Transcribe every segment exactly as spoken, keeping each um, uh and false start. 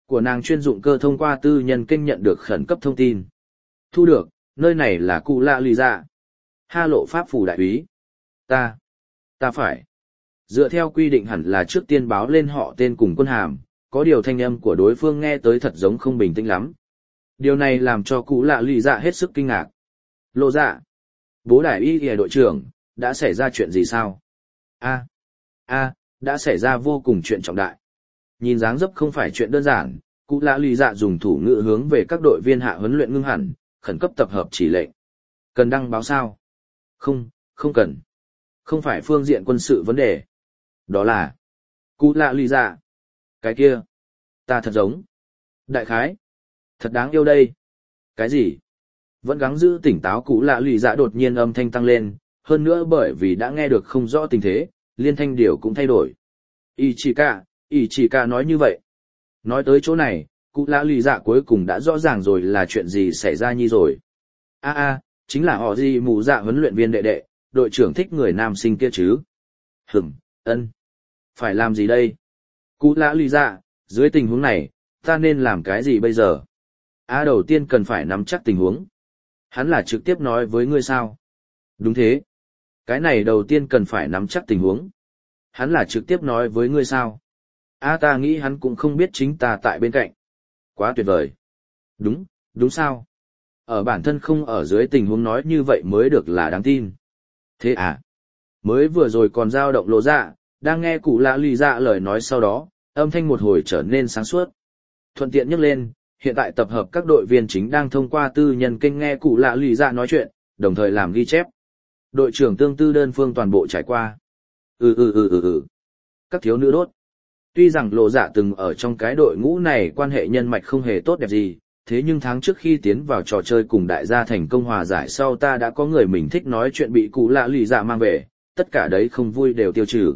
của nàng chuyên dụng cơ thông qua tư nhân kênh nhận được khẩn cấp thông tin. Thu được, nơi này là cụ lạ lì dạ. Ha lộ pháp phủ đại úy. Ta, ta phải. Dựa theo quy định hẳn là trước tiên báo lên họ tên cùng quân hàm, có điều thanh âm của đối phương nghe tới thật giống không bình tĩnh lắm. Điều này làm cho cụ lạ lì dạ hết sức kinh ngạc. Lộ dạ. Bố đại y kìa đội trưởng, đã xảy ra chuyện gì sao? A, a, đã xảy ra vô cùng chuyện trọng đại. Nhìn dáng dấp không phải chuyện đơn giản, cụ lạ lì dạ dùng thủ ngữ hướng về các đội viên hạ huấn luyện ngưng hẳn, khẩn cấp tập hợp chỉ lệnh. Cần đăng báo sao? Không, không cần. Không phải phương diện quân sự vấn đề. Đó là cụ lạ lì dạ. Cái kia, ta thật giống. Đại khái, thật đáng yêu đây. Cái gì? Vẫn gắng giữ tỉnh táo cụ lạ lì dạ đột nhiên âm thanh tăng lên, hơn nữa bởi vì đã nghe được không rõ tình thế, liên thanh điều cũng thay đổi. Ý chỉ cả, ý chỉ cả nói như vậy. Nói tới chỗ này, cụ lạ lì dạ cuối cùng đã rõ ràng rồi là chuyện gì xảy ra nhi rồi. A a, chính là họ gì mù dạ huấn luyện viên đệ đệ, đội trưởng thích người nam sinh kia chứ. Hửm, ân. Phải làm gì đây? Cụ lạ lì dạ, dưới tình huống này, ta nên làm cái gì bây giờ? A đầu tiên cần phải nắm chắc tình huống. Hắn là trực tiếp nói với ngươi sao? Đúng thế. Cái này đầu tiên cần phải nắm chắc tình huống. Hắn là trực tiếp nói với ngươi sao? A ta nghĩ hắn cũng không biết chính ta tại bên cạnh. Quá tuyệt vời. Đúng, đúng sao? Ở bản thân không ở dưới tình huống nói như vậy mới được là đáng tin. Thế à? Mới vừa rồi còn dao động lộ dạ, đang nghe cụ lạ lì dạ lời nói sau đó, âm thanh một hồi trở nên sáng suốt. Thuận tiện nhắc lên, hiện tại tập hợp các đội viên chính đang thông qua tư nhân kênh nghe cụ lạ lì dạ nói chuyện, đồng thời làm ghi chép. Đội trưởng tương tư đơn phương toàn bộ trải qua. Ừ ừ ừ ừ ừ. Các thiếu nữ đốt. Tuy rằng lộ dạ từng ở trong cái đội ngũ này quan hệ nhân mạch không hề tốt đẹp gì, thế nhưng tháng trước khi tiến vào trò chơi cùng đại gia thành công hòa giải sau ta đã có người mình thích nói chuyện bị cụ lạ lì dạ mang về, tất cả đấy không vui đều tiêu trừ.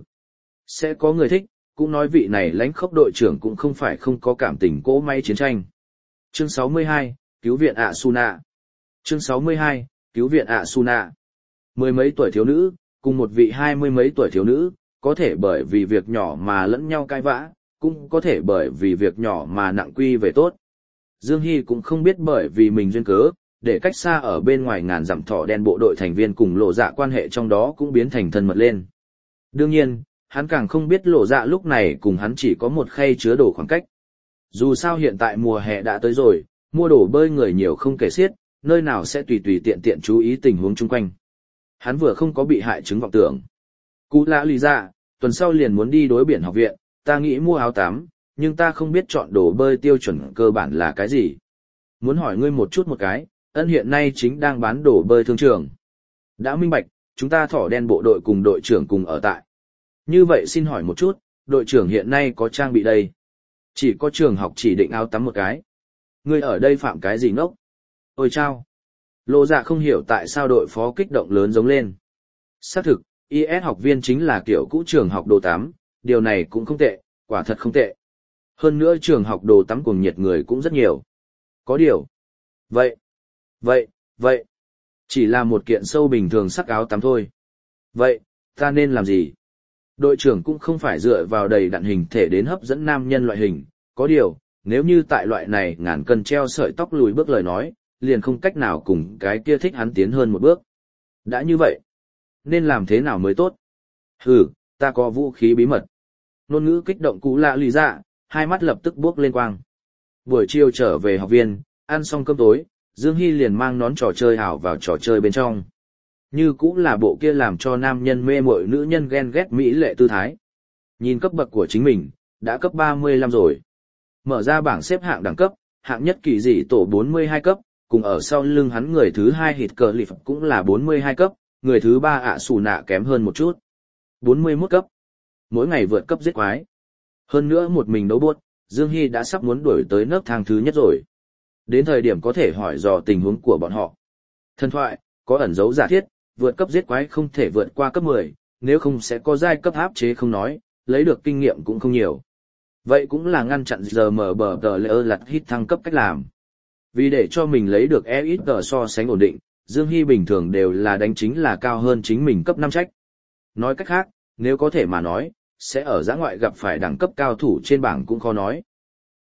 Sẽ có người thích, cũng nói vị này lãnh khốc đội trưởng cũng không phải không có cảm tình cỗ máy chiến tranh. Chương sáu mươi hai, Cứu viện ạ Suna. Chương sáu mươi hai, Cứu viện ạ Suna. Mười mấy tuổi thiếu nữ, cùng một vị hai mươi mấy tuổi thiếu nữ, có thể bởi vì việc nhỏ mà lẫn nhau cãi vã, cũng có thể bởi vì việc nhỏ mà nặng quy về tốt. Dương Hy cũng không biết bởi vì mình duyên cớ, để cách xa ở bên ngoài ngàn dặm thỏ đen bộ đội thành viên cùng lộ dạ quan hệ trong đó cũng biến thành thân mật lên. Đương nhiên, hắn càng không biết lộ dạ lúc này cùng hắn chỉ có một khay chứa đồ khoảng cách. Dù sao hiện tại mùa hè đã tới rồi, mua đồ bơi người nhiều không kể xiết, nơi nào sẽ tùy tùy tiện tiện chú ý tình huống chung quanh. Hắn vừa không có bị hại chứng vọng tưởng. Cụ lạ lì dạ, tuần sau liền muốn đi đối biển học viện, ta nghĩ mua áo tắm, nhưng ta không biết chọn đồ bơi tiêu chuẩn cơ bản là cái gì. Muốn hỏi ngươi một chút một cái, ân hiện nay chính đang bán đồ bơi thương trường. Đã minh bạch, chúng ta thỏ đen bộ đội cùng đội trưởng cùng ở tại. Như vậy xin hỏi một chút, đội trưởng hiện nay có trang bị đây? Chỉ có trường học chỉ định áo tắm một cái. Ngươi ở đây phạm cái gì ngốc? Ôi chao! Lộ dạ không hiểu tại sao đội phó kích động lớn giống lên. Xác thực, i ét học viên chính là kiểu cũ trường học đồ tắm, điều này cũng không tệ, quả thật không tệ. Hơn nữa trường học đồ tắm cuồng nhiệt người cũng rất nhiều. Có điều. Vậy, vậy, vậy. Chỉ là một kiện sâu bình thường sắc áo tắm thôi. Vậy, ta nên làm gì? Đội trưởng cũng không phải dựa vào đầy đặn hình thể đến hấp dẫn nam nhân loại hình. Có điều, nếu như tại loại này ngàn cân treo sợi tóc lùi bước lời nói, liền không cách nào cùng cái kia thích hắn tiến hơn một bước. Đã như vậy, nên làm thế nào mới tốt? Hừ, ta có vũ khí bí mật. Ngôn ngữ kích động cú lạ lì dạ, hai mắt lập tức buốc lên quang. Buổi chiều trở về học viên, ăn xong cơm tối, Dương Hy liền mang nón trò chơi hảo vào trò chơi bên trong. Như cũng là bộ kia làm cho nam nhân mê mội nữ nhân ghen ghét mỹ lệ tư thái. Nhìn cấp bậc của chính mình, đã cấp ba mươi lăm rồi. Mở ra bảng xếp hạng đẳng cấp, hạng nhất kỳ dị tổ bốn mươi hai cấp, cùng ở sau lưng hắn người thứ hai hít cờ lịp cũng là bốn mươi hai cấp, người thứ ba ạ xù nạ kém hơn một chút. bốn mươi mốt cấp. Mỗi ngày vượt cấp giết quái. Hơn nữa một mình đấu buốt, Dương Hy đã sắp muốn đuổi tới nấc thang thứ nhất rồi. Đến thời điểm có thể hỏi dò tình huống của bọn họ. Thần thoại, có ẩn dấu giả thiết, vượt cấp giết quái không thể vượt qua cấp mười, nếu không sẽ có giai cấp áp chế không nói, lấy được kinh nghiệm cũng không nhiều. Vậy cũng là ngăn chặn giờ mở bờ tờ lỡ lặt hít thăng cấp cách làm. Vì để cho mình lấy được e ít tờ so sánh ổn định, Dương Hy bình thường đều là đánh chính là cao hơn chính mình cấp năm trách. Nói cách khác, nếu có thể mà nói, sẽ ở giã ngoại gặp phải đẳng cấp cao thủ trên bảng cũng khó nói.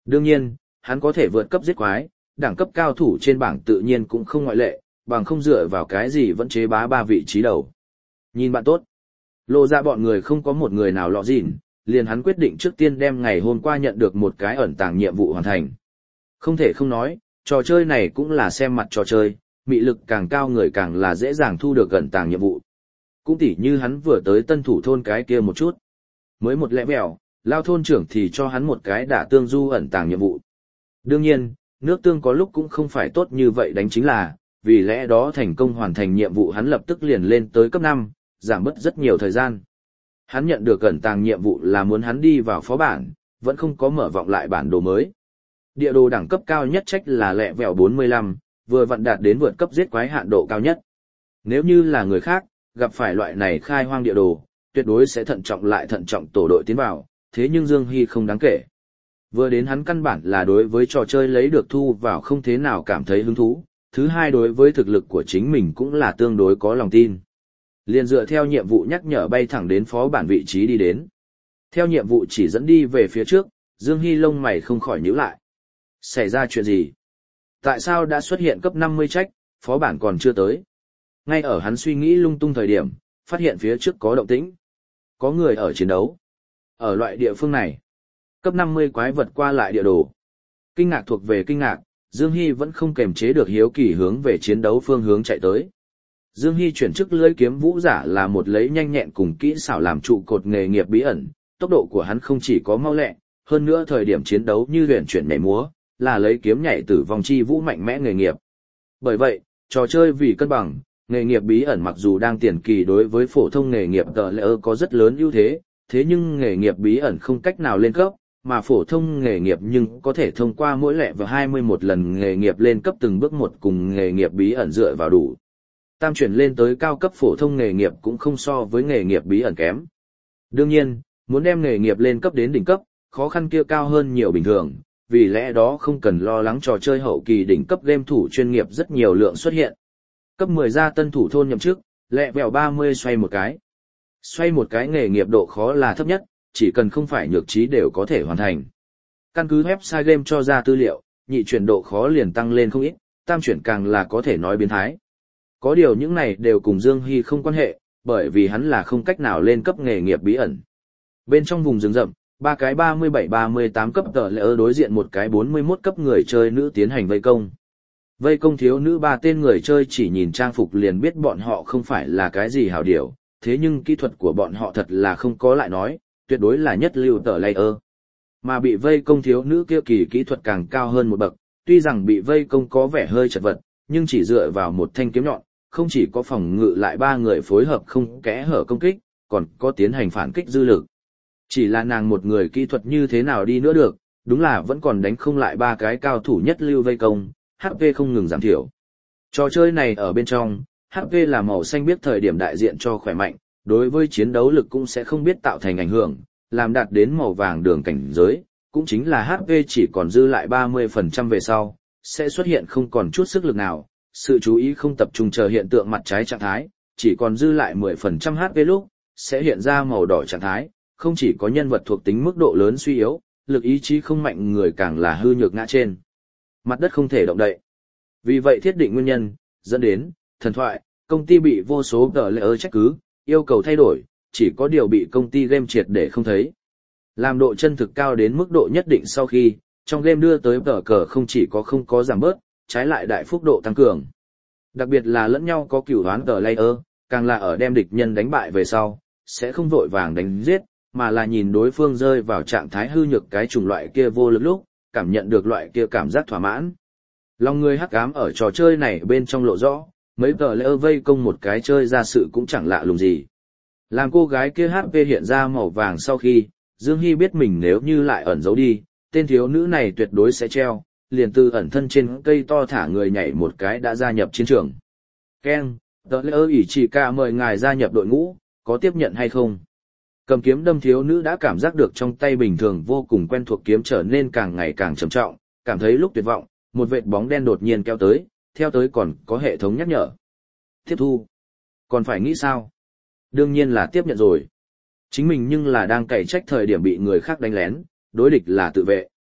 Đương nhiên, hắn có thể vượt cấp giết quái, đẳng cấp cao thủ trên bảng tự nhiên cũng không ngoại lệ, bằng không dựa vào cái gì vẫn chế bá ba vị trí đầu. Nhìn bạn tốt. Lộ ra bọn người không có một người nào lọ gìn, liền hắn quyết định trước tiên đem ngày hôm qua nhận được một cái ẩn tàng nhiệm vụ hoàn thành. Không thể không nói, trò chơi này cũng là xem mặt trò chơi, mị lực càng cao người càng là dễ dàng thu được ẩn tàng nhiệm vụ. Cũng tỉ như hắn vừa tới tân thủ thôn cái kia một chút. Mới một lẽ mèo, lao thôn trưởng thì cho hắn một cái đả tương du ẩn tàng nhiệm vụ. Đương nhiên, nước tương có lúc cũng không phải tốt như vậy đánh chính là, vì lẽ đó thành công hoàn thành nhiệm vụ hắn lập tức liền lên tới cấp năm, giảm bớt rất nhiều thời gian. Hắn nhận được ẩn tàng nhiệm vụ là muốn hắn đi vào phó bản, vẫn không có mở vọng lại bản đồ mới. Địa đồ đẳng cấp cao nhất trách là lẹ vẹo bốn mươi lăm, vừa vặn đạt đến vượt cấp giết quái hạn độ cao nhất. Nếu như là người khác, gặp phải loại này khai hoang địa đồ, tuyệt đối sẽ thận trọng lại thận trọng tổ đội tiến vào, thế nhưng Dương Hy không đáng kể. Vừa đến hắn căn bản là đối với trò chơi lấy được thu vào không thế nào cảm thấy hứng thú, thứ hai đối với thực lực của chính mình cũng là tương đối có lòng tin. Liền dựa theo nhiệm vụ nhắc nhở bay thẳng đến phó bản vị trí đi đến. Theo nhiệm vụ chỉ dẫn đi về phía trước, Dương Hy lông mày không khỏi nhíu lại. Xảy ra chuyện gì? Tại sao đã xuất hiện cấp năm mươi trách, phó bản còn chưa tới? Ngay ở hắn suy nghĩ lung tung thời điểm, phát hiện phía trước có động tĩnh. Có người ở chiến đấu. Ở loại địa phương này, cấp năm mươi quái vật qua lại địa đồ. Kinh ngạc thuộc về kinh ngạc, Dương Hy vẫn không kềm chế được hiếu kỳ hướng về chiến đấu phương hướng chạy tới. Dương Hy chuyển chức lưỡi kiếm vũ giả là một lấy nhanh nhẹn cùng kỹ xảo làm trụ cột nghề nghiệp bí ẩn, tốc độ của hắn không chỉ có mau lẹ, hơn nữa thời điểm chiến đấu như huyền chuyển nhảy múa, là lấy kiếm nhảy tử vong chi vũ mạnh mẽ nghề nghiệp. Bởi vậy, trò chơi vì cân bằng, nghề nghiệp bí ẩn mặc dù đang tiền kỳ đối với phổ thông nghề nghiệp tờ lỡ có rất lớn ưu thế, thế nhưng nghề nghiệp bí ẩn không cách nào lên cấp, mà phổ thông nghề nghiệp nhưng có thể thông qua mỗi lẹ và hai mươi mốt lần nghề nghiệp lên cấp từng bước một cùng nghề nghiệp bí ẩn dựa vào đủ. Tam chuyển lên tới cao cấp phổ thông nghề nghiệp cũng không so với nghề nghiệp bí ẩn kém. Đương nhiên, muốn đem nghề nghiệp lên cấp đến đỉnh cấp, khó khăn kia cao hơn nhiều bình thường, vì lẽ đó không cần lo lắng trò chơi hậu kỳ đỉnh cấp game thủ chuyên nghiệp rất nhiều lượng xuất hiện. Cấp mười ra tân thủ thôn nhậm chức, lẹ vèo ba mươi xoay một cái. Xoay một cái nghề nghiệp độ khó là thấp nhất, chỉ cần không phải nhược trí đều có thể hoàn thành. Căn cứ website game cho ra tư liệu, nhị chuyển độ khó liền tăng lên không ít, tam chuyển càng là có thể nói biến thái. Có điều những này đều cùng Dương Hy không quan hệ, bởi vì hắn là không cách nào lên cấp nghề nghiệp bí ẩn. Bên trong vùng rừng rậm, ba cái ba mươi bảy ba mươi tám cấp tờ lỡ đối diện một cái bốn mươi mốt cấp người chơi nữ tiến hành vây công. Vây công thiếu nữ ba tên người chơi chỉ nhìn trang phục liền biết bọn họ không phải là cái gì hảo điều, thế nhưng kỹ thuật của bọn họ thật là không có lại nói, tuyệt đối là nhất lưu tờ layer. Mà bị vây công thiếu nữ kia kỳ kỹ thuật càng cao hơn một bậc, tuy rằng bị vây công có vẻ hơi chật vật, nhưng chỉ dựa vào một thanh kiếm nhọn, không chỉ có phòng ngự lại ba người phối hợp không kẽ hở công kích, còn có tiến hành phản kích dư lực. Chỉ là nàng một người kỹ thuật như thế nào đi nữa được, đúng là vẫn còn đánh không lại ba cái cao thủ nhất lưu vây công, hát pê không ngừng giảm thiểu. Trò chơi này ở bên trong, hát pê là màu xanh biết thời điểm đại diện cho khỏe mạnh, đối với chiến đấu lực cũng sẽ không biết tạo thành ảnh hưởng, làm đạt đến màu vàng đường cảnh giới, cũng chính là hát pê chỉ còn dư lại ba mươi phần trăm về sau, sẽ xuất hiện không còn chút sức lực nào, sự chú ý không tập trung chờ hiện tượng mặt trái trạng thái, chỉ còn dư lại mười phần trăm hát pê lúc, sẽ hiện ra màu đỏ trạng thái, không chỉ có nhân vật thuộc tính mức độ lớn suy yếu, lực ý chí không mạnh người càng là hư nhược ngã trên. Mặt đất không thể động đậy. Vì vậy thiết định nguyên nhân, dẫn đến, thần thoại, công ty bị vô số tờ lệ trách cứ, yêu cầu thay đổi, chỉ có điều bị công ty game triệt để không thấy. Làm độ chân thực cao đến mức độ nhất định sau khi, trong game đưa tới tờ cờ không chỉ có không có giảm bớt, trái lại đại phúc độ tăng cường. Đặc biệt là lẫn nhau có cửu hoán tờ layer, càng là ở đem địch nhân đánh bại về sau, sẽ không vội vàng đánh giết, mà là nhìn đối phương rơi vào trạng thái hư nhược cái chủng loại kia vô lực lúc, cảm nhận được loại kia cảm giác thỏa mãn. Lòng người hắc ám ở trò chơi này bên trong lộ rõ, mấy tờ lỡ vây công một cái chơi ra sự cũng chẳng lạ lùng gì. Làm cô gái kia hát pê hiện ra màu vàng sau khi, Dương Hy biết mình nếu như lại ẩn giấu đi, tên thiếu nữ này tuyệt đối sẽ treo, liền từ ẩn thân trên cây to thả người nhảy một cái đã gia nhập chiến trường. Ken, tờ lỡ ỷ chỉ ca mời ngài gia nhập đội ngũ, có tiếp nhận hay không? Cầm kiếm đâm thiếu nữ đã cảm giác được trong tay bình thường vô cùng quen thuộc kiếm trở nên càng ngày càng trầm trọng, cảm thấy lúc tuyệt vọng, một vệt bóng đen đột nhiên kéo tới, theo tới còn có hệ thống nhắc nhở. Tiếp thu. Còn phải nghĩ sao? Đương nhiên là tiếp nhận rồi. Chính mình nhưng là đang cày trách thời điểm bị người khác đánh lén, đối địch là tự vệ.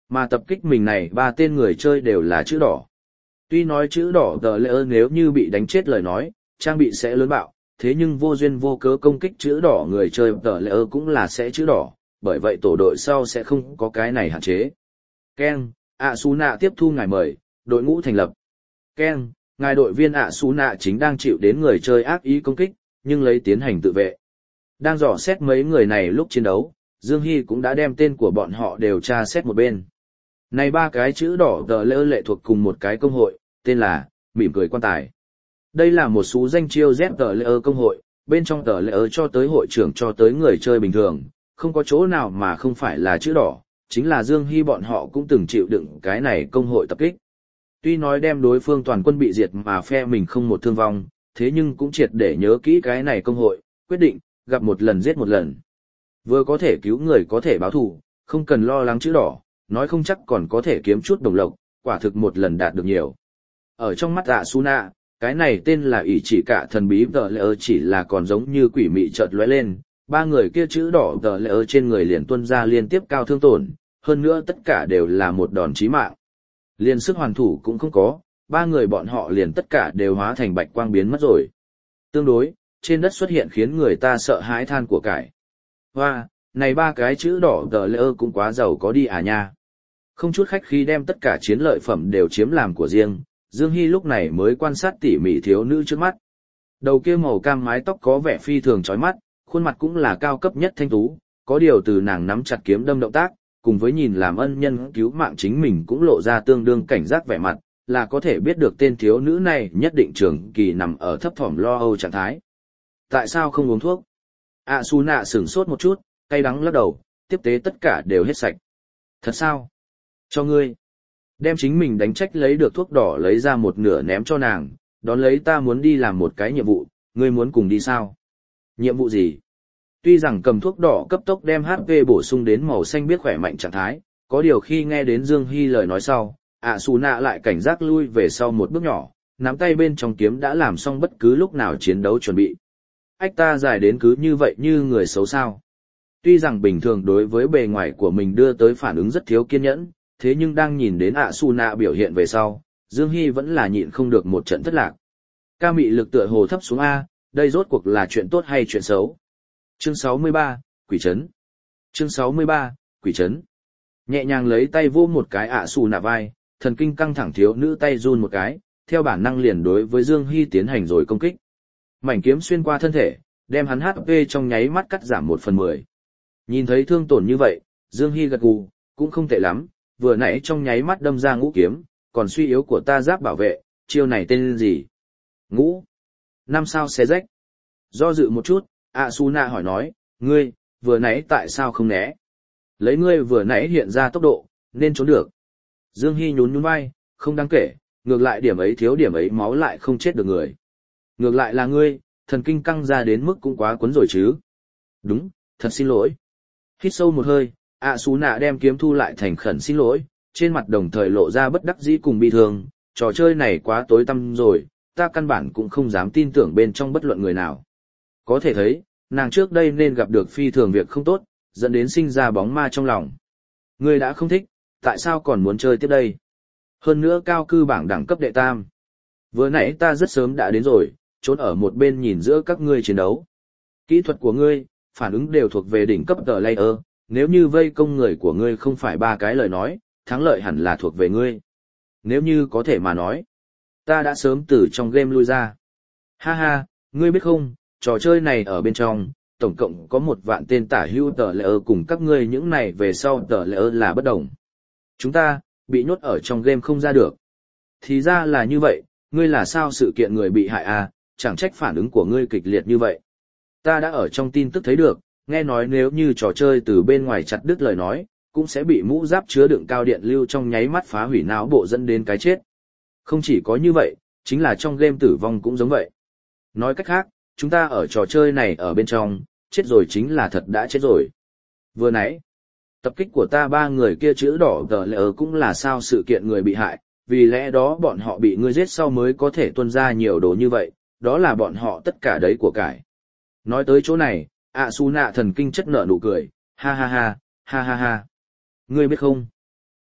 Mà tập kích mình này ba tên người chơi đều là chữ đỏ. Tuy nói chữ đỏ tờ lệ ơ nếu như bị đánh chết lời nói, trang bị sẽ lớn bạo, thế nhưng vô duyên vô cớ công kích chữ đỏ người chơi tờ lệ ơ cũng là sẽ chữ đỏ, bởi vậy tổ đội sau sẽ không có cái này hạn chế. Ken, ạ xú nạ tiếp thu ngài mời, đội ngũ thành lập. Ken, ngài đội viên ạ xú nạ chính đang chịu đến người chơi ác ý công kích, nhưng lấy tiến hành tự vệ. Đang dò xét mấy người này lúc chiến đấu, Dương Hy cũng đã đem tên của bọn họ đều tra xét một bên. Này ba cái chữ đỏ tờ lệ lệ thuộc cùng một cái công hội, tên là mỉm cười quan tài. Đây là một số danh chiêu Z tờ lệ công hội, bên trong tờ lệ cho tới hội trưởng cho tới người chơi bình thường, không có chỗ nào mà không phải là chữ đỏ, chính là Dương Hy bọn họ cũng từng chịu đựng cái này công hội tập kích. Tuy nói đem đối phương toàn quân bị diệt mà phe mình không một thương vong, thế nhưng cũng triệt để nhớ kỹ cái này công hội, quyết định, gặp một lần giết một lần. Vừa có thể cứu người có thể báo thù, không cần lo lắng chữ đỏ, nói không chắc còn có thể kiếm chút đồng lộc, quả thực một lần đạt được nhiều. Ở trong mắt dạ Suna, cái này tên là ỷ chỉ cả thần bí tờ lệ chỉ là còn giống như quỷ mị chợt lóe lên, ba người kia chữ đỏ tờ lệ trên người liền tuôn ra liên tiếp cao thương tổn, hơn nữa tất cả đều là một đòn chí mạng. Liên sức hoàn thủ cũng không có, ba người bọn họ liền tất cả đều hóa thành bạch quang biến mất rồi. Tương đối, trên đất xuất hiện khiến người ta sợ hãi than của cải. Hoa, này ba cái chữ đỏ tờ lệ cũng quá giàu có đi à nha. Không chút khách khí đem tất cả chiến lợi phẩm đều chiếm làm của riêng, Dương Hy lúc này mới quan sát tỉ mỉ thiếu nữ trước mắt. Đầu kia màu cam mái tóc có vẻ phi thường chói mắt, khuôn mặt cũng là cao cấp nhất thanh tú, có điều từ nàng nắm chặt kiếm đâm động tác, cùng với nhìn làm ân nhân cứu mạng chính mình cũng lộ ra tương đương cảnh giác vẻ mặt, là có thể biết được tên thiếu nữ này nhất định trường kỳ nằm ở thấp thỏm lo âu trạng thái. Tại sao không uống thuốc? À Su Nạ sửng sốt một chút, cay đắng lắc đầu, tiếp tế tất cả đều hết sạch. Thật sao? Cho ngươi. Đem chính mình đánh trách lấy được thuốc đỏ lấy ra một nửa ném cho nàng, đón lấy ta muốn đi làm một cái nhiệm vụ, ngươi muốn cùng đi sao? Nhiệm vụ gì? Tuy rằng cầm thuốc đỏ cấp tốc đem hát pê bổ sung đến màu xanh biết khỏe mạnh trạng thái, có điều khi nghe đến Dương Hy lời nói sau, ạ Su Nạ lại cảnh giác lui về sau một bước nhỏ, nắm tay bên trong kiếm đã làm xong bất cứ lúc nào chiến đấu chuẩn bị. Ách ta dài đến cứ như vậy như người xấu sao. Tuy rằng bình thường đối với bề ngoài của mình đưa tới phản ứng rất thiếu kiên nhẫn, thế nhưng đang nhìn đến ạ Su Nạ biểu hiện về sau, Dương Hy vẫn là nhịn không được một trận thất lạc. Ca mị lực tựa hồ thấp xuống A, đây rốt cuộc là chuyện tốt hay chuyện xấu? Chương sáu mươi ba, Quỷ Trấn. Chương sáu mươi ba, Quỷ Trấn. Nhẹ nhàng lấy tay vô một cái ạ Su Nạ vai, thần kinh căng thẳng thiếu nữ tay run một cái, theo bản năng liền đối với Dương Hy tiến hành rồi công kích. Mảnh kiếm xuyên qua thân thể, đem hắn hát pê trong nháy mắt cắt giảm một phần mười. Nhìn thấy thương tổn như vậy, Dương Hy gật gù, cũng không tệ lắm, vừa nãy trong nháy mắt đâm ra ngũ kiếm, còn suy yếu của ta giáp bảo vệ, chiêu này tên gì? Ngũ. Năm sao xé rách. Do dự một chút, Asuna hỏi nói, ngươi, vừa nãy tại sao không né? Lấy ngươi vừa nãy hiện ra tốc độ, nên trốn được. Dương Hy nhún nhún vai, không đáng kể, ngược lại điểm ấy thiếu điểm ấy máu lại không chết được người. Ngược lại là ngươi, thần kinh căng ra đến mức cũng quá cuốn rồi chứ. Đúng, thật xin lỗi. Hít sâu một hơi, Asuna đem kiếm thu lại thành khẩn xin lỗi, trên mặt đồng thời lộ ra bất đắc dĩ cùng bi thương, trò chơi này quá tối tăm rồi, ta căn bản cũng không dám tin tưởng bên trong bất luận người nào. Có thể thấy, nàng trước đây nên gặp được phi thường việc không tốt, dẫn đến sinh ra bóng ma trong lòng. Ngươi đã không thích, tại sao còn muốn chơi tiếp đây? Hơn nữa cao cư bảng đẳng cấp đệ tam. Vừa nãy ta rất sớm đã đến rồi, trốn ở một bên nhìn giữa các ngươi chiến đấu. Kỹ thuật của ngươi, phản ứng đều thuộc về đỉnh cấp tờ layer, nếu như vây công người của ngươi không phải ba cái lời nói, thắng lợi hẳn là thuộc về ngươi. Nếu như có thể mà nói, ta đã sớm từ trong game lui ra. Ha ha, ngươi biết không, trò chơi này ở bên trong, tổng cộng có một vạn tên tả hữu tờ layer cùng các ngươi những này về sau tờ layer là bất đồng. Chúng ta, bị nhốt ở trong game không ra được. Thì ra là như vậy, ngươi là sao sự kiện người bị hại à, chẳng trách phản ứng của ngươi kịch liệt như vậy. Ta đã ở trong tin tức thấy được, nghe nói nếu như trò chơi từ bên ngoài chặt đứt lời nói, cũng sẽ bị mũ giáp chứa đựng cao điện lưu trong nháy mắt phá hủy não bộ dẫn đến cái chết. Không chỉ có như vậy, chính là trong game tử vong cũng giống vậy. Nói cách khác, chúng ta ở trò chơi này ở bên trong, chết rồi chính là thật đã chết rồi. Vừa nãy, tập kích của ta ba người kia chữ đỏ tờ lệ cũng là sao sự kiện người bị hại, vì lẽ đó bọn họ bị ngươi giết sau mới có thể tuôn ra nhiều đồ như vậy, đó là bọn họ tất cả đấy của cải. Nói tới chỗ này, Asuna thần kinh chất nở nụ cười, ha ha ha, ha ha ha. Ngươi biết không?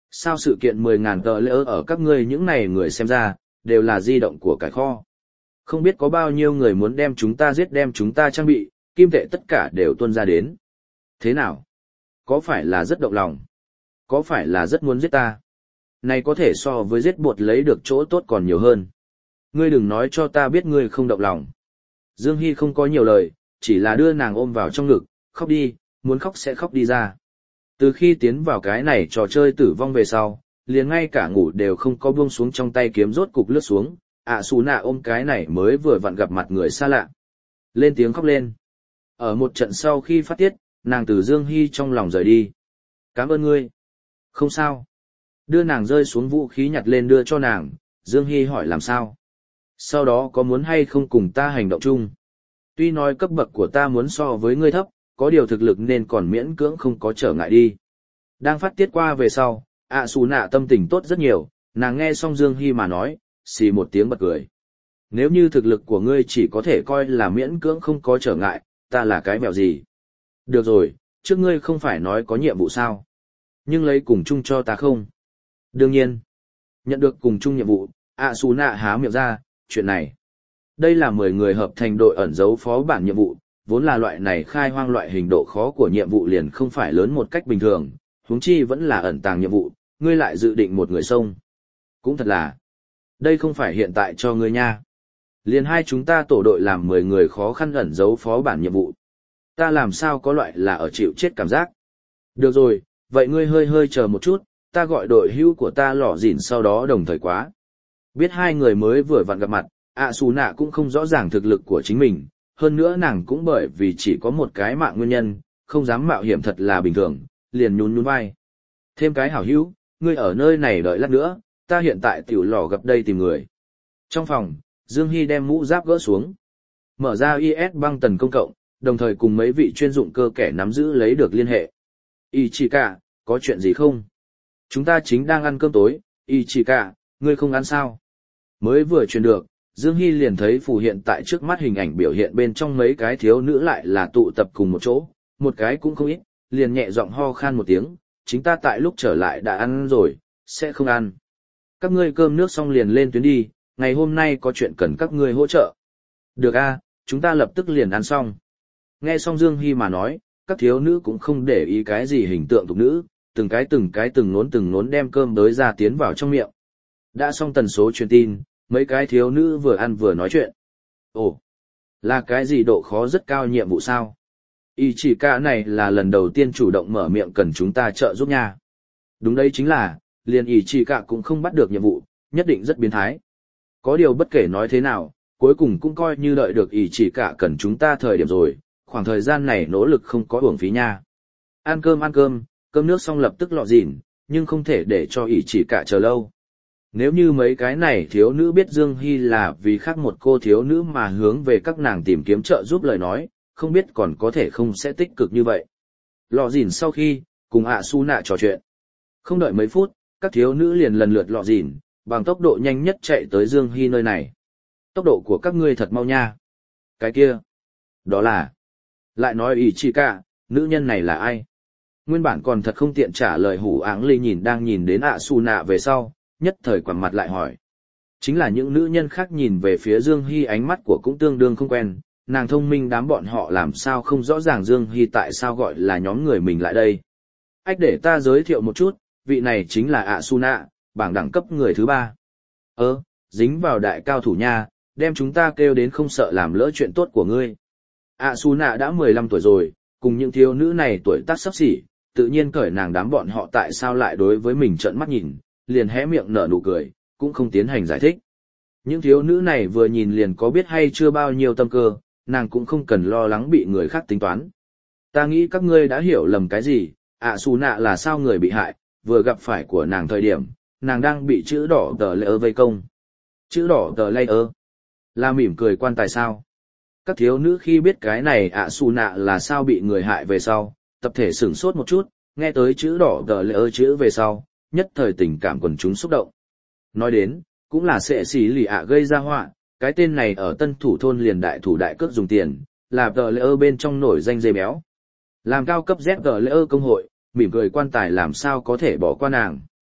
Sao sự kiện mười ngàn tờ lỡ ở các ngươi những này người xem ra, đều là di động của cải kho. Không biết có bao nhiêu người muốn đem chúng ta giết đem chúng ta trang bị, kim tệ tất cả đều tuôn ra đến. Thế nào? Có phải là rất động lòng? Có phải là rất muốn giết ta? Này có thể so với giết bột lấy được chỗ tốt còn nhiều hơn. Ngươi đừng nói cho ta biết ngươi không động lòng. Dương Hy không có nhiều lời, chỉ là đưa nàng ôm vào trong ngực, khóc đi, muốn khóc sẽ khóc đi ra. Từ khi tiến vào cái này trò chơi tử vong về sau, liền ngay cả ngủ đều không có buông xuống trong tay kiếm rốt cục lướt xuống, ạ xù nạ ôm cái này mới vừa vặn gặp mặt người xa lạ. Lên tiếng khóc lên. Ở một trận sau khi phát tiết, nàng từ Dương Hy trong lòng rời đi. Cảm ơn ngươi. Không sao. Đưa nàng rơi xuống vũ khí nhặt lên đưa cho nàng, Dương Hy hỏi làm sao. Sau đó có muốn hay không cùng ta hành động chung. Tuy nói cấp bậc của ta muốn so với ngươi thấp, có điều thực lực nên còn miễn cưỡng không có trở ngại đi. Đang phát tiết qua về sau, ạ xù nạ tâm tình tốt rất nhiều, nàng nghe xong Dương Hy mà nói, xì một tiếng bật cười. Nếu như thực lực của ngươi chỉ có thể coi là miễn cưỡng không có trở ngại, ta là cái mẹo gì? Được rồi, trước ngươi không phải nói có nhiệm vụ sao? Nhưng lấy cùng chung cho ta không? Đương nhiên, nhận được cùng chung nhiệm vụ, ạ xù nạ há miệng ra, chuyện này. Đây là mười người hợp thành đội ẩn dấu phó bản nhiệm vụ, vốn là loại này khai hoang loại hình độ khó của nhiệm vụ liền không phải lớn một cách bình thường, huống chi vẫn là ẩn tàng nhiệm vụ, ngươi lại dự định một người xông. Cũng thật là, đây không phải hiện tại cho ngươi nha. Liền hai chúng ta tổ đội làm mười người khó khăn ẩn dấu phó bản nhiệm vụ. Ta làm sao có loại là ở chịu chết cảm giác. Được rồi, vậy ngươi hơi hơi chờ một chút, ta gọi đội hữu của ta lỏ dỉn sau đó đồng thời quá. Biết hai người mới vừa vặn gặp mặt, ạ xù nạ cũng không rõ ràng thực lực của chính mình, hơn nữa nàng cũng bởi vì chỉ có một cái mạng nguyên nhân, không dám mạo hiểm thật là bình thường, liền nhún nhún vai. Thêm cái hảo hữu, ngươi ở nơi này đợi lát nữa, ta hiện tại tiểu lò gặp đây tìm người. Trong phòng, Dương Hy đem mũ giáp gỡ xuống, mở ra i ét băng tần công cộng, đồng thời cùng mấy vị chuyên dụng cơ kẻ nắm giữ lấy được liên hệ. Ichika, có chuyện gì không? Chúng ta chính đang ăn cơm tối, Ichika, ngươi không ăn sao? Mới vừa truyền được, Dương Hy liền thấy phù hiện tại trước mắt hình ảnh biểu hiện bên trong mấy cái thiếu nữ lại là tụ tập cùng một chỗ, một cái cũng không ít, liền nhẹ giọng ho khan một tiếng, chính ta tại lúc trở lại đã ăn rồi, sẽ không ăn. Các ngươi cơm nước xong liền lên tuyến đi, ngày hôm nay có chuyện cần các ngươi hỗ trợ. Được a, chúng ta lập tức liền ăn xong. Nghe xong Dương Hy mà nói, các thiếu nữ cũng không để ý cái gì hình tượng tục nữ, từng cái từng cái từng nốn từng nốn đem cơm đới ra tiến vào trong miệng. Đã xong tần số truyền tin, mấy cái thiếu nữ vừa ăn vừa nói chuyện. Ồ, là cái gì độ khó rất cao nhiệm vụ sao? Ý chỉ cả này là lần đầu tiên chủ động mở miệng cần chúng ta trợ giúp nha. Đúng đấy chính là, liền ý chỉ cả cũng không bắt được nhiệm vụ, nhất định rất biến thái. Có điều bất kể nói thế nào, cuối cùng cũng coi như đợi được ý chỉ cả cần chúng ta thời điểm rồi, khoảng thời gian này nỗ lực không có uổng phí nha. Ăn cơm ăn cơm, cơm nước xong lập tức lọ dỉn, nhưng không thể để cho ý chỉ cả chờ lâu. Nếu như mấy cái này thiếu nữ biết Dương Hy là vì khác một cô thiếu nữ mà hướng về các nàng tìm kiếm trợ giúp lời nói, không biết còn có thể không sẽ tích cực như vậy. Lọ dỉn sau khi, cùng ạ su nạ trò chuyện. Không đợi mấy phút, các thiếu nữ liền lần lượt lọ dỉn, bằng tốc độ nhanh nhất chạy tới Dương Hy nơi này. Tốc độ của các ngươi thật mau nha. Cái kia, đó là... Lại nói ý chỉ cả, nữ nhân này là ai? Nguyên bản còn thật không tiện trả lời hủ áng ly nhìn đang nhìn đến ạ su nạ về sau, nhất thời quẳng mặt lại hỏi. Chính là những nữ nhân khác nhìn về phía Dương Hy ánh mắt của cũng tương đương không quen, nàng thông minh đám bọn họ làm sao không rõ ràng Dương Hy tại sao gọi là nhóm người mình lại đây. Ách để ta giới thiệu một chút, vị này chính là ạ su nạ, bảng đẳng cấp người thứ ba. Ơ, dính vào đại cao thủ nha, đem chúng ta kêu đến không sợ làm lỡ chuyện tốt của ngươi. ạ su nạ đã mười lăm tuổi rồi, cùng những thiếu nữ này tuổi tác sắp xỉ, tự nhiên cởi nàng đám bọn họ tại sao lại đối với mình trợn mắt nhìn, liền hé miệng nở nụ cười, cũng không tiến hành giải thích. Những thiếu nữ này vừa nhìn liền có biết hay chưa bao nhiêu tâm cơ, nàng cũng không cần lo lắng bị người khác tính toán. Ta nghĩ các ngươi đã hiểu lầm cái gì, ạ xù nạ là sao người bị hại, vừa gặp phải của nàng thời điểm, nàng đang bị chữ đỏ tờ lê ơ vây công. Chữ đỏ tờ lê ơ, là mỉm cười quan tài sao. Các thiếu nữ khi biết cái này ạ xù nạ là sao bị người hại về sau, tập thể sửng sốt một chút, nghe tới chữ đỏ tờ lê ơ chữ về sau, nhất thời tình cảm quần chúng xúc động. Nói đến, cũng là sệ xí lì ạ gây ra họa, cái tên này ở tân thủ thôn liền đại thủ đại cước dùng tiền, là tờ lê ơ bên trong nổi danh dây béo. Làm cao cấp Z tờ lê ơ công hội, mỉm cười quan tài làm sao có thể bỏ qua nàng.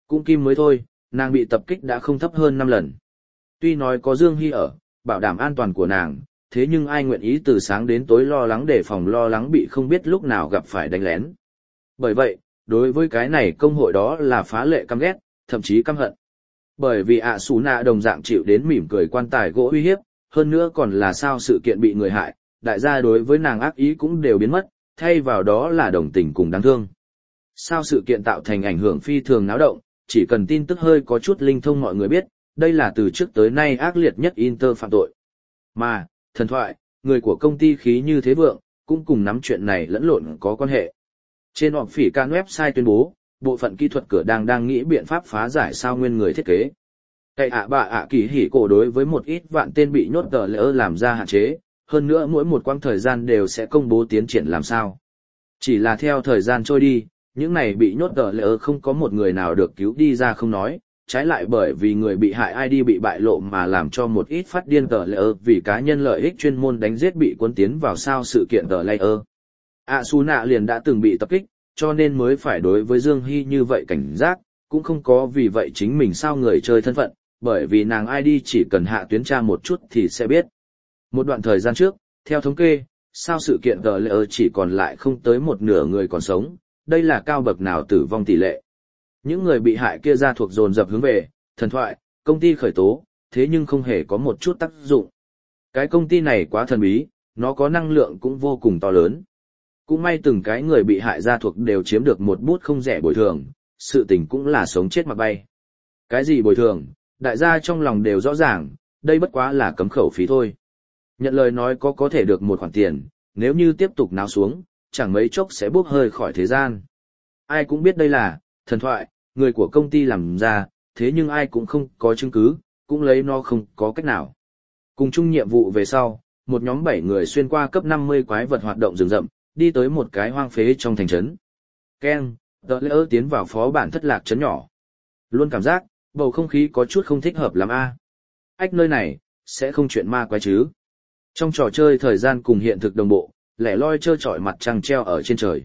Cũng kim mới thôi, nàng bị tập kích đã không thấp hơn năm lần. Tuy nói có Dương Hy ở, bảo đảm an toàn của nàng, thế nhưng ai nguyện ý từ sáng đến tối lo lắng để phòng lo lắng bị không biết lúc nào gặp phải đánh lén. Bởi vậy, đối với cái này công hội đó là phá lệ căm ghét, thậm chí căm hận. Bởi vì ạ Sú Nạ đồng dạng chịu đến mỉm cười quan tài gỗ uy hiếp, hơn nữa còn là sao sự kiện bị người hại, đại gia đối với nàng ác ý cũng đều biến mất, thay vào đó là đồng tình cùng đáng thương. Sao sự kiện tạo thành ảnh hưởng phi thường náo động, chỉ cần tin tức hơi có chút linh thông mọi người biết, đây là từ trước tới nay ác liệt nhất Inter phạm tội. Mà, thần thoại, người của công ty khí như thế vượng, cũng cùng nắm chuyện này lẫn lộn có quan hệ. Trên họp phỉ can website tuyên bố, bộ phận kỹ thuật cửa đang đang nghĩ biện pháp phá giải sao nguyên người thiết kế. Cậy ạ bạ ạ kỳ hỉ cổ đối với một ít vạn tên bị nhốt tờ lỡ làm ra hạn chế, hơn nữa mỗi một quãng thời gian đều sẽ công bố tiến triển làm sao. Chỉ là theo thời gian trôi đi, những này bị nhốt tờ lỡ không có một người nào được cứu đi ra không nói, trái lại bởi vì người bị hại i đê bị bại lộ mà làm cho một ít phát điên tờ lỡ vì cá nhân lợi ích chuyên môn đánh giết bị cuốn tiến vào sao sự kiện tờ lỡ. ạ Sú Nạ liền đã từng bị tập kích, cho nên mới phải đối với Dương Hy như vậy cảnh giác, cũng không có vì vậy chính mình sao người chơi thân phận, bởi vì nàng i đê chỉ cần hạ tuyến tra một chút thì sẽ biết. Một đoạn thời gian trước, theo thống kê, sao sự kiện tờ lỡ chỉ còn lại không tới một nửa người còn sống, đây là cao bậc nào tử vong tỷ lệ. Những người bị hại kia ra thuộc dồn dập hướng về, thần thoại, công ty khởi tố, thế nhưng không hề có một chút tác dụng. Cái công ty này quá thần bí, nó có năng lượng cũng vô cùng to lớn. Cũng may từng cái người bị hại gia thuộc đều chiếm được một bút không rẻ bồi thường, sự tình cũng là sống chết mặc bay. Cái gì bồi thường, đại gia trong lòng đều rõ ràng, đây bất quá là cấm khẩu phí thôi. Nhận lời nói có có thể được một khoản tiền, nếu như tiếp tục náo xuống, chẳng mấy chốc sẽ bốc hơi khỏi thế gian. Ai cũng biết đây là thần thoại, người của công ty làm ra, thế nhưng ai cũng không có chứng cứ, cũng lấy nó không có cách nào. Cùng chung nhiệm vụ về sau, một nhóm bảy người xuyên qua cấp năm mươi quái vật hoạt động rừng rậm, đi tới một cái hoang phế trong thành trấn. Ken, tờ lỡ tiến vào phó bản thất lạc trấn nhỏ. Luôn cảm giác, bầu không khí có chút không thích hợp lắm a. Ách nơi này, sẽ không chuyện ma quái chứ. Trong trò chơi thời gian cùng hiện thực đồng bộ, lẻ loi trơ trọi mặt trăng treo ở trên trời.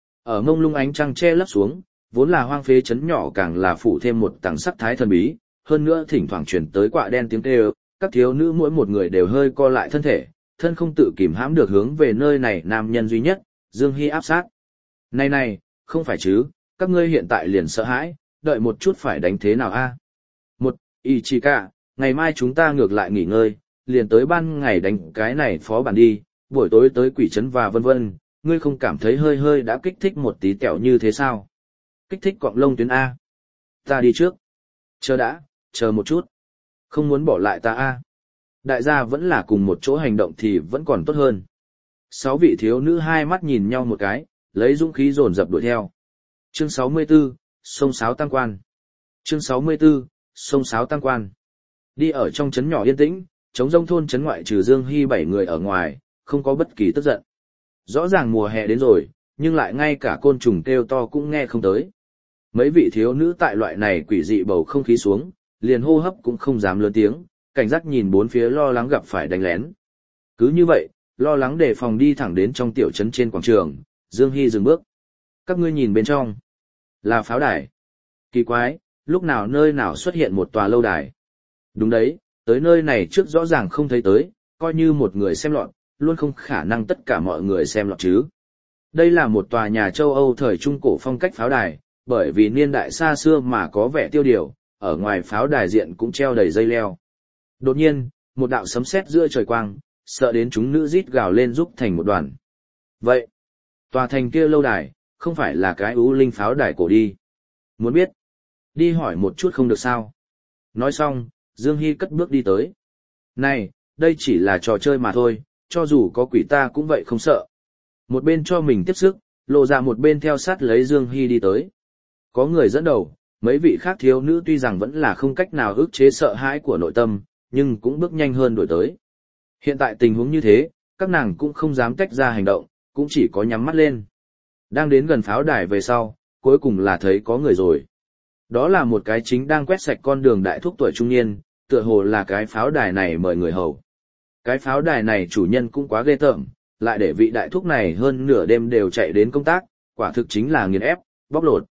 Ở ngông lung ánh trăng che lấp xuống, vốn là hoang phế trấn nhỏ càng là phủ thêm một tầng sắc thái thần bí, hơn nữa thỉnh thoảng truyền tới quạ đen tiếng kêu, các thiếu nữ mỗi một người đều hơi co lại thân thể, thân không tự kìm hãm được hướng về nơi này nam nhân duy nhất, Dương Hy áp sát. Này này, không phải chứ, các ngươi hiện tại liền sợ hãi, đợi một chút phải đánh thế nào a? Một, Ichika, ngày mai chúng ta ngược lại nghỉ ngơi, liền tới ban ngày đánh cái này phó bản đi, buổi tối tới quỷ trấn và vân vân, ngươi không cảm thấy hơi hơi đã kích thích một tí tẹo như thế sao? Kích thích cọng lông tuyến A. Ta đi trước. Chờ đã, chờ một chút. Không muốn bỏ lại ta A. Đại gia vẫn là cùng một chỗ hành động thì vẫn còn tốt hơn. Sáu vị thiếu nữ hai mắt nhìn nhau một cái, lấy dũng khí dồn dập đuổi theo. Chương sáu mươi tư, sông Sáo Tăng Quan. Chương sáu mươi tư, sông Sáo Tăng Quan. Đi ở trong trấn nhỏ yên tĩnh, trống rông thôn trấn ngoại trừ Dương Hy bảy người ở ngoài, không có bất kỳ tức giận. Rõ ràng mùa hè đến rồi, nhưng lại ngay cả côn trùng kêu to cũng nghe không tới. Mấy vị thiếu nữ tại loại này quỷ dị bầu không khí xuống, liền hô hấp cũng không dám lớn tiếng, cảnh giác nhìn bốn phía lo lắng gặp phải đánh lén. Cứ như vậy, lo lắng đề phòng đi thẳng đến trong tiểu trấn trên quảng trường, Dương Hy dừng bước. Các ngươi nhìn bên trong, là pháo đài. Kỳ quái, lúc nào nơi nào xuất hiện một tòa lâu đài. Đúng đấy, tới nơi này trước rõ ràng không thấy tới, coi như một người xem lọt, luôn không khả năng tất cả mọi người xem lọt chứ. Đây là một tòa nhà châu Âu thời Trung Cổ phong cách pháo đài, bởi vì niên đại xa xưa mà có vẻ tiêu điều, ở ngoài pháo đài diện cũng treo đầy dây leo. Đột nhiên, một đạo sấm sét giữa trời quang, sợ đến chúng nữ rít gào lên giúp thành một đoàn. Vậy, tòa thành kia lâu đài, không phải là cái ưu linh pháo đài cổ đi. Muốn biết, đi hỏi một chút không được sao. Nói xong, Dương Hy cất bước đi tới. Này, đây chỉ là trò chơi mà thôi, cho dù có quỷ ta cũng vậy không sợ. Một bên cho mình tiếp sức, lộ ra một bên theo sát lấy Dương Hy đi tới. Có người dẫn đầu, mấy vị khác thiếu nữ tuy rằng vẫn là không cách nào ức chế sợ hãi của nội tâm, nhưng cũng bước nhanh hơn đổi tới. Hiện tại tình huống như thế, các nàng cũng không dám tách ra hành động, cũng chỉ có nhắm mắt lên. Đang đến gần pháo đài về sau, cuối cùng là thấy có người rồi. Đó là một cái chính đang quét sạch con đường đại thúc tuổi trung niên, tựa hồ là cái pháo đài này mời người hầu. Cái pháo đài này chủ nhân cũng quá ghê tởm, lại để vị đại thúc này hơn nửa đêm đều chạy đến công tác, quả thực chính là nghiền ép, bóc lột.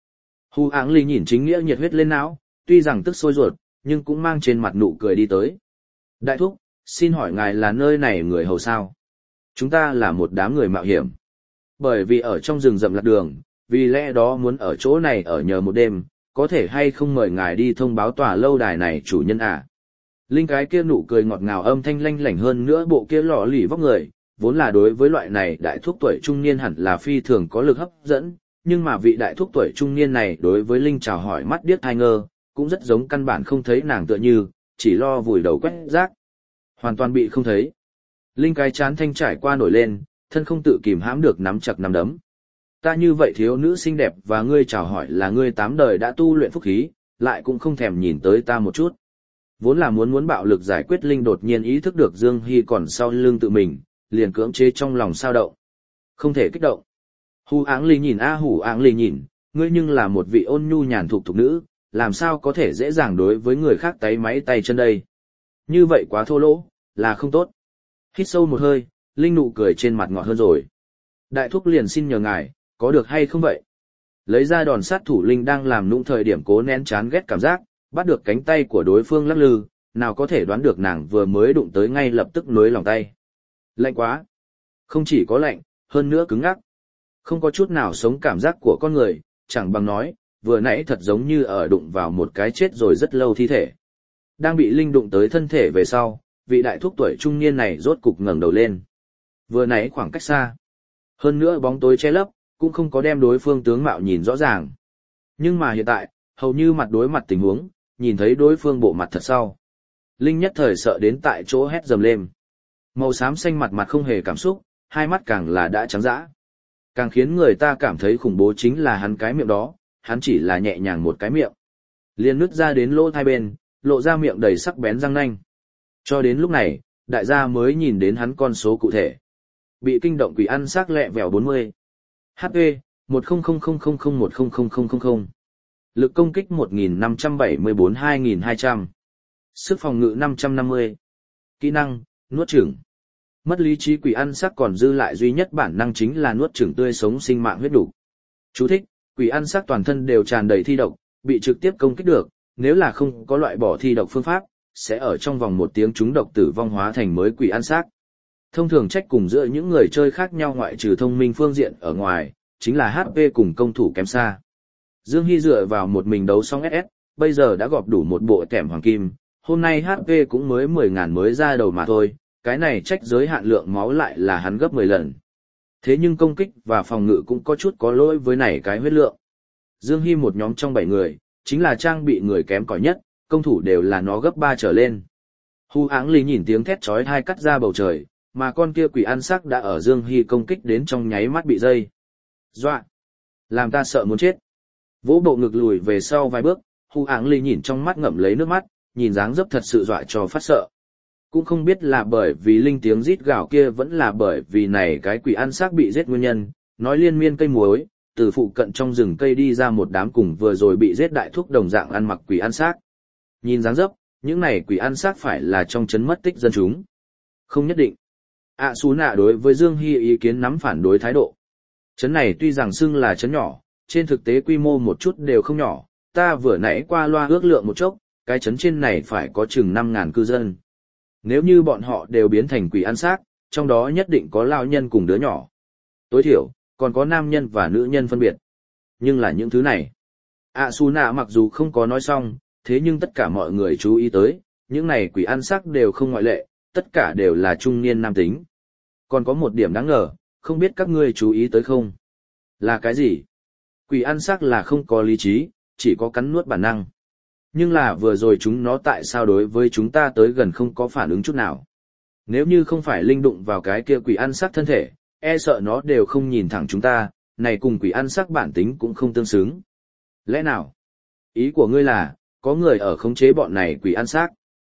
Hu Áng Ly nhìn chính nghĩa nhiệt huyết lên não, tuy rằng tức sôi ruột, nhưng cũng mang trên mặt nụ cười đi tới. Đại thúc, xin hỏi ngài là nơi này người hầu sao? Chúng ta là một đám người mạo hiểm. Bởi vì ở trong rừng rậm lạc đường, vì lẽ đó muốn ở chỗ này ở nhờ một đêm, có thể hay không mời ngài đi thông báo tòa lâu đài này chủ nhân à? Linh cái kia nụ cười ngọt ngào âm thanh lanh lảnh hơn nữa bộ kia lọ lì vóc người, vốn là đối với loại này đại thúc tuổi trung niên hẳn là phi thường có lực hấp dẫn, nhưng mà vị đại thúc tuổi trung niên này đối với Linh chào hỏi mắt điếc hai ngơ, cũng rất giống căn bản không thấy nàng tựa như, chỉ lo vùi đầu quét rác. Hoàn toàn bị không thấy. Linh cái chán thanh trải qua nổi lên, thân không tự kìm hãm được nắm chặt nắm đấm. Ta như vậy thiếu nữ xinh đẹp và ngươi chào hỏi là ngươi tám đời đã tu luyện phúc khí, lại cũng không thèm nhìn tới ta một chút. Vốn là muốn muốn bạo lực giải quyết Linh đột nhiên ý thức được Dương Hy còn sau lưng tự mình, liền cưỡng chế trong lòng sao động. Không thể kích động. Hù Áng Ly nhìn a Hù Áng Ly nhìn, ngươi nhưng là một vị ôn nhu nhàn thục thục nữ, làm sao có thể dễ dàng đối với người khác tay máy tay chân đây. Như vậy quá thô lỗ, là không tốt. Hít sâu một hơi, Linh nụ cười trên mặt ngọt hơn rồi. Đại thúc liền xin nhờ ngài, có được hay không vậy? Lấy ra đòn sát thủ Linh đang làm nũng thời điểm cố nén chán ghét cảm giác, bắt được cánh tay của đối phương lắc lư, nào có thể đoán được nàng vừa mới đụng tới ngay lập tức nối lòng tay. Lạnh quá. Không chỉ có lạnh, hơn nữa cứng ngắc. Không có chút nào sống cảm giác của con người, chẳng bằng nói, vừa nãy thật giống như ở đụng vào một cái chết rồi rất lâu thi thể. Đang bị Linh đụng tới thân thể về sau, vị đại thúc tuổi trung niên này rốt cục ngẩng đầu lên. Vừa nãy khoảng cách xa. Hơn nữa bóng tối che lấp, cũng không có đem đối phương tướng mạo nhìn rõ ràng. Nhưng mà hiện tại, hầu như mặt đối mặt tình huống, nhìn thấy đối phương bộ mặt thật sau. Linh nhất thời sợ đến tại chỗ hét dầm lên. Màu xám xanh mặt mặt không hề cảm xúc, hai mắt càng là đã trắng dã. Càng khiến người ta cảm thấy khủng bố chính là hắn cái miệng đó, hắn chỉ là nhẹ nhàng một cái miệng. Liền nứt ra đến lỗ hai bên, lộ ra miệng đầy sắc bén răng nanh. Cho đến lúc này, đại gia mới nhìn đến hắn con số cụ thể. Bị kinh động quỷ ăn xác lẹ vẹo bốn mươi. hát pê, một không không không không không một không không không không không. Lực công kích một nghìn năm trăm bảy mươi bốn hai nghìn hai trăm. Sức phòng ngự năm trăm năm mươi. Kỹ năng, nuốt chửng. Mất lý trí quỷ ăn xác còn dư lại duy nhất bản năng chính là nuốt chửng tươi sống sinh mạng huyết đủ. Chú thích, quỷ ăn xác toàn thân đều tràn đầy thi độc, bị trực tiếp công kích được, nếu là không có loại bỏ thi độc phương pháp, sẽ ở trong vòng một tiếng trúng độc tử vong hóa thành mới quỷ ăn xác. Thông thường trách cùng giữa những người chơi khác nhau ngoại trừ thông minh phương diện ở ngoài, chính là hát pê cùng công thủ kém xa. Dương Hy dựa vào một mình đấu xong ét ét, bây giờ đã gọp đủ một bộ kèm hoàng kim, hôm nay hát pê cũng mới mười ngàn mới ra đầu mà thôi, cái này trách giới hạn lượng máu lại là hắn gấp mười lần. Thế nhưng công kích và phòng ngự cũng có chút có lỗi với này cái huyết lượng. Dương Hy một nhóm trong bảy người, chính là trang bị người kém cỏi nhất, công thủ đều là nó gấp ba trở lên. Hu Áng Ly nhìn tiếng thét chói tai cắt ra bầu trời, mà con kia quỷ ăn xác đã ở Dương Hy công kích đến trong nháy mắt bị dây. Dọa! Làm ta sợ muốn chết. Vỗ bộ ngực lùi về sau vài bước, Hu Áng Ly nhìn trong mắt ngậm lấy nước mắt, nhìn dáng dấp thật sự dọa cho phát sợ. Cũng không biết là bởi vì linh tiếng rít gào kia vẫn là bởi vì này cái quỷ ăn xác bị giết nguyên nhân, nói liên miên cây muối, từ phụ cận trong rừng cây đi ra một đám cùng vừa rồi bị giết đại thúc đồng dạng ăn mặc quỷ ăn xác. Nhìn dáng dấp, những này quỷ ăn xác phải là trong chấn mất tích dân chúng. Không nhất định. ạ xú nạ đối với Dương Hy ý kiến nắm phản đối thái độ. Chấn này tuy rằng xưng là chấn nhỏ, trên thực tế quy mô một chút đều không nhỏ, ta vừa nãy qua loa ước lượng một chốc, cái chấn trên này phải có chừng năm ngàn cư dân. Nếu như bọn họ đều biến thành quỷ ăn xác, trong đó nhất định có lao nhân cùng đứa nhỏ. Tối thiểu, còn có nam nhân và nữ nhân phân biệt. Nhưng là những thứ này. ạ xú nạ mặc dù không có nói xong, thế nhưng tất cả mọi người chú ý tới, những này quỷ ăn xác đều không ngoại lệ, tất cả đều là trung niên nam tính. Còn có một điểm đáng ngờ, không biết các ngươi chú ý tới không? Là cái gì? Quỷ ăn xác là không có lý trí, chỉ có cắn nuốt bản năng. Nhưng là vừa rồi chúng nó tại sao đối với chúng ta tới gần không có phản ứng chút nào? Nếu như không phải linh đụng vào cái kia quỷ ăn xác thân thể, e sợ nó đều không nhìn thẳng chúng ta, này cùng quỷ ăn xác bản tính cũng không tương xứng. Lẽ nào? Ý của ngươi là, có người ở khống chế bọn này quỷ ăn xác.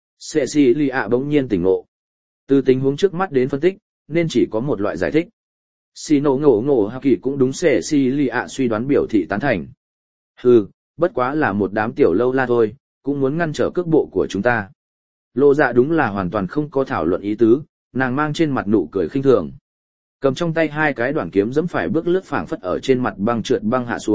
Cecilia bỗng nhiên tỉnh ngộ. Từ tình huống trước mắt đến phân tích, nên chỉ có một loại giải thích. Xì nổ ngộ ngộ hạ kỳ cũng đúng Cecilia suy đoán biểu thị tán thành. Hừ, bất quá là một đám tiểu lâu la thôi, cũng muốn ngăn trở cước bộ của chúng ta. Lộ dạ đúng là hoàn toàn không có thảo luận ý tứ, nàng mang trên mặt nụ cười khinh thường. Cầm trong tay hai cái đoạn kiếm giẫm phải bước lướt phảng phất ở trên mặt băng trượt băng hạ xuống,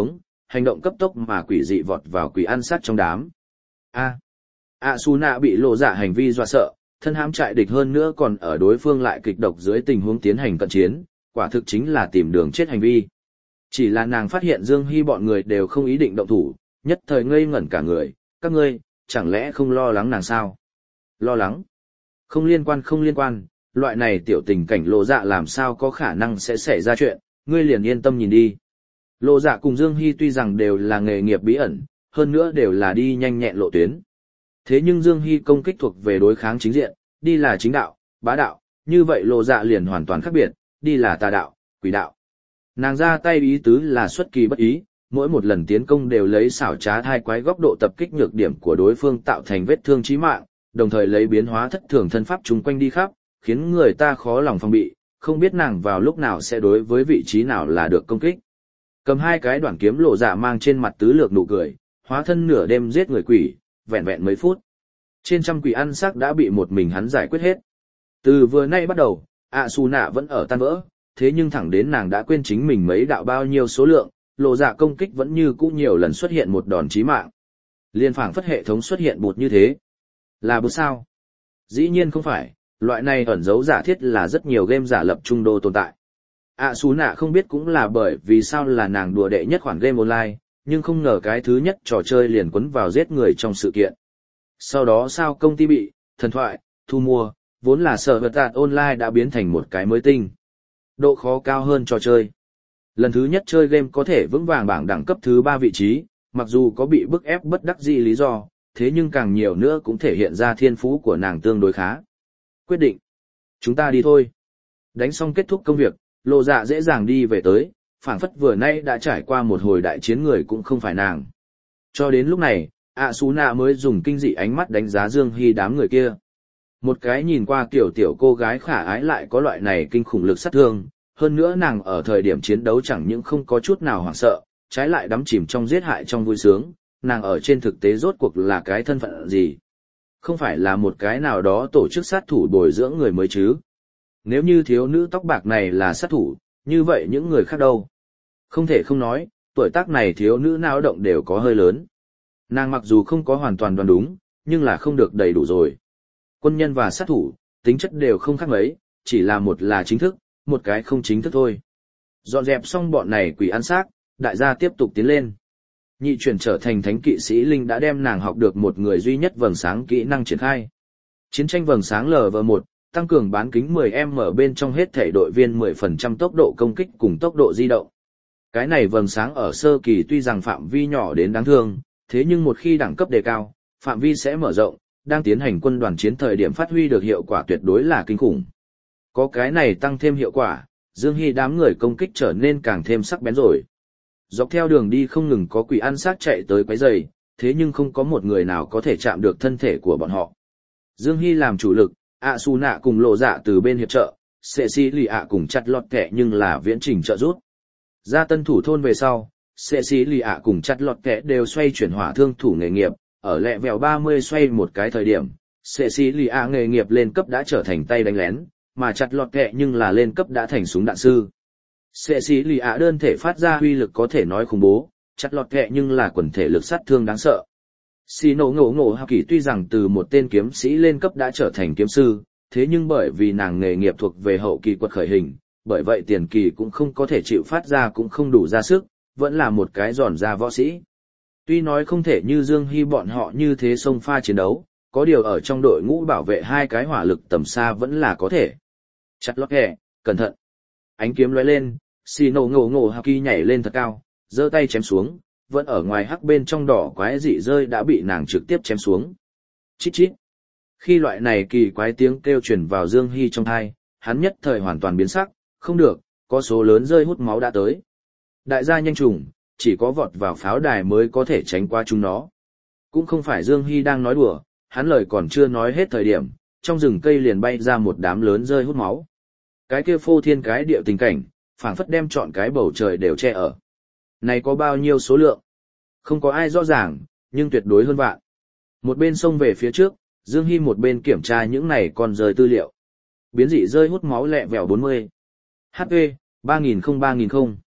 hành động cấp tốc mà quỷ dị vọt vào quỷ ăn sát trong đám. A. A Su Nạ bị lộ dạ hành vi dọa sợ, thân hãm trại địch hơn nữa còn ở đối phương lại kịch độc dưới tình huống tiến hành cận chiến, quả thực chính là tìm đường chết hành vi. Chỉ là nàng phát hiện Dương Hy bọn người đều không ý định động thủ, nhất thời ngây ngẩn cả người, các ngươi, chẳng lẽ không lo lắng nàng sao? Lo lắng? Không liên quan không liên quan, loại này tiểu tình cảnh lộ dạ làm sao có khả năng sẽ xảy ra chuyện, ngươi liền yên tâm nhìn đi. Lộ dạ cùng Dương Hy tuy rằng đều là nghề nghiệp bí ẩn, hơn nữa đều là đi nhanh nhẹn lộ tuyến. Thế nhưng Dương Hy công kích thuộc về đối kháng chính diện, đi là chính đạo, bá đạo, như vậy lộ dạ liền hoàn toàn khác biệt, đi là tà đạo, quỷ đạo. Nàng ra tay ý tứ là xuất kỳ bất ý, mỗi một lần tiến công đều lấy xảo trá hai quái góc độ tập kích nhược điểm của đối phương tạo thành vết thương chí mạng, đồng thời lấy biến hóa thất thường thân pháp chung quanh đi khắp, khiến người ta khó lòng phòng bị, không biết nàng vào lúc nào sẽ đối với vị trí nào là được công kích. Cầm hai cái đoạn kiếm lộ dạ mang trên mặt tứ lược nụ cười, hóa thân nửa đêm giết người quỷ, vẹn vẹn mấy phút. Trên trăm quỷ ăn xác đã bị một mình hắn giải quyết hết. Từ vừa nay bắt đầu, ạ Su Nạ vẫn ở tan vỡ, thế nhưng thẳng đến nàng đã quên chính mình mấy đạo bao nhiêu số lượng, lộ dạ công kích vẫn như cũ nhiều lần xuất hiện một đòn chí mạng. Liên phảng phất hệ thống xuất hiện bụt như thế. Là bụt sao? Dĩ nhiên không phải, loại này ẩn dấu giả thiết là rất nhiều game giả lập trung đô tồn tại. ạ Su Nạ không biết cũng là bởi vì sao là nàng đùa đệ nhất khoản game online, nhưng không ngờ cái thứ nhất trò chơi liền quấn vào giết người trong sự kiện. Sau đó sao công ty bị, thần thoại, thu mua, vốn là sở vật tạt online đã biến thành một cái mới tinh. Độ khó cao hơn trò chơi. Lần thứ nhất chơi game có thể vững vàng bảng đẳng cấp thứ ba vị trí, mặc dù có bị bức ép bất đắc dĩ lý do, thế nhưng càng nhiều nữa cũng thể hiện ra thiên phú của nàng tương đối khá. Quyết định. Chúng ta đi thôi. Đánh xong kết thúc công việc, lộ dạ dễ dàng đi về tới, phảng phất vừa nay đã trải qua một hồi đại chiến người cũng không phải nàng. Cho đến lúc này, ạ Su Nạ mới dùng kinh dị ánh mắt đánh giá Dương Hy đám người kia. Một cái nhìn qua kiểu tiểu cô gái khả ái lại có loại này kinh khủng lực sát thương, hơn nữa nàng ở thời điểm chiến đấu chẳng những không có chút nào hoảng sợ, trái lại đắm chìm trong giết hại trong vui sướng, nàng ở trên thực tế rốt cuộc là cái thân phận gì? Không phải là một cái nào đó tổ chức sát thủ bồi dưỡng người mới chứ? Nếu như thiếu nữ tóc bạc này là sát thủ, như vậy những người khác đâu? Không thể không nói, tuổi tác này thiếu nữ não động đều có hơi lớn. Nàng mặc dù không có hoàn toàn đoán đúng, nhưng là không được đầy đủ rồi. Quân nhân và sát thủ, tính chất đều không khác mấy, chỉ là một là chính thức, một cái không chính thức thôi. Dọn dẹp xong bọn này quỷ ăn xác, đại gia tiếp tục tiến lên. Nhị chuyển trở thành thánh kỵ sĩ Linh đã đem nàng học được một người duy nhất vầng sáng kỹ năng triển khai. Chiến tranh vầng sáng L V một, tăng cường bán kính mười em em bên trong hết thể đội viên mười phần trăm tốc độ công kích cùng tốc độ di động. Cái này vầng sáng ở sơ kỳ tuy rằng phạm vi nhỏ đến đáng thương, thế nhưng một khi đẳng cấp đề cao, phạm vi sẽ mở rộng, đang tiến hành quân đoàn chiến thời điểm phát huy được hiệu quả tuyệt đối là kinh khủng. Có cái này tăng thêm hiệu quả, Dương Hy đám người công kích trở nên càng thêm sắc bén rồi. Dọc theo đường đi không ngừng có quỷ ăn xác chạy tới quấy rầy, thế nhưng không có một người nào có thể chạm được thân thể của bọn họ. Dương Hy làm chủ lực, ạ Su Nạ cùng lộ dạ từ bên hiệp trợ, Sệ Xí Lì ạ cùng chặt lọt kẻ nhưng là viễn trình trợ rút. Ra tân thủ thôn về sau, Sệ Xí Lì ạ cùng chặt lọt kẻ đều xoay chuyển hỏa thương thủ nghề nghiệp, ở lẹ vèo ba mươi xoay một cái thời điểm, Sệ Xí Lì ạ nghề nghiệp lên cấp đã trở thành tay đánh lén, mà chặt lọt kẻ nhưng là lên cấp đã thành súng đạn sư. Sệ Xí Lì ạ đơn thể phát ra uy lực có thể nói khủng bố, chặt lọt kẻ nhưng là quần thể lực sát thương đáng sợ. Xì nổ ngộ ngộ Hào Kỳ tuy rằng từ một tên kiếm sĩ lên cấp đã trở thành kiếm sư, thế nhưng bởi vì nàng nghề nghiệp thuộc về hậu kỳ quật khởi hình, bởi vậy tiền kỳ cũng không có thể chịu phát ra cũng không đủ ra sức, vẫn là một cái giòn ra võ sĩ. Tuy nói không thể như Dương Hy bọn họ như thế xông pha chiến đấu, có điều ở trong đội ngũ bảo vệ hai cái hỏa lực tầm xa vẫn là có thể. Chặt lót kẻ, cẩn thận. Ánh kiếm lóe lên, xì nổ ngộ ngộ Hào Kỳ nhảy lên thật cao, giơ tay chém xuống, vẫn ở ngoài hắc bên trong đỏ quái dị rơi đã bị nàng trực tiếp chém xuống. Chít chít. Khi loại này kỳ quái tiếng kêu truyền vào Dương Hy trong tai, hắn nhất thời hoàn toàn biến sắc, không được, có số lớn rơi hút máu đã tới. Đại gia nhanh trùng, chỉ có vọt vào pháo đài mới có thể tránh qua chúng nó. Cũng không phải Dương Hy đang nói đùa, hắn lời còn chưa nói hết thời điểm, trong rừng cây liền bay ra một đám lớn rơi hút máu. Cái kia phô thiên cái địa tình cảnh, phảng phất đem trọn cái bầu trời đều che ở. Này có bao nhiêu số lượng? Không có ai rõ ràng, nhưng tuyệt đối hơn vạn. Một bên xông về phía trước, Dương Hy một bên kiểm tra những này còn rơi tư liệu. Biến dị rơi hút máu lẹ vèo bốn mươi. hát pê, ba nghìn không ba nghìn không.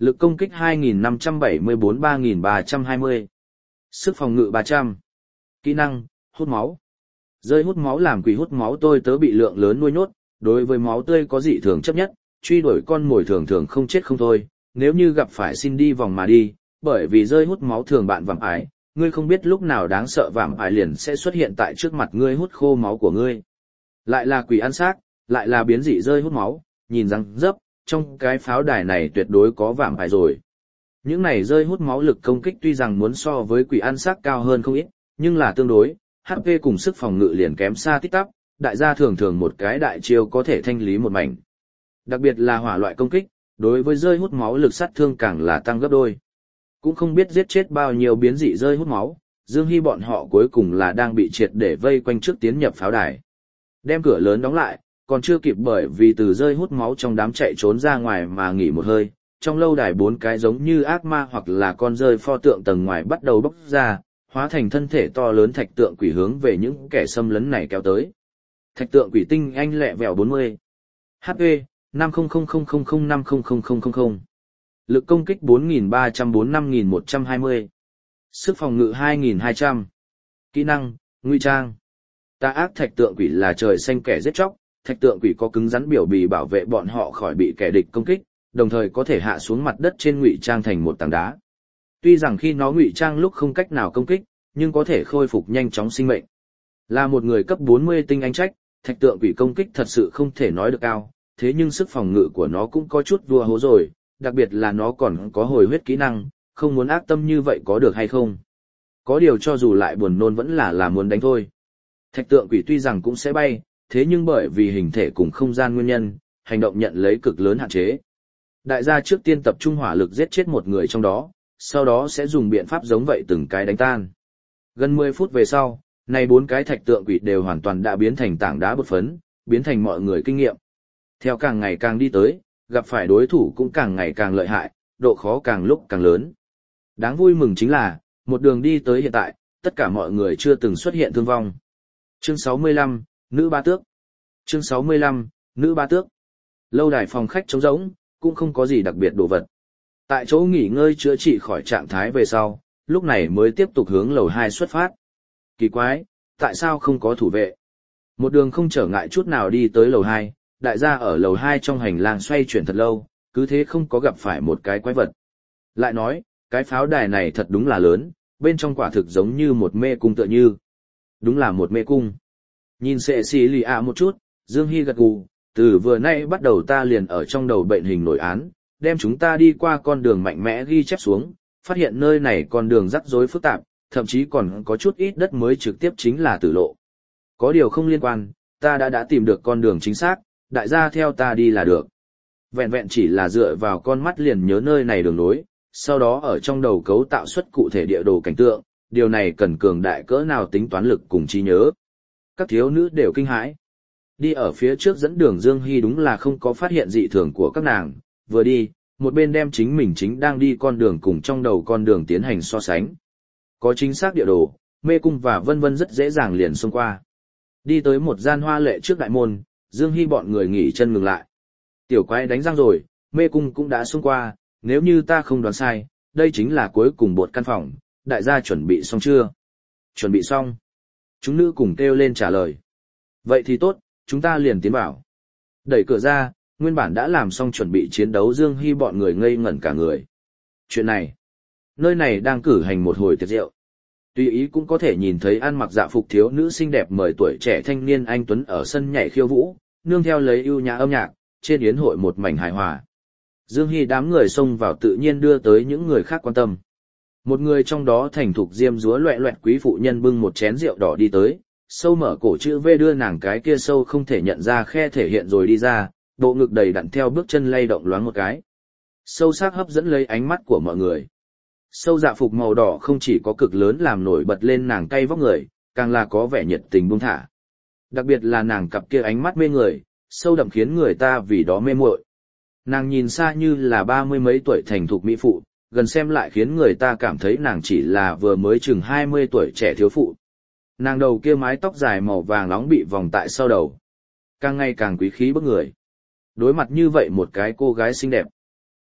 Lực công kích hai nghìn năm trăm bảy mươi bốn ba nghìn ba trăm hai mươi. Sức phòng ngự ba trăm. Kỹ năng, hút máu. Rơi hút máu làm quỷ hút máu tôi tớ bị lượng lớn nuôi nhốt, đối với máu tươi có dị thường chấp nhất, truy đuổi con mồi thường thường không chết không thôi, nếu như gặp phải xin đi vòng mà đi, bởi vì rơi hút máu thường bạn vạm ải, ngươi không biết lúc nào đáng sợ vạm ải liền sẽ xuất hiện tại trước mặt ngươi hút khô máu của ngươi. Lại là quỷ ăn xác, lại là biến dị rơi hút máu, nhìn răng dấp, trong cái pháo đài này tuyệt đối có vạm ải rồi. Những này rơi hút máu lực công kích tuy rằng muốn so với quỷ ăn xác cao hơn không ít, nhưng là tương đối, hát pê cùng sức phòng ngự liền kém xa tít tắp, đại gia thường thường một cái đại chiêu có thể thanh lý một mảnh. Đặc biệt là hỏa loại công kích, đối với rơi hút máu lực sát thương càng là tăng gấp đôi. Cũng không biết giết chết bao nhiêu biến dị rơi hút máu, Dương Hy bọn họ cuối cùng là đang bị triệt để vây quanh trước tiến nhập pháo đài. Đem cửa lớn đóng lại, còn chưa kịp bởi vì từ rơi hút máu trong đám chạy trốn ra ngoài mà nghỉ một hơi, trong lâu đài bốn cái giống như ác ma hoặc là con rơi pho tượng tầng ngoài bắt đầu bốc ra, hóa thành thân thể to lớn thạch tượng quỷ hướng về những kẻ xâm lấn này kéo tới. Thạch tượng quỷ tinh anh lẹ vẹo bốn mươi. hát pê, năm không không không không không năm không không không không không. Lực công kích bốn nghìn ba trăm bốn mươi lăm nghìn một trăm hai mươi. Sức phòng ngự hai nghìn hai trăm. Kỹ năng, ngụy trang. Tà ác thạch tượng quỷ là trời xanh kẻ giết chóc, thạch tượng quỷ có cứng rắn biểu bì bảo vệ bọn họ khỏi bị kẻ địch công kích, đồng thời có thể hạ xuống mặt đất trên ngụy trang thành một tảng đá. Tuy rằng khi nó ngụy trang lúc không cách nào công kích, nhưng có thể khôi phục nhanh chóng sinh mệnh. Là một người cấp bốn mươi tinh anh trách, thạch tượng quỷ công kích thật sự không thể nói được cao, thế nhưng sức phòng ngự của nó cũng có chút vua hố rồi, đặc biệt là nó còn có hồi huyết kỹ năng, không muốn ác tâm như vậy có được hay không. Có điều cho dù lại buồn nôn vẫn là là muốn đánh thôi. Thạch tượng quỷ tuy rằng cũng sẽ bay, thế nhưng bởi vì hình thể cùng không gian nguyên nhân, hành động nhận lấy cực lớn hạn chế. Đại gia trước tiên tập trung hỏa lực giết chết một người trong đó, sau đó sẽ dùng biện pháp giống vậy từng cái đánh tan. Gần mười phút về sau, này bốn cái thạch tượng quỷ đều hoàn toàn đã biến thành tảng đá bột phấn, biến thành mọi người kinh nghiệm. Theo càng ngày càng đi tới, gặp phải đối thủ cũng càng ngày càng lợi hại, độ khó càng lúc càng lớn. Đáng vui mừng chính là, một đường đi tới hiện tại, tất cả mọi người chưa từng xuất hiện thương vong. Chương sáu mươi lăm, Nữ Ba Tước. Chương sáu mươi lăm, Nữ Ba Tước. Lâu đài phòng khách trống rỗng, cũng không có gì đặc biệt đồ vật. Tại chỗ nghỉ ngơi chữa trị khỏi trạng thái về sau, lúc này mới tiếp tục hướng lầu hai xuất phát. Kỳ quái, tại sao không có thủ vệ? Một đường không trở ngại chút nào đi tới lầu hai, đại gia ở lầu hai trong hành lang xoay chuyển thật lâu, cứ thế không có gặp phải một cái quái vật. Lại nói, cái pháo đài này thật đúng là lớn, bên trong quả thực giống như một mê cung tựa như. Đúng là một mê cung. Nhìn sệ xì lì ạ một chút, Dương Hy gật gù, từ vừa nay bắt đầu ta liền ở trong đầu bệnh hình nổi án, đem chúng ta đi qua con đường mạnh mẽ ghi chép xuống, phát hiện nơi này con đường rắc rối phức tạp, thậm chí còn có chút ít đất mới trực tiếp chính là tử lộ. Có điều không liên quan, ta đã đã tìm được con đường chính xác, đại gia theo ta đi là được. Vẹn vẹn chỉ là dựa vào con mắt liền nhớ nơi này đường nối, sau đó ở trong đầu cấu tạo xuất cụ thể địa đồ cảnh tượng, điều này cần cường đại cỡ nào tính toán lực cùng trí nhớ. Các thiếu nữ đều kinh hãi. Đi ở phía trước dẫn đường Dương Hy đúng là không có phát hiện dị thường của các nàng, vừa đi, một bên đem chính mình chính đang đi con đường cùng trong đầu con đường tiến hành so sánh. Có chính xác địa đồ, mê cung và vân vân rất dễ dàng liền xông qua. Đi tới một gian hoa lệ trước đại môn, Dương Hy bọn người nghỉ chân ngừng lại. Tiểu quái đánh răng rồi, mê cung cũng đã xông qua, nếu như ta không đoán sai, đây chính là cuối cùng bột căn phòng, đại gia chuẩn bị xong chưa? Chuẩn bị xong. Chúng nữ cùng kêu lên trả lời. Vậy thì tốt, chúng ta liền tiến vào. Đẩy cửa ra, nguyên bản đã làm xong chuẩn bị chiến đấu Dương Hy bọn người ngây ngẩn cả người. Chuyện này, nơi này đang cử hành một hồi tiệc rượu. Tùy ý cũng có thể nhìn thấy ăn mặc dạ phục thiếu nữ xinh đẹp mời tuổi trẻ thanh niên anh tuấn ở sân nhảy khiêu vũ, nương theo lấy ưu nhã âm nhạc, trên yến hội một mảnh hài hòa. Dương Hy đám người xông vào tự nhiên đưa tới những người khác quan tâm. Một người trong đó thành thục diêm dúa loẹ loẹt quý phụ nhân bưng một chén rượu đỏ đi tới, sâu mở cổ chữ V đưa nàng cái kia sâu không thể nhận ra khe thể hiện rồi đi ra, bộ ngực đầy đặn theo bước chân lay động loáng một cái. Sâu sắc hấp dẫn lấy ánh mắt của mọi người. Sâu dạ phục màu đỏ không chỉ có cực lớn làm nổi bật lên nàng cay vóc người, càng là có vẻ nhiệt tình buông thả. Đặc biệt là nàng cặp kia ánh mắt mê người, sâu đậm khiến người ta vì đó mê muội. Nàng nhìn xa như là ba mươi mấy tuổi thành thục mỹ phụ, gần xem lại khiến người ta cảm thấy nàng chỉ là vừa mới chừng hai mươi tuổi trẻ thiếu phụ. Nàng đầu kia mái tóc dài màu vàng nóng bị vòng tại sau đầu, càng ngày càng quý khí bức người. Đối mặt như vậy một cái cô gái xinh đẹp,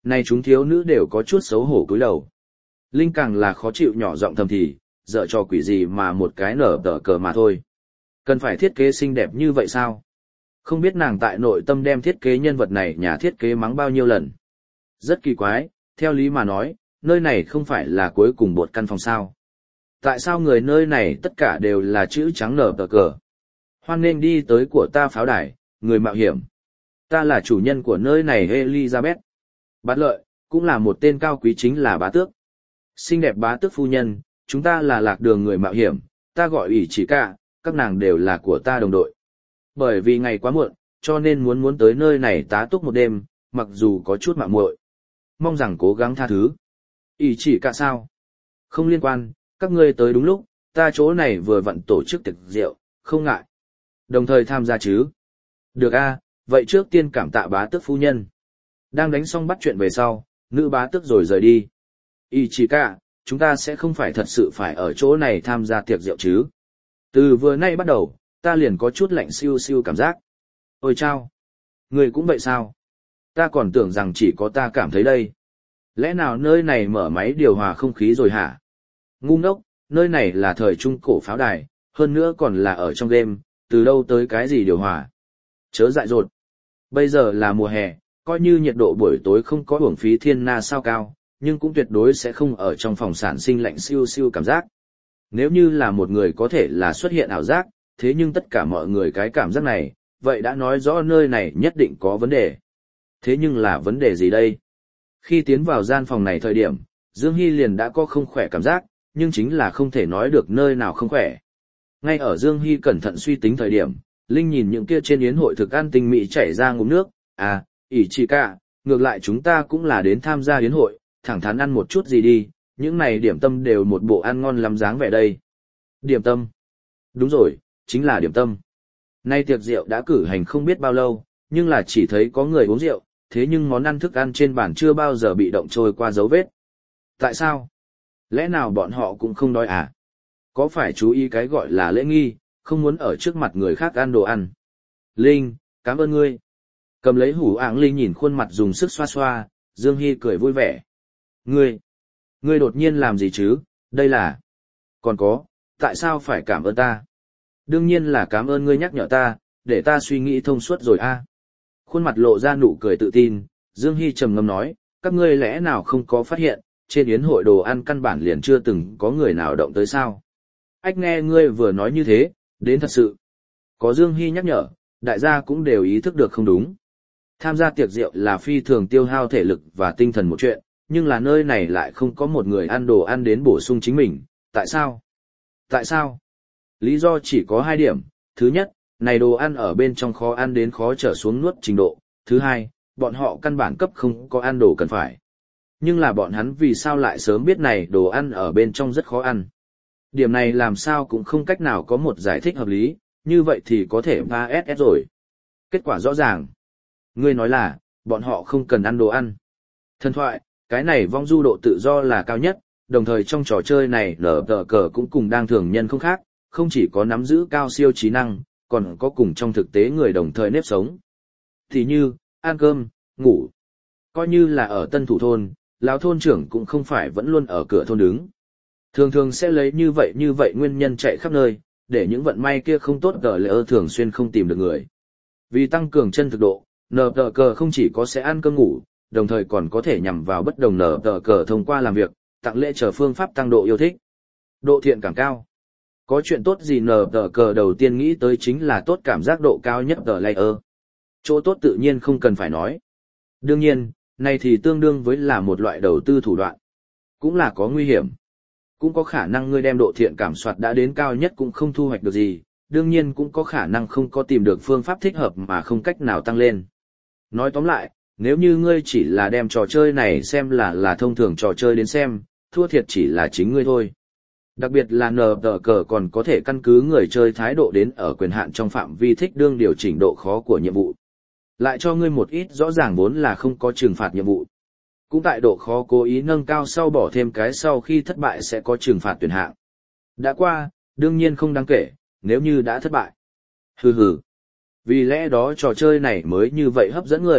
Này chúng thiếu nữ đều có chút xấu hổ cúi đầu. Linh càng là khó chịu nhỏ giọng thầm thì, dở cho quỷ gì mà một cái nở tờ cờ mà thôi. Cần phải thiết kế xinh đẹp như vậy sao? Không biết nàng tại nội tâm đem thiết kế nhân vật này nhà thiết kế mắng bao nhiêu lần. Rất kỳ quái, theo lý mà nói, nơi này không phải là cuối cùng một căn phòng sao. Tại sao người nơi này tất cả đều là chữ trắng nở tờ cờ? Hoan nên đi tới của ta pháo đài, người mạo hiểm. Ta là chủ nhân của nơi này Elizabeth. Bát lợi, cũng là một tên cao quý chính là bá tước. Xinh đẹp bá tước phu nhân, chúng ta là lạc đường người mạo hiểm, ta gọi ủy chỉ cả, các nàng đều là của ta đồng đội. Bởi vì ngày quá muộn, cho nên muốn muốn tới nơi này tá túc một đêm, mặc dù có chút mạo muội. Mong rằng cố gắng tha thứ. Ủy chỉ cả sao? Không liên quan, các ngươi tới đúng lúc, ta chỗ này vừa vặn tổ chức tiệc rượu, không ngại. Đồng thời tham gia chứ? Được a, vậy trước tiên cảm tạ bá tước phu nhân. Đang đánh xong bắt chuyện về sau, nữ bá tước rồi rời đi. Ý chỉ cả, chúng ta sẽ không phải thật sự phải ở chỗ này tham gia tiệc rượu chứ. Từ vừa nay bắt đầu, ta liền có chút lạnh siêu siêu cảm giác. Ôi chao! Người cũng vậy sao? Ta còn tưởng rằng chỉ có ta cảm thấy đây. Lẽ nào nơi này mở máy điều hòa không khí rồi hả? Ngu ngốc, nơi này là thời trung cổ pháo đài, hơn nữa còn là ở trong game, từ đâu tới cái gì điều hòa? Chớ dại dột. Bây giờ là mùa hè, coi như nhiệt độ buổi tối không có uổng phí thiên na sao cao, nhưng cũng tuyệt đối sẽ không ở trong phòng sản sinh lạnh siêu siêu cảm giác. Nếu như là một người có thể là xuất hiện ảo giác, thế nhưng tất cả mọi người cái cảm giác này, vậy đã nói rõ nơi này nhất định có vấn đề. Thế nhưng là vấn đề gì đây? Khi tiến vào gian phòng này thời điểm, Dương Hy liền đã có không khỏe cảm giác, nhưng chính là không thể nói được nơi nào không khỏe. Ngay ở Dương Hy cẩn thận suy tính thời điểm, Linh nhìn những kia trên yến hội thực ăn tinh mỹ chảy ra ngụm nước, à, ỷ chỉ cả, ngược lại chúng ta cũng là đến tham gia yến hội, thẳng thắn ăn một chút gì đi, những này điểm tâm đều một bộ ăn ngon lắm dáng vẻ đây. Điểm tâm? Đúng rồi, chính là điểm tâm. Nay tiệc rượu đã cử hành không biết bao lâu, nhưng là chỉ thấy có người uống rượu, thế nhưng món ăn thức ăn trên bàn chưa bao giờ bị động trôi qua dấu vết. Tại sao? Lẽ nào bọn họ cũng không đói à? Có phải chú ý cái gọi là lễ nghi, không muốn ở trước mặt người khác ăn đồ ăn? Linh, cảm ơn ngươi. Cầm lấy hủ ảng Linh nhìn khuôn mặt dùng sức xoa xoa, Dương Hy cười vui vẻ. Ngươi, ngươi đột nhiên làm gì chứ, đây là... Còn có, tại sao phải cảm ơn ta? Đương nhiên là cảm ơn ngươi nhắc nhở ta, để ta suy nghĩ thông suốt rồi a. Khuôn mặt lộ ra nụ cười tự tin, Dương Hy trầm ngâm nói, các ngươi lẽ nào không có phát hiện, trên yến hội đồ ăn căn bản liền chưa từng có người nào động tới sao? Ách nghe ngươi vừa nói như thế, đến thật sự. Có Dương Hy nhắc nhở, đại gia cũng đều ý thức được không đúng. Tham gia tiệc rượu là phi thường tiêu hao thể lực và tinh thần một chuyện, nhưng là nơi này lại không có một người ăn đồ ăn đến bổ sung chính mình, tại sao? Tại sao? Lý do chỉ có hai điểm, thứ nhất, này đồ ăn ở bên trong khó ăn đến khó trở xuống nuốt trình độ, thứ hai, bọn họ căn bản cấp không có ăn đồ cần phải. Nhưng là bọn hắn vì sao lại sớm biết này đồ ăn ở bên trong rất khó ăn. Điểm này làm sao cũng không cách nào có một giải thích hợp lý, như vậy thì có thể ba ét ét rồi. Kết quả rõ ràng. Ngươi nói là, bọn họ không cần ăn đồ ăn. Thần thoại, cái này vong du độ tự do là cao nhất, đồng thời trong trò chơi này nở tờ cờ cũng cùng đang thường nhân không khác, không chỉ có nắm giữ cao siêu trí năng, còn có cùng trong thực tế người đồng thời nếp sống. Thì như, ăn cơm, ngủ. Coi như là ở tân thủ thôn, lão thôn trưởng cũng không phải vẫn luôn ở cửa thôn đứng. Thường thường sẽ lấy như vậy như vậy nguyên nhân chạy khắp nơi, để những vận may kia không tốt tờ lệ ơ thường xuyên không tìm được người. Vì tăng cường chân thực độ, nở tờ cờ không chỉ có sẽ ăn cơm ngủ, đồng thời còn có thể nhằm vào bất đồng nở tờ cờ thông qua làm việc, tặng lễ chờ phương pháp tăng độ yêu thích. Độ thiện cảm cao. Có chuyện tốt gì nở tờ cờ đầu tiên nghĩ tới chính là tốt cảm giác độ cao nhất tờ layer. Chỗ tốt tự nhiên không cần phải nói. Đương nhiên, này thì tương đương với là một loại đầu tư thủ đoạn. Cũng là có nguy hiểm. Cũng có khả năng ngươi đem độ thiện cảm soạt đã đến cao nhất cũng không thu hoạch được gì, đương nhiên cũng có khả năng không có tìm được phương pháp thích hợp mà không cách nào tăng lên. Nói tóm lại, nếu như ngươi chỉ là đem trò chơi này xem là là thông thường trò chơi đến xem, thua thiệt chỉ là chính ngươi thôi. Đặc biệt là nờ tờ cờ còn có thể căn cứ người chơi thái độ đến ở quyền hạn trong phạm vi thích đương điều chỉnh độ khó của nhiệm vụ. Lại cho ngươi một ít rõ ràng vốn là không có trừng phạt nhiệm vụ. Cũng tại độ khó cố ý nâng cao sau bỏ thêm cái sau khi thất bại sẽ có trừng phạt tuyển hạng. Đã qua, đương nhiên không đáng kể, nếu như đã thất bại. Hừ hừ. Vì lẽ đó trò chơi này mới như vậy hấp dẫn người,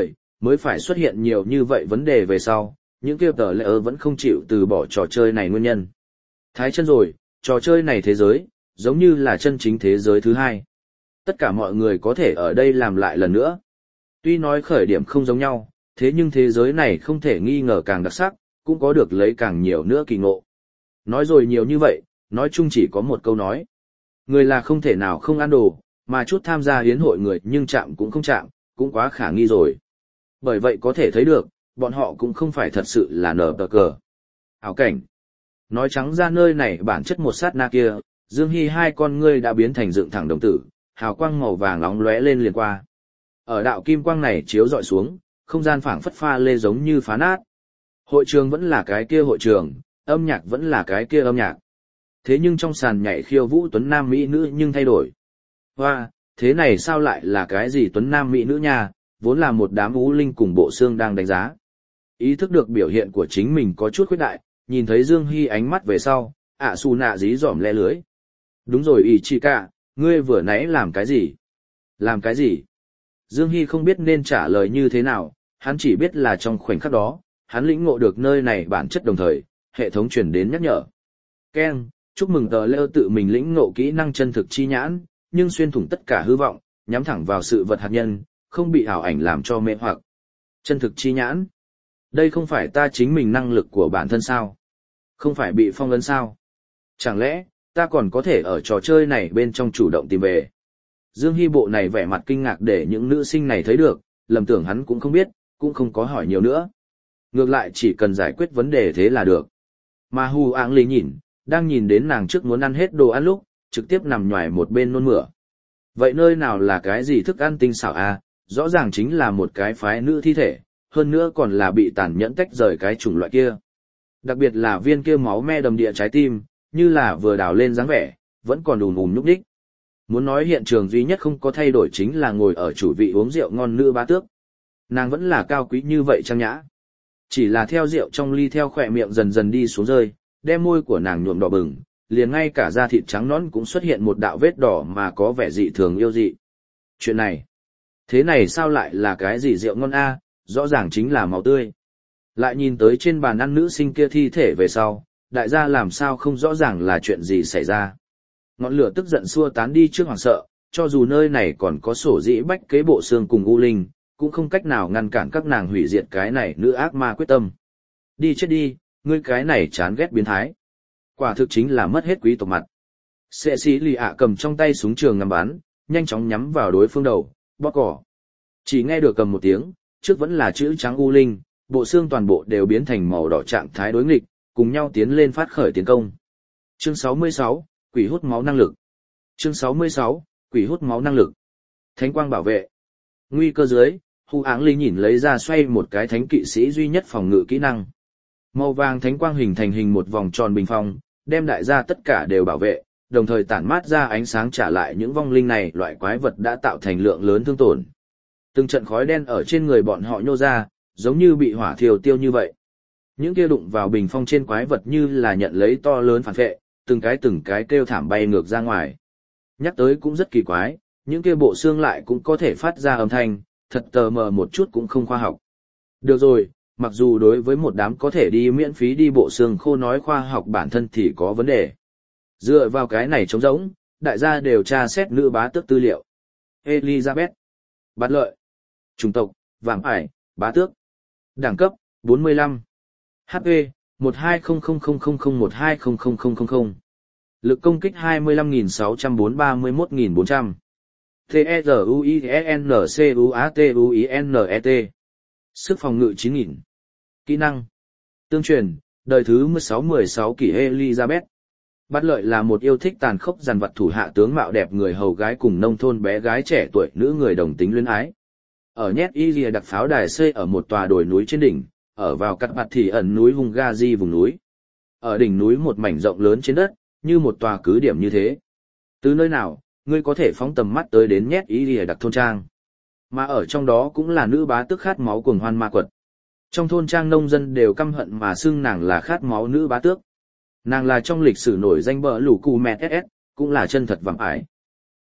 mới phải xuất hiện nhiều như vậy vấn đề về sau, những kia tờ lệ ơ vẫn không chịu từ bỏ trò chơi này nguyên nhân. Thái chân rồi, trò chơi này thế giới, giống như là chân chính thế giới thứ hai. Tất cả mọi người có thể ở đây làm lại lần nữa. Tuy nói khởi điểm không giống nhau, thế nhưng thế giới này không thể nghi ngờ càng đặc sắc, cũng có được lấy càng nhiều nữa kỳ ngộ. Nói rồi nhiều như vậy, nói chung chỉ có một câu nói. Người là không thể nào không ăn đồ, mà chút tham gia hiến hội người nhưng chạm cũng không chạm, cũng quá khả nghi rồi. Bởi vậy có thể thấy được, bọn họ cũng không phải thật sự là nở tờ cờ. Ảo cảnh. Nói trắng ra nơi này bản chất một sát na kia, Dương Hy hai con ngươi đã biến thành dựng thẳng đồng tử, hào quang màu vàng nóng lóe lên liền qua. Ở đạo kim quang này chiếu dọi xuống, không gian phảng phất pha lê giống như phá nát. Hội trường vẫn là cái kia hội trường, âm nhạc vẫn là cái kia âm nhạc. Thế nhưng trong sàn nhảy khiêu vũ tuấn nam mỹ nữ nhưng thay đổi. Hoa, thế này sao lại là cái gì tuấn nam mỹ nữ nha, vốn là một đám ú linh cùng bộ xương đang đánh giá. Ý thức được biểu hiện của chính mình có chút khuyết đại, nhìn thấy Dương Hy ánh mắt về sau, ạ xù nạ dí dỏm le lưới. Đúng rồi ý chị cả, ngươi vừa nãy làm cái gì? Làm cái gì? Dương Hy không biết nên trả lời như thế nào, hắn chỉ biết là trong khoảnh khắc đó, hắn lĩnh ngộ được nơi này bản chất đồng thời, hệ thống truyền đến nhắc nhở. Ken, chúc mừng tờ lêu tự mình lĩnh ngộ kỹ năng chân thực chi nhãn, nhưng xuyên thủng tất cả hư vọng, nhắm thẳng vào sự vật hạt nhân, không bị ảo ảnh làm cho mê hoặc. Chân thực chi nhãn. Đây không phải ta chính mình năng lực của bản thân sao? Không phải bị phong ấn sao? Chẳng lẽ, ta còn có thể ở trò chơi này bên trong chủ động tìm về? Dương Hy bộ này vẻ mặt kinh ngạc để những nữ sinh này thấy được, lầm tưởng hắn cũng không biết, cũng không có hỏi nhiều nữa. Ngược lại chỉ cần giải quyết vấn đề thế là được. Mà Hu Áng Lý nhìn, đang nhìn đến nàng trước muốn ăn hết đồ ăn lúc, trực tiếp nằm nhoài một bên nôn mửa. Vậy nơi nào là cái gì thức ăn tinh xảo à, rõ ràng chính là một cái phái nữ thi thể, hơn nữa còn là bị tàn nhẫn tách rời cái chủng loại kia. Đặc biệt là viên kia máu me đầm địa trái tim, như là vừa đào lên dáng vẻ, vẫn còn ùn ùn nhúc nhích. Muốn nói hiện trường duy nhất không có thay đổi chính là ngồi ở chủ vị uống rượu ngon nữ bá tước. Nàng vẫn là cao quý như vậy trang nhã. Chỉ là theo rượu trong ly theo khỏe miệng dần dần đi xuống rơi, đem môi của nàng nhuộm đỏ bừng, liền ngay cả da thịt trắng nõn cũng xuất hiện một đạo vết đỏ mà có vẻ dị thường yêu dị. Chuyện này, thế này sao lại là cái gì rượu ngon a, rõ ràng chính là máu tươi. Lại nhìn tới trên bàn ăn nữ sinh kia thi thể về sau, đại gia làm sao không rõ ràng là chuyện gì xảy ra. Ngọn lửa tức giận xua tán đi trước hoảng sợ, cho dù nơi này còn có sổ dĩ bách kế bộ xương cùng u linh, cũng không cách nào ngăn cản các nàng hủy diệt cái này nữ ác ma quyết tâm. Đi chết đi, ngươi cái này chán ghét biến thái. Quả thực chính là mất hết quý tộc mặt. Sệ sĩ lì ạ cầm trong tay súng trường ngắm bắn, nhanh chóng nhắm vào đối phương đầu, bóp cỏ. Chỉ nghe được cầm một tiếng, trước vẫn là chữ trắng u linh, bộ xương toàn bộ đều biến thành màu đỏ trạng thái đối nghịch, cùng nhau tiến lên phát khởi tiến công. Chương sáu mươi sáu, Quỷ hút máu năng lực. Chương sáu mươi sáu, Quỷ hút máu năng lực. Thánh quang bảo vệ. Nguy cơ dưới, Hu Áng Lý nhìn lấy ra xoay một cái thánh kỵ sĩ duy nhất phòng ngự kỹ năng. Màu vàng thánh quang hình thành hình một vòng tròn bình phong, đem đại gia tất cả đều bảo vệ, đồng thời tản mát ra ánh sáng trả lại những vong linh này loại quái vật đã tạo thành lượng lớn thương tổn. Từng trận khói đen ở trên người bọn họ nhô ra, giống như bị hỏa thiêu tiêu như vậy. Những kia đụng vào bình phong trên quái vật như là nhận lấy to lớn phản vệ, từng cái từng cái kêu thảm bay ngược ra ngoài. Nhắc tới cũng rất kỳ quái, những kia bộ xương lại cũng có thể phát ra âm thanh, thật tờ mờ một chút cũng không khoa học. Được rồi, mặc dù đối với một đám có thể đi miễn phí đi bộ xương khô nói khoa học bản thân thì có vấn đề. Dựa vào cái này trống rỗng, đại gia đều tra xét nữ bá tước tư liệu. Elizabeth. Bát lợi. Chủng tộc, vàng ải, bá tước. Đẳng cấp, bốn mươi lăm. hát pê, một hai không không không không không một hai không không không không không. Lực công kích hai mươi lăm nghìn sáu trăm bốn mươi ba mươi mốt nghìn bốn trăm. T E R U I E N C U A T U I N E T. Sức phòng ngự chín nghìn. Kỹ năng. Tương truyền, đời thứ mười sáu mười sáu kỷ Elizabeth. Bát lợi là một yêu thích tàn khốc dằn vặt thủ hạ tướng mạo đẹp người hầu gái cùng nông thôn bé gái trẻ tuổi nữ người đồng tính luyến ái. Ở nhét y lìa đặc pháo đài xây ở một tòa đồi núi trên đỉnh, ở vào cắt mặt thì ẩn núi Hungary vùng núi. Ở đỉnh núi một mảnh rộng lớn trên đất, như một tòa cứ điểm như thế. Từ nơi nào, ngươi có thể phóng tầm mắt tới đến nhét y lìa đặc thôn trang. Mà ở trong đó cũng là nữ bá tước khát máu cuồng hoan ma quật. Trong thôn trang nông dân đều căm hận mà xưng nàng là khát máu nữ bá tước. Nàng là trong lịch sử nổi danh bờ lũ cù mẹ ét ét, cũng là chân thật vàng ải.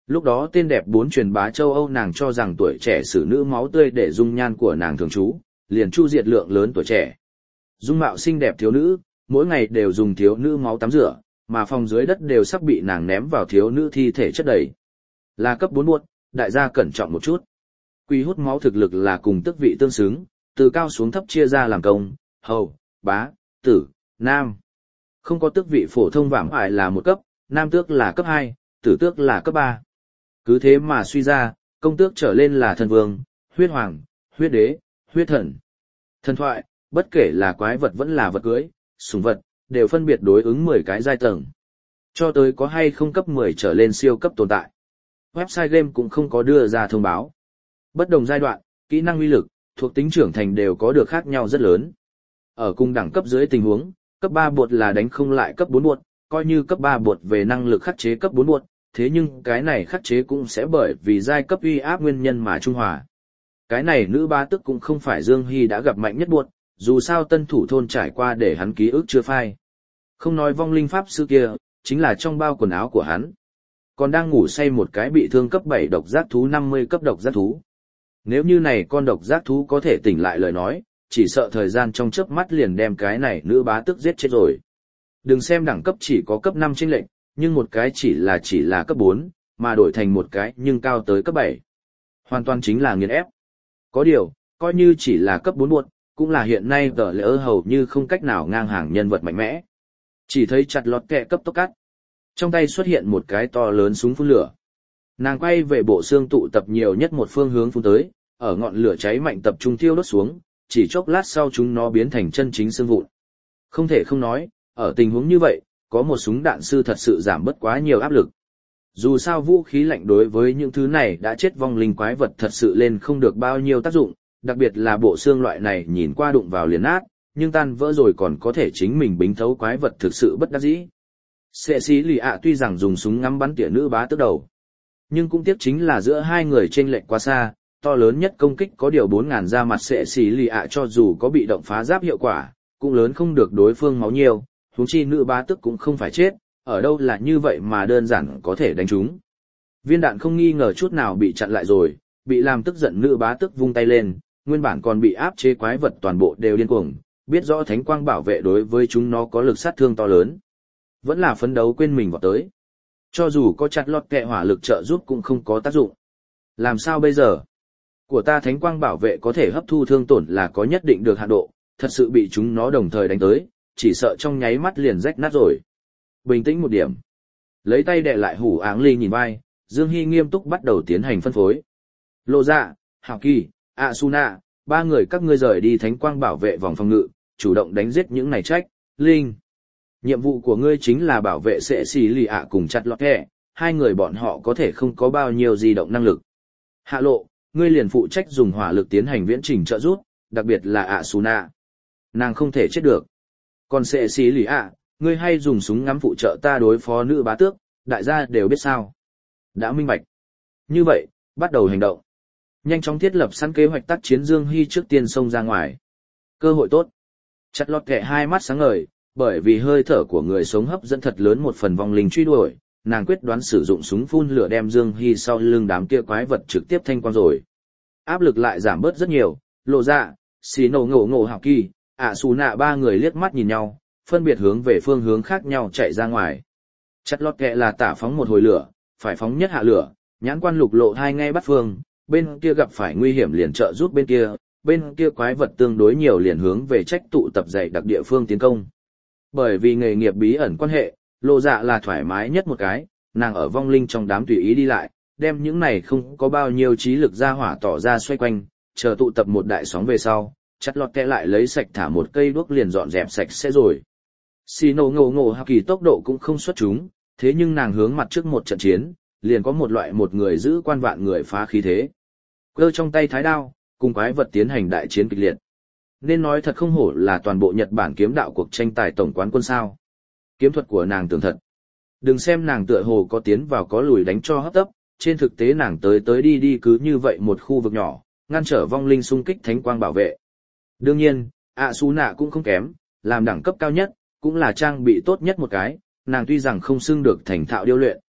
Lúc đó tên đẹp bốn truyền bá châu Âu, nàng cho rằng tuổi trẻ xử nữ máu tươi để dung nhan của nàng thường trú, liền chu diệt lượng lớn tuổi trẻ. Dung mạo xinh đẹp thiếu nữ, mỗi ngày đều dùng thiếu nữ máu tắm rửa, mà phòng dưới đất đều sắp bị nàng ném vào thiếu nữ thi thể chất đầy. Là cấp bốn buốt, đại gia cẩn trọng một chút. Quy hút máu thực lực là cùng tước vị tương xứng, từ cao xuống thấp chia ra làm công, hầu, bá, tử, nam. Không có tước vị phổ thông vảm ải là một cấp, nam tước là cấp hai, tử tước là cấp ba. Cứ thế mà suy ra, công tước trở lên là thần vương, huyết hoàng, huyết đế, huyết thần. Thần thoại, bất kể là quái vật vẫn là vật cưới, sủng vật, đều phân biệt đối ứng mười cái giai tầng. Cho tới có hay không cấp mười trở lên siêu cấp tồn tại. Website game cũng không có đưa ra thông báo. Bất đồng giai đoạn, kỹ năng uy lực, thuộc tính trưởng thành đều có được khác nhau rất lớn. Ở cùng đẳng cấp dưới tình huống, cấp ba bột là đánh không lại cấp bốn bột, coi như cấp ba bột về năng lực khắc chế cấp bốn bột, thế nhưng cái này khắc chế cũng sẽ bởi vì giai cấp uy áp nguyên nhân mà trung hòa. Cái này nữ ba tức cũng không phải Dương Hy đã gặp mạnh nhất bột, dù sao tân thủ thôn trải qua để hắn ký ức chưa phai. Không nói vong linh pháp sư kia, chính là trong bao quần áo của hắn. Còn đang ngủ say một cái bị thương cấp bảy độc giác thú năm mươi cấp độc giác thú. Nếu như này con độc giác thú có thể tỉnh lại lời nói, chỉ sợ thời gian trong chớp mắt liền đem cái này nữ bá tức giết chết rồi. Đừng xem đẳng cấp chỉ có cấp năm chênh lệnh, nhưng một cái chỉ là chỉ là cấp bốn, mà đổi thành một cái nhưng cao tới cấp bảy. Hoàn toàn chính là nghiền ép. Có điều, coi như chỉ là cấp bốn buộc, cũng là hiện nay tờ lỡ hầu như không cách nào ngang hàng nhân vật mạnh mẽ. Chỉ thấy chặt lọt kẹ cấp tốc cắt. Trong tay xuất hiện một cái to lớn súng phun lửa. Nàng quay về bộ xương tụ tập nhiều nhất một phương hướng phun tới, ở ngọn lửa cháy mạnh tập trung thiêu đốt xuống, chỉ chốc lát sau chúng nó biến thành chân chính xương vụn. Không thể không nói, ở tình huống như vậy, có một súng đạn sư thật sự giảm bớt quá nhiều áp lực. Dù sao vũ khí lạnh đối với những thứ này đã chết vong linh quái vật thật sự lên không được bao nhiêu tác dụng, đặc biệt là bộ xương loại này nhìn qua đụng vào liền nát, nhưng tan vỡ rồi còn có thể chính mình bính thấu quái vật thực sự bất đắc dĩ. Sệ xí lì ạ tuy rằng dùng súng ngắm bắn tỉa nữ bá tức đầu, nhưng cũng tiếc chính là giữa hai người chênh lệch quá xa, to lớn nhất công kích có điều bốn ngàn ra mặt sệ xí lì ạ cho dù có bị động phá giáp hiệu quả, cũng lớn không được đối phương máu nhiều, huống chi nữ bá tức cũng không phải chết, ở đâu là như vậy mà đơn giản có thể đánh trúng. Viên đạn không nghi ngờ chút nào bị chặn lại rồi, bị làm tức giận nữ bá tức vung tay lên, nguyên bản còn bị áp chế quái vật toàn bộ đều điên cuồng, biết rõ thánh quang bảo vệ đối với chúng nó có lực sát thương to lớn. Vẫn là phấn đấu quên mình vào tới. Cho dù có chặt lọt kẹ hỏa lực trợ giúp cũng không có tác dụng. Làm sao bây giờ? Của ta thánh quang bảo vệ có thể hấp thu thương tổn là có nhất định được hạn độ, thật sự bị chúng nó đồng thời đánh tới, chỉ sợ trong nháy mắt liền rách nát rồi. Bình tĩnh một điểm. Lấy tay đè lại hủ áng ly nhìn vai, Dương Hy nghiêm túc bắt đầu tiến hành phân phối. Lộ dạ, Hào Kỳ, Asuna, ba người các ngươi rời đi thánh quang bảo vệ vòng phòng ngự, chủ động đánh giết những này trách, linh. Nhiệm vụ của ngươi chính là bảo vệ sệ xì lì ạ cùng chặt lọt kẹ, hai người bọn họ có thể không có bao nhiêu di động năng lực. Hạ lộ, ngươi liền phụ trách dùng hỏa lực tiến hành viễn trình trợ giúp, đặc biệt là Asuna. Nàng không thể chết được. Còn sệ xì lì ạ, ngươi hay dùng súng ngắm phụ trợ ta đối phó nữ bá tước, đại gia đều biết sao. Đã minh bạch. Như vậy, bắt đầu hành động. Nhanh chóng thiết lập sẵn kế hoạch tác chiến. Dương Hy trước tiên xông ra ngoài. Cơ hội tốt. Chặt lọt kẹ hai mắt sáng ngời, bởi vì hơi thở của người sống hấp dẫn thật lớn một phần vong linh truy đuổi, nàng quyết đoán sử dụng súng phun lửa đem Dương Hy sau lưng đám kia quái vật trực tiếp thanh quang rồi. Áp lực lại giảm bớt rất nhiều, lộ ra, xì nổ ngộ ngộ Hào Kỳ, ạ xù nạ ba người liếc mắt nhìn nhau, phân biệt hướng về phương hướng khác nhau chạy ra ngoài. Chặt lọt kẹ là tả phóng một hồi lửa, phải phóng nhất hạ lửa, nhãn quan lục lộ hai ngay bắt phương, bên kia gặp phải nguy hiểm liền trợ giúp bên kia, bên kia quái vật tương đối nhiều liền hướng về trách tụ tập dày đặc địa phương tiến công. Bởi vì nghề nghiệp bí ẩn quan hệ, lộ dạ là thoải mái nhất một cái, nàng ở vong linh trong đám tùy ý đi lại, đem những này không có bao nhiêu trí lực ra hỏa tỏ ra xoay quanh, chờ tụ tập một đại sóng về sau, chặt lọt kẹ lại lấy sạch thả một cây đuốc liền dọn dẹp sạch sẽ rồi. Xì nổ ngộ ngộ Hào Kỳ tốc độ cũng không xuất chúng, thế nhưng nàng hướng mặt trước một trận chiến, liền có một loại một người giữ quan vạn người phá khí thế. Cơ trong tay thái đao, cùng quái vật tiến hành đại chiến kịch liệt. Nên nói thật không hổ là toàn bộ Nhật Bản kiếm đạo cuộc tranh tài tổng quán quân sao. Kiếm thuật của nàng tưởng thật. Đừng xem nàng tựa hồ có tiến vào có lùi đánh cho hấp tấp, trên thực tế nàng tới tới đi đi cứ như vậy một khu vực nhỏ, ngăn trở vong linh xung kích thánh quang bảo vệ. Đương nhiên, ạ xú nạ cũng không kém, làm đẳng cấp cao nhất, cũng là trang bị tốt nhất một cái, nàng tuy rằng không xưng được thành thạo điêu luyện,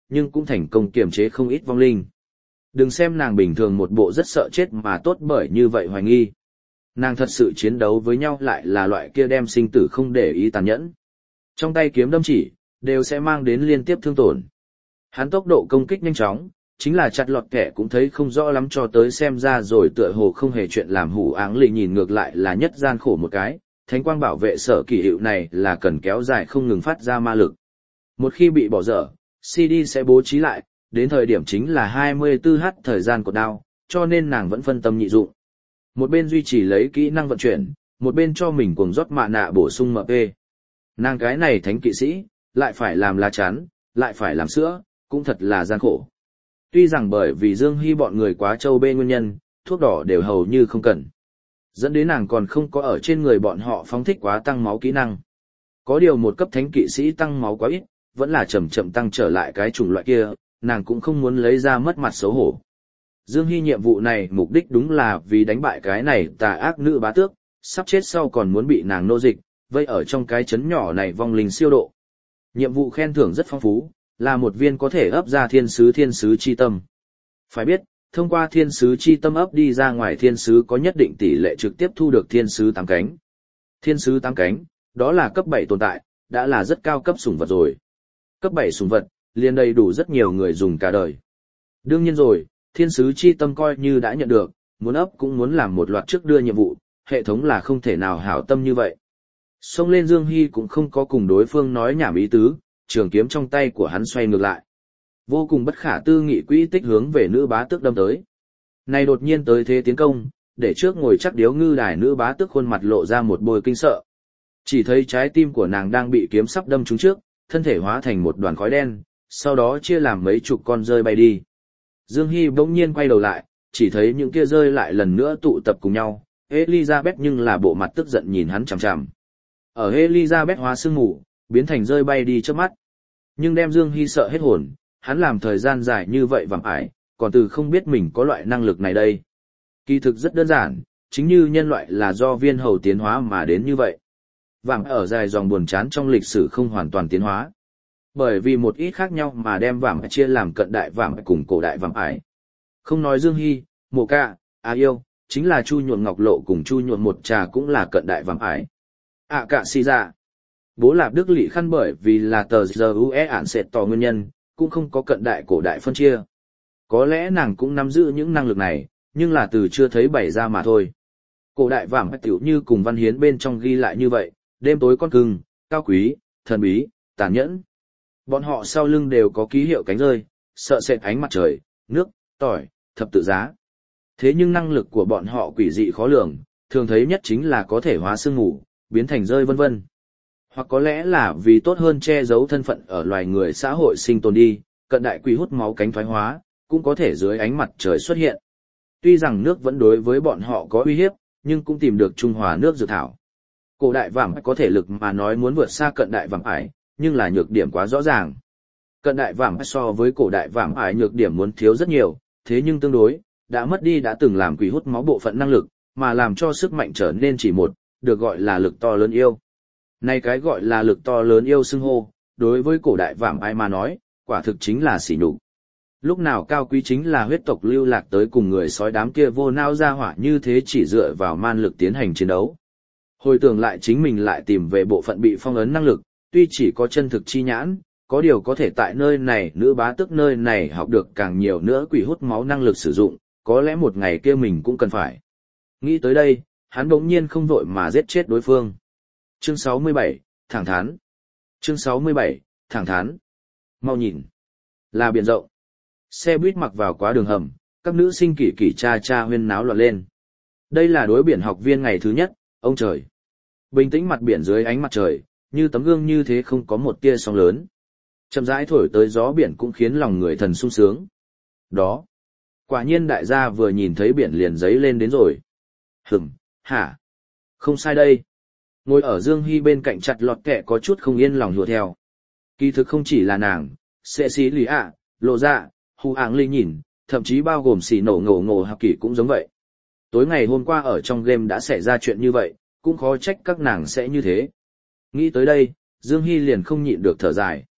nhưng cũng thành công kiềm chế không ít vong linh. Đừng xem nàng bình thường một bộ rất sợ chết mà tốt bởi như vậy hoài nghi. Nàng thật sự chiến đấu với nhau lại là loại kia đem sinh tử không để ý tàn nhẫn. Trong tay kiếm đâm chỉ, đều sẽ mang đến liên tiếp thương tổn. Hắn tốc độ công kích nhanh chóng, chính là chặt lọt kẻ cũng thấy không rõ lắm cho tới xem ra rồi tựa hồ không hề chuyện làm hủ áng lì nhìn ngược lại là nhất gian khổ một cái, thánh quang bảo vệ sở kỳ hiệu này là cần kéo dài không ngừng phát ra ma lực. Một khi bị bỏ dở, xê đê sẽ bố trí lại, đến thời điểm chính là hai mươi tư h thời gian của đao, cho nên nàng vẫn phân tâm nhị dụng. Một bên duy trì lấy kỹ năng vận chuyển, một bên cho mình cuồng rót mạ nạ bổ sung em pê. Nàng cái này thánh kỵ sĩ, lại phải làm lá chắn, lại phải làm sữa, cũng thật là gian khổ. Tuy rằng bởi vì Dương Hy bọn người quá trâu bê nguyên nhân, thuốc đỏ đều hầu như không cần. Dẫn đến nàng còn không có ở trên người bọn họ phóng thích quá tăng máu kỹ năng. Có điều một cấp thánh kỵ sĩ tăng máu quá ít, vẫn là chậm chậm tăng trở lại cái chủng loại kia, nàng cũng không muốn lấy ra mất mặt xấu hổ. Dương Hy nhiệm vụ này mục đích đúng là vì đánh bại cái này tà ác nữ bá tước, sắp chết sau còn muốn bị nàng nô dịch, vây ở trong cái chấn nhỏ này vong linh siêu độ. Nhiệm vụ khen thưởng rất phong phú, là một viên có thể ấp ra thiên sứ thiên sứ chi tâm. Phải biết, thông qua thiên sứ chi tâm ấp đi ra ngoài thiên sứ có nhất định tỷ lệ trực tiếp thu được thiên sứ tám cánh. Thiên sứ tám cánh, đó là cấp bảy tồn tại, đã là rất cao cấp sủng vật rồi. Cấp bảy sủng vật, liền đầy đủ rất nhiều người dùng cả đời. Đương nhiên rồi, thiên sứ chi tâm coi như đã nhận được, muốn ấp cũng muốn làm một loạt trước đưa nhiệm vụ, hệ thống là không thể nào hảo tâm như vậy. Xông lên Dương Hy cũng không có cùng đối phương nói nhảm ý tứ, trường kiếm trong tay của hắn xoay ngược lại. Vô cùng bất khả tư nghị quỹ tích hướng về nữ bá tước đâm tới. Này đột nhiên tới thế tiến công, để trước ngồi chắc điếu ngư đài nữ bá tước khuôn mặt lộ ra một bôi kinh sợ. Chỉ thấy trái tim của nàng đang bị kiếm sắp đâm trúng trước, thân thể hóa thành một đoàn khói đen, sau đó chia làm mấy chục con rơi bay đi. Dương Hy bỗng nhiên quay đầu lại, chỉ thấy những kia rơi lại lần nữa tụ tập cùng nhau, Elizabeth nhưng là bộ mặt tức giận nhìn hắn chằm chằm. Ở Elizabeth hóa sương mù, biến thành rơi bay đi trước mắt. Nhưng đem Dương Hy sợ hết hồn, hắn làm thời gian dài như vậy vạm ải, còn từ không biết mình có loại năng lực này đây. Kỳ thực rất đơn giản, chính như nhân loại là do viên hầu tiến hóa mà đến như vậy. Vạm ở dài dòng buồn chán trong lịch sử không hoàn toàn tiến hóa. Bởi vì một ít khác nhau mà đem vạm chia làm cận đại vạm cùng cổ đại vạm ải. Không nói Dương Hy, Mộ Ca, A Yêu, chính là Chu Nhuộm Ngọc Lộ cùng Chu Nhuộm Một Trà cũng là cận đại vạm ải. À cả si ra. Bố Lạp Đức Lị Khăn bởi vì là tờ giờ u e ản sệt tỏ nguyên nhân, cũng không có cận đại cổ đại phân chia. Có lẽ nàng cũng nắm giữ những năng lực này, nhưng là từ chưa thấy bày ra mà thôi. Cổ đại vảm tiểu như cùng văn hiến bên trong ghi lại như vậy, đêm tối con cưng, cao quý, thần bí, tàn nhẫn. Bọn họ sau lưng đều có ký hiệu cánh rơi, sợ sệt ánh mặt trời, nước, tỏi, thập tự giá. Thế nhưng năng lực của bọn họ quỷ dị khó lường, thường thấy nhất chính là có thể hóa sương mù, biến thành rơi vân vân. Hoặc có lẽ là vì tốt hơn che giấu thân phận ở loài người xã hội sinh tồn đi, cận đại quỷ hút máu cánh thoái hóa, cũng có thể dưới ánh mặt trời xuất hiện. Tuy rằng nước vẫn đối với bọn họ có uy hiếp, nhưng cũng tìm được trung hòa nước dược thảo. Cổ đại vạm có thể lực mà nói muốn vượt xa cận đại vạm ải, nhưng là nhược điểm quá rõ ràng. Cận đại vạm so với cổ đại vạm ải nhược điểm muốn thiếu rất nhiều, thế nhưng tương đối, đã mất đi đã từng làm quỷ hút máu bộ phận năng lực, mà làm cho sức mạnh trở nên chỉ một, được gọi là lực to lớn yêu. Này cái gọi là lực to lớn yêu xưng hô, đối với cổ đại vạm ai mà nói, quả thực chính là sỉ nhục. Lúc nào cao quý chính là huyết tộc lưu lạc tới cùng người sói đám kia vô nao ra hỏa như thế chỉ dựa vào man lực tiến hành chiến đấu. Hồi tưởng lại chính mình lại tìm về bộ phận bị phong ấn năng lực, tuy chỉ có chân thực chi nhãn, có điều có thể tại nơi này nữ bá tức nơi này học được càng nhiều nữa quỷ hút máu năng lực sử dụng, có lẽ một ngày kia mình cũng cần phải. Nghĩ tới đây, hắn bỗng nhiên không vội mà giết chết đối phương. Chương sáu mươi bảy, thẳng thắn. Chương sáu mươi bảy, thẳng thắn. Mau nhìn. Là biển rộng. Xe buýt mặc vào quá đường hầm, các nữ sinh kỳ kỳ cha cha huyên náo loạn lên. Đây là đối biển học viên ngày thứ nhất, ông trời. Bình tĩnh mặt biển dưới ánh mặt trời, như tấm gương như thế không có một tia sóng lớn. Chậm rãi thổi tới gió biển cũng khiến lòng người thần sung sướng. Đó. Quả nhiên đại gia vừa nhìn thấy biển liền giấy lên đến rồi. Hửm, hả? Không sai đây. Ngồi ở Dương Hy bên cạnh chặt lọt kẹ có chút không yên lòng hùa theo. Kỳ thực không chỉ là nàng, sẽ xí lì ạ, lộ dạ, hù áng ly nhìn, thậm chí bao gồm xì nổ ngổ ngổ học kỷ cũng giống vậy. Tối ngày hôm qua ở trong game đã xảy ra chuyện như vậy, cũng khó trách các nàng sẽ như thế. Nghĩ tới đây, Dương Hy liền không nhịn được thở dài.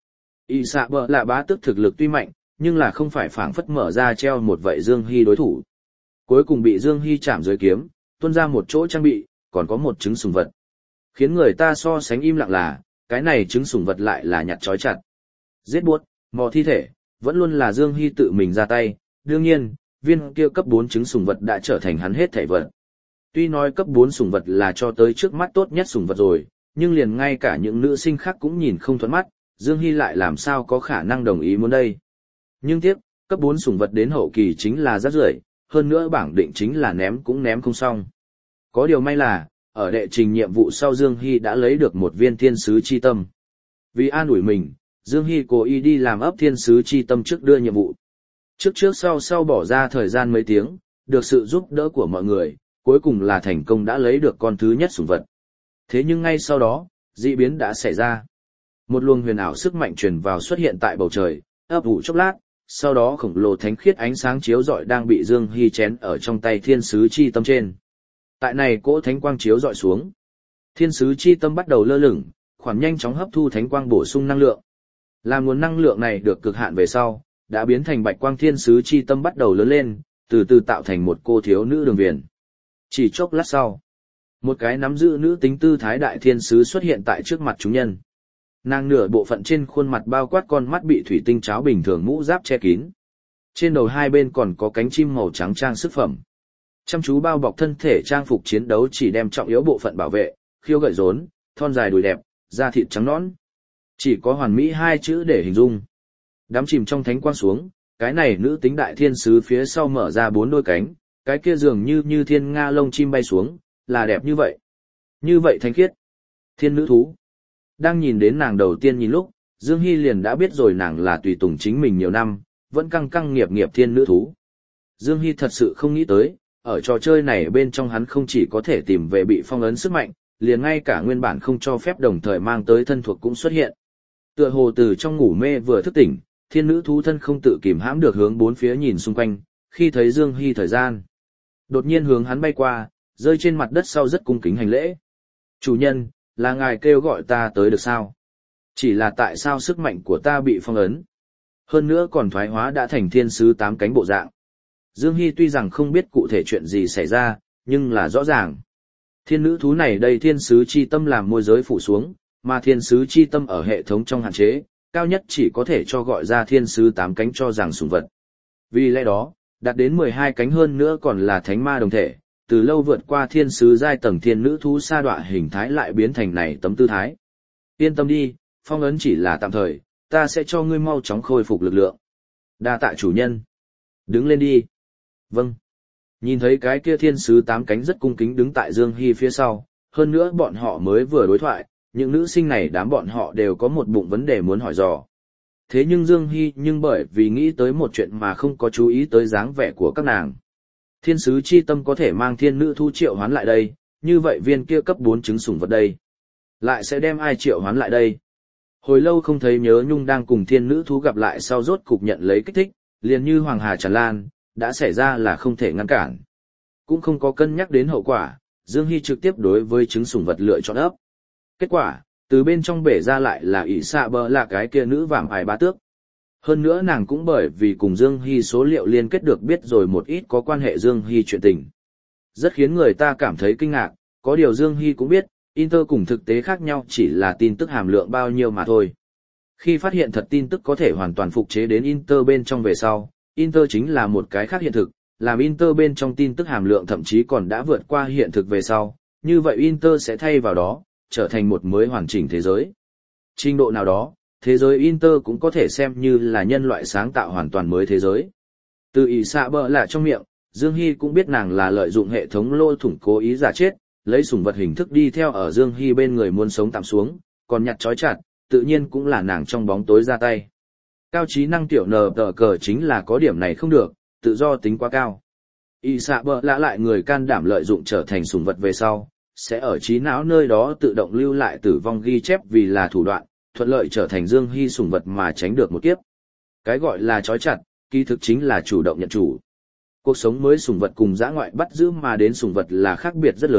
Y xạ bờ lạ bá tước thực lực tuy mạnh, nhưng là không phải phảng phất mở ra treo một vậy Dương Hy đối thủ. Cuối cùng bị Dương Hy chạm dưới kiếm, tuôn ra một chỗ trang bị, còn có một trứng sùng vật. Khiến người ta so sánh im lặng là, cái này trứng sùng vật lại là nhặt trói chặt. Giết buốt, mò thi thể, vẫn luôn là Dương Hy tự mình ra tay, đương nhiên, viên kia cấp bốn trứng sùng vật đã trở thành hắn hết thảy vật. Tuy nói cấp bốn sùng vật là cho tới trước mắt tốt nhất sùng vật rồi, nhưng liền ngay cả những nữ sinh khác cũng nhìn không thuận mắt, Dương Hy lại làm sao có khả năng đồng ý muốn đây. Nhưng tiếc, cấp bốn sùng vật đến hậu kỳ chính là rác rưởi, hơn nữa bảng định chính là ném cũng ném không xong. Có điều may là, ở đệ trình nhiệm vụ sau Dương Hy đã lấy được một viên thiên sứ chi tâm. Vì an ủi mình, Dương Hy cố ý đi làm ấp thiên sứ chi tâm trước đưa nhiệm vụ. Trước trước sau sau bỏ ra thời gian mấy tiếng, được sự giúp đỡ của mọi người, cuối cùng là thành công đã lấy được con thứ nhất sủng vật. Thế nhưng ngay sau đó, dị biến đã xảy ra. Một luồng huyền ảo sức mạnh truyền vào xuất hiện tại bầu trời, ấp ủ chốc lát, sau đó khổng lồ thánh khiết ánh sáng chiếu rọi đang bị Dương Hy chén ở trong tay thiên sứ chi tâm trên. Tại này cỗ thánh quang chiếu rọi xuống, thiên sứ chi tâm bắt đầu lơ lửng, khoản nhanh chóng hấp thu thánh quang bổ sung năng lượng. Làm nguồn năng lượng này được cực hạn về sau, đã biến thành bạch quang thiên sứ chi tâm bắt đầu lớn lên, từ từ tạo thành một cô thiếu nữ đường viền. Chỉ chốc lát sau, một cái nắm giữ nữ tính tư thái đại thiên sứ xuất hiện tại trước mặt chúng nhân. Nàng nửa bộ phận trên khuôn mặt bao quát con mắt bị thủy tinh cháo bình thường mũ giáp che kín. Trên đầu hai bên còn có cánh chim màu trắng trang sức phẩm. Chăm chú bao bọc thân thể trang phục chiến đấu chỉ đem trọng yếu bộ phận bảo vệ, khiêu gợi rốn, thon dài đùi đẹp, da thịt trắng nõn. Chỉ có hoàn mỹ hai chữ để hình dung. Đám chìm trong thánh quang xuống, cái này nữ tính đại thiên sứ phía sau mở ra bốn đôi cánh, cái kia dường như như thiên nga lông chim bay xuống, là đẹp như vậy. Như vậy thanh khiết. Thiên nữ thú. Đang nhìn đến nàng đầu tiên nhìn lúc, Dương Hy liền đã biết rồi nàng là tùy tùng chính mình nhiều năm, vẫn căng căng nghiệp nghiệp thiên nữ thú. Dương Hy thật sự không nghĩ tới, ở trò chơi này bên trong hắn không chỉ có thể tìm về bị phong ấn sức mạnh, liền ngay cả nguyên bản không cho phép đồng thời mang tới thân thuộc cũng xuất hiện. Tựa hồ từ trong ngủ mê vừa thức tỉnh, thiên nữ thú thân không tự kìm hãm được hướng bốn phía nhìn xung quanh, khi thấy Dương Hy thời gian. Đột nhiên hướng hắn bay qua, rơi trên mặt đất sau rất cung kính hành lễ. Chủ nhân, là ngài kêu gọi ta tới được sao? Chỉ là tại sao sức mạnh của ta bị phong ấn? Hơn nữa còn thoái hóa đã thành thiên sứ tám cánh bộ dạng. Dương Hy tuy rằng không biết cụ thể chuyện gì xảy ra, nhưng là rõ ràng. Thiên nữ thú này đây thiên sứ chi tâm làm môi giới phủ xuống, mà thiên sứ chi tâm ở hệ thống trong hạn chế, cao nhất chỉ có thể cho gọi ra thiên sứ tám cánh cho rằng sủng vật. Vì lẽ đó, đạt đến mười hai cánh hơn nữa còn là thánh ma đồng thể, từ lâu vượt qua thiên sứ giai tầng thiên nữ thú sa đọa hình thái lại biến thành này tấm tư thái. Yên tâm đi, phong ấn chỉ là tạm thời, ta sẽ cho ngươi mau chóng khôi phục lực lượng. Đa tạ chủ nhân. Đứng lên đi. Vâng. Nhìn thấy cái kia thiên sứ tám cánh rất cung kính đứng tại Dương Hy phía sau, hơn nữa bọn họ mới vừa đối thoại, những nữ sinh này đám bọn họ đều có một bụng vấn đề muốn hỏi dò. Thế nhưng Dương Hy nhưng bởi vì nghĩ tới một chuyện mà không có chú ý tới dáng vẻ của các nàng. Thiên sứ chi tâm có thể mang thiên nữ thu triệu hoán lại đây, như vậy viên kia cấp bốn trứng sủng vật đây. Lại sẽ đem ai triệu hoán lại đây? Hồi lâu không thấy nhớ nhung đang cùng thiên nữ thú gặp lại sau rốt cục nhận lấy kích thích, liền như hoàng hà tràn lan, đã xảy ra là không thể ngăn cản. Cũng không có cân nhắc đến hậu quả, Dương Hy trực tiếp đối với trứng sủng vật lựa chọn ấp. Kết quả, từ bên trong bể ra lại là ỷ xạ bờ là cái kia nữ vạm ải bá tước. Hơn nữa nàng cũng bởi vì cùng Dương Hy số liệu liên kết được biết rồi một ít có quan hệ Dương Hy chuyện tình. Rất khiến người ta cảm thấy kinh ngạc, có điều Dương Hy cũng biết, Inter cùng thực tế khác nhau chỉ là tin tức hàm lượng bao nhiêu mà thôi. Khi phát hiện thật tin tức có thể hoàn toàn phục chế đến Inter bên trong về sau, Inter chính là một cái khác hiện thực, làm Inter bên trong tin tức hàm lượng thậm chí còn đã vượt qua hiện thực về sau, như vậy Inter sẽ thay vào đó, trở thành một mới hoàn chỉnh thế giới. Trình độ nào đó, thế giới Inter cũng có thể xem như là nhân loại sáng tạo hoàn toàn mới thế giới. Từ ỷ xạ bờ lạ trong miệng, Dương Hy cũng biết nàng là lợi dụng hệ thống lôi thủng cố ý giả chết, lấy sủng vật hình thức đi theo ở Dương Hy bên người muốn sống tạm xuống, còn nhặt trói chặt, tự nhiên cũng là nàng trong bóng tối ra tay. Cao trí năng tiểu nờ tờ cờ chính là có điểm này không được, tự do tính quá cao. Y xạ bờ lạ lại người can đảm lợi dụng trở thành sủng vật về sau, sẽ ở trí não nơi đó tự động lưu lại tử vong ghi chép vì là thủ đoạn, thuận lợi trở thành Dương Hy sủng vật mà tránh được một kiếp. Cái gọi là trói chặt, kỳ thực chính là chủ động nhận chủ. Cuộc sống mới sủng vật cùng dã ngoại bắt giữ mà đến sủng vật là khác biệt rất lớn,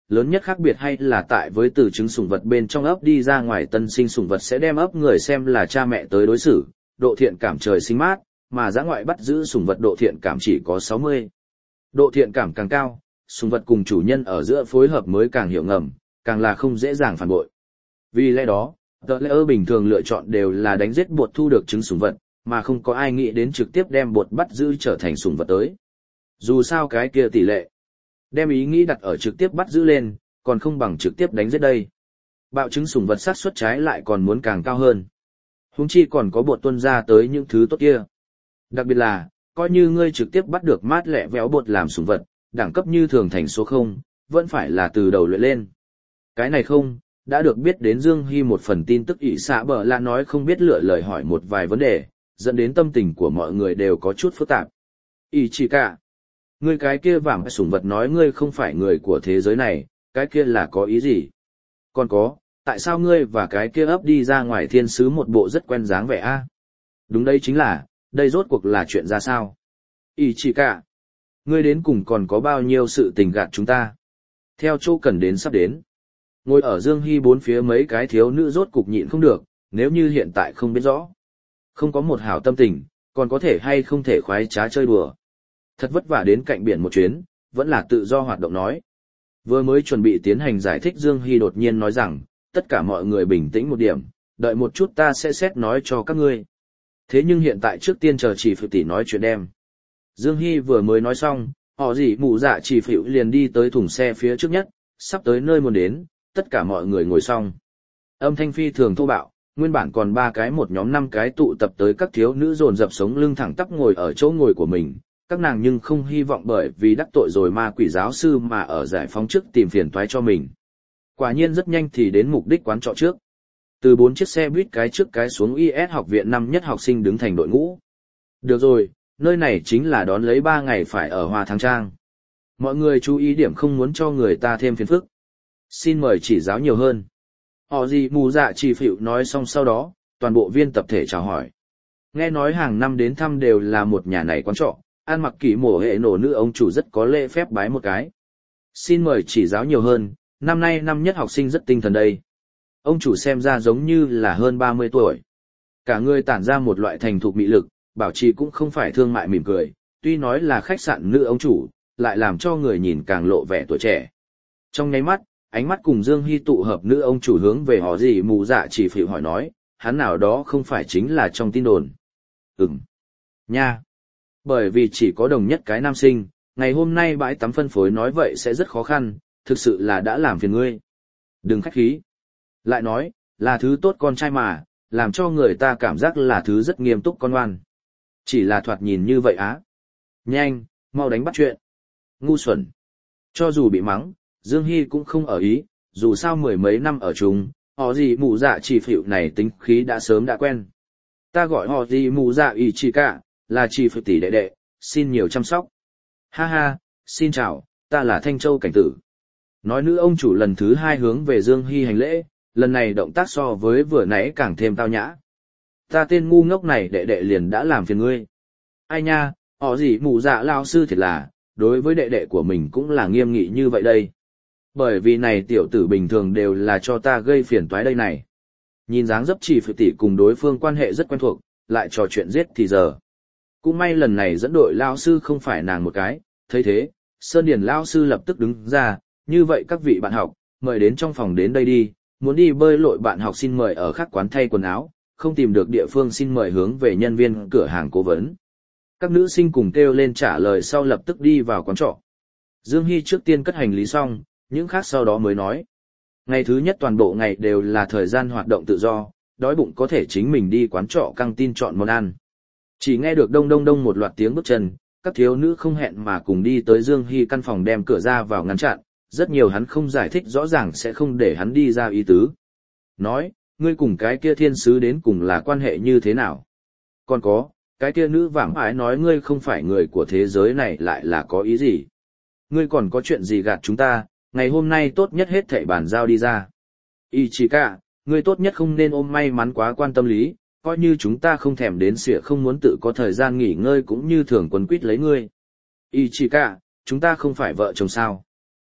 lớn nhất khác biệt hay là tại với từ trứng sủng vật bên trong ấp đi ra ngoài tân sinh sủng vật sẽ đem ấp người xem là cha mẹ tới đối xử, độ thiện cảm trời sinh mát, mà dã ngoại bắt giữ sủng vật độ thiện cảm chỉ có sáu mươi. Độ thiện cảm càng cao, sủng vật cùng chủ nhân ở giữa phối hợp mới càng hiểu ngầm, càng là không dễ dàng phản bội. Vì lẽ đó, tờ lễ ơ bình thường lựa chọn đều là đánh giết bột thu được trứng sủng vật, mà không có ai nghĩ đến trực tiếp đem bột bắt giữ trở thành sủng vật tới. Dù sao cái kia tỷ lệ, đem ý nghĩ đặt ở trực tiếp bắt giữ lên, còn không bằng trực tiếp đánh giết đây. Bạo trứng sủng vật xác suất trái lại còn muốn càng cao hơn. Huống chi còn có bột tuân ra tới những thứ tốt kia. Đặc biệt là, coi như ngươi trực tiếp bắt được mát lẹ véo bột làm sủng vật, đẳng cấp như thường thành số không, vẫn phải là từ đầu luyện lên. Cái này không, đã được biết đến Dương Hy một phần tin tức ỷ xạ bờ lạ nói không biết lựa lời hỏi một vài vấn đề, dẫn đến tâm tình của mọi người đều có chút phức tạp. Ý chỉ cả, ngươi cái kia vảm sủng vật nói ngươi không phải người của thế giới này, cái kia là có ý gì? Còn có, tại sao ngươi và cái kia ấp đi ra ngoài thiên sứ một bộ rất quen dáng vẻ a? Đúng đây chính là, đây rốt cuộc là chuyện ra sao? Ý chỉ cả, ngươi đến cùng còn có bao nhiêu sự tình gạt chúng ta? Theo chỗ cần đến sắp đến. Ngồi ở Dương Hy bốn phía mấy cái thiếu nữ rốt cục nhịn không được, nếu như hiện tại không biết rõ. Không có một hảo tâm tình, còn có thể hay không thể khoái trá chơi đùa. Thật vất vả đến cạnh biển một chuyến, vẫn là tự do hoạt động nói. Vừa mới chuẩn bị tiến hành giải thích Dương Hy đột nhiên nói rằng, tất cả mọi người bình tĩnh một điểm, đợi một chút ta sẽ xét nói cho các ngươi. Thế nhưng hiện tại trước tiên chờ chỉ phụ tỷ nói chuyện đem. Dương Hy vừa mới nói xong, họ gì mụ dạ chỉ phụ liền đi tới thùng xe phía trước nhất, sắp tới nơi muốn đến, tất cả mọi người ngồi xong. Âm thanh phi thường thô bạo, nguyên bản còn ba cái một nhóm năm cái tụ tập tới các thiếu nữ dồn dập sống lưng thẳng tắp ngồi ở chỗ ngồi của mình, các nàng nhưng không hy vọng bởi vì đắc tội rồi ma quỷ giáo sư mà ở giải phóng trước tìm phiền toái cho mình. Quả nhiên rất nhanh thì đến mục đích quán trọ trước. Từ bốn chiếc xe buýt cái trước cái xuống i ét học viện năm nhất học sinh đứng thành đội ngũ. Được rồi, nơi này chính là đón lấy ba ngày phải ở Hoa Thắng Trang. Mọi người chú ý điểm không muốn cho người ta thêm phiền phức. Xin mời chỉ giáo nhiều hơn. Họ gì mù dạ chỉ phịu nói xong sau đó, toàn bộ viên tập thể chào hỏi. Nghe nói hàng năm đến thăm đều là một nhà này quán trọ, ăn mặc kỳ mổ hệ nổ nữ ông chủ rất có lễ phép bái một cái. Xin mời chỉ giáo nhiều hơn, năm nay năm nhất học sinh rất tinh thần đây. Ông chủ xem ra giống như là hơn ba mươi tuổi. Cả người tản ra một loại thành thục mị lực, bảo trì cũng không phải thương mại mỉm cười, tuy nói là khách sạn nữ ông chủ, lại làm cho người nhìn càng lộ vẻ tuổi trẻ. Trong nháy mắt, ánh mắt cùng Dương Hy tụ hợp nữ ông chủ hướng về họ gì mù dạ chỉ phịu hỏi nói, hắn nào đó không phải chính là trong tin đồn. Ừm. Nha. Bởi vì chỉ có đồng nhất cái nam sinh, ngày hôm nay bãi tắm phân phối nói vậy sẽ rất khó khăn, thực sự là đã làm phiền ngươi. Đừng khách khí. Lại nói, là thứ tốt con trai mà, làm cho người ta cảm giác là thứ rất nghiêm túc con ngoan. Chỉ là thoạt nhìn như vậy á. Nhanh, mau đánh bắt chuyện. Ngu xuẩn. Cho dù bị mắng, Dương Hy cũng không ở ý, dù sao mười mấy năm ở chung, họ gì mù dạ chỉ phịu này tính khí đã sớm đã quen. Ta gọi họ gì mù dạ ý chỉ cả, là chỉ phịu tỷ đệ đệ, xin nhiều chăm sóc. Ha ha, xin chào, ta là Thanh Châu Cảnh Tử. Nói nữ ông chủ lần thứ hai hướng về Dương Hy hành lễ, lần này động tác so với vừa nãy càng thêm tao nhã. Ta tên ngu ngốc này đệ đệ liền đã làm phiền ngươi. Ai nha, họ gì mù dạ lao sư thiệt là, đối với đệ đệ của mình cũng là nghiêm nghị như vậy đây. Bởi vì này tiểu tử bình thường đều là cho ta gây phiền toái đây này. Nhìn dáng dấp chỉ phụ tỷ cùng đối phương quan hệ rất quen thuộc, lại trò chuyện giết thì giờ. Cũng may lần này dẫn đội lao sư không phải nàng một cái, thấy thế, Sơn Điền lao sư lập tức đứng ra, như vậy các vị bạn học, mời đến trong phòng đến đây đi, muốn đi bơi lội bạn học xin mời ở khác quán thay quần áo, không tìm được địa phương xin mời hướng về nhân viên cửa hàng cố vấn. Các nữ sinh cùng kêu lên trả lời sau lập tức đi vào quán trọ. Dương Hy trước tiên cất hành lý xong, những khác sau đó mới nói. Ngày thứ nhất toàn bộ ngày đều là thời gian hoạt động tự do, đói bụng có thể chính mình đi quán trọ căng tin chọn món ăn. Chỉ nghe được đông đông đông một loạt tiếng bước chân, các thiếu nữ không hẹn mà cùng đi tới Dương Hy căn phòng đem cửa ra vào ngăn chặn, rất nhiều hắn không giải thích rõ ràng sẽ không để hắn đi ra ý tứ. Nói, ngươi cùng cái kia thiên sứ đến cùng là quan hệ như thế nào? Còn có, cái kia nữ vãng ái nói ngươi không phải người của thế giới này lại là có ý gì? Ngươi còn có chuyện gì gạt chúng ta, ngày hôm nay tốt nhất hết thảy bàn giao đi ra. Ichika, ngươi tốt nhất không nên ôm may mắn quá quan tâm lý, coi như chúng ta không thèm đến xỉa không muốn tự có thời gian nghỉ ngơi cũng như thường quấn quýt lấy ngươi. Ichika, chúng ta không phải vợ chồng sao?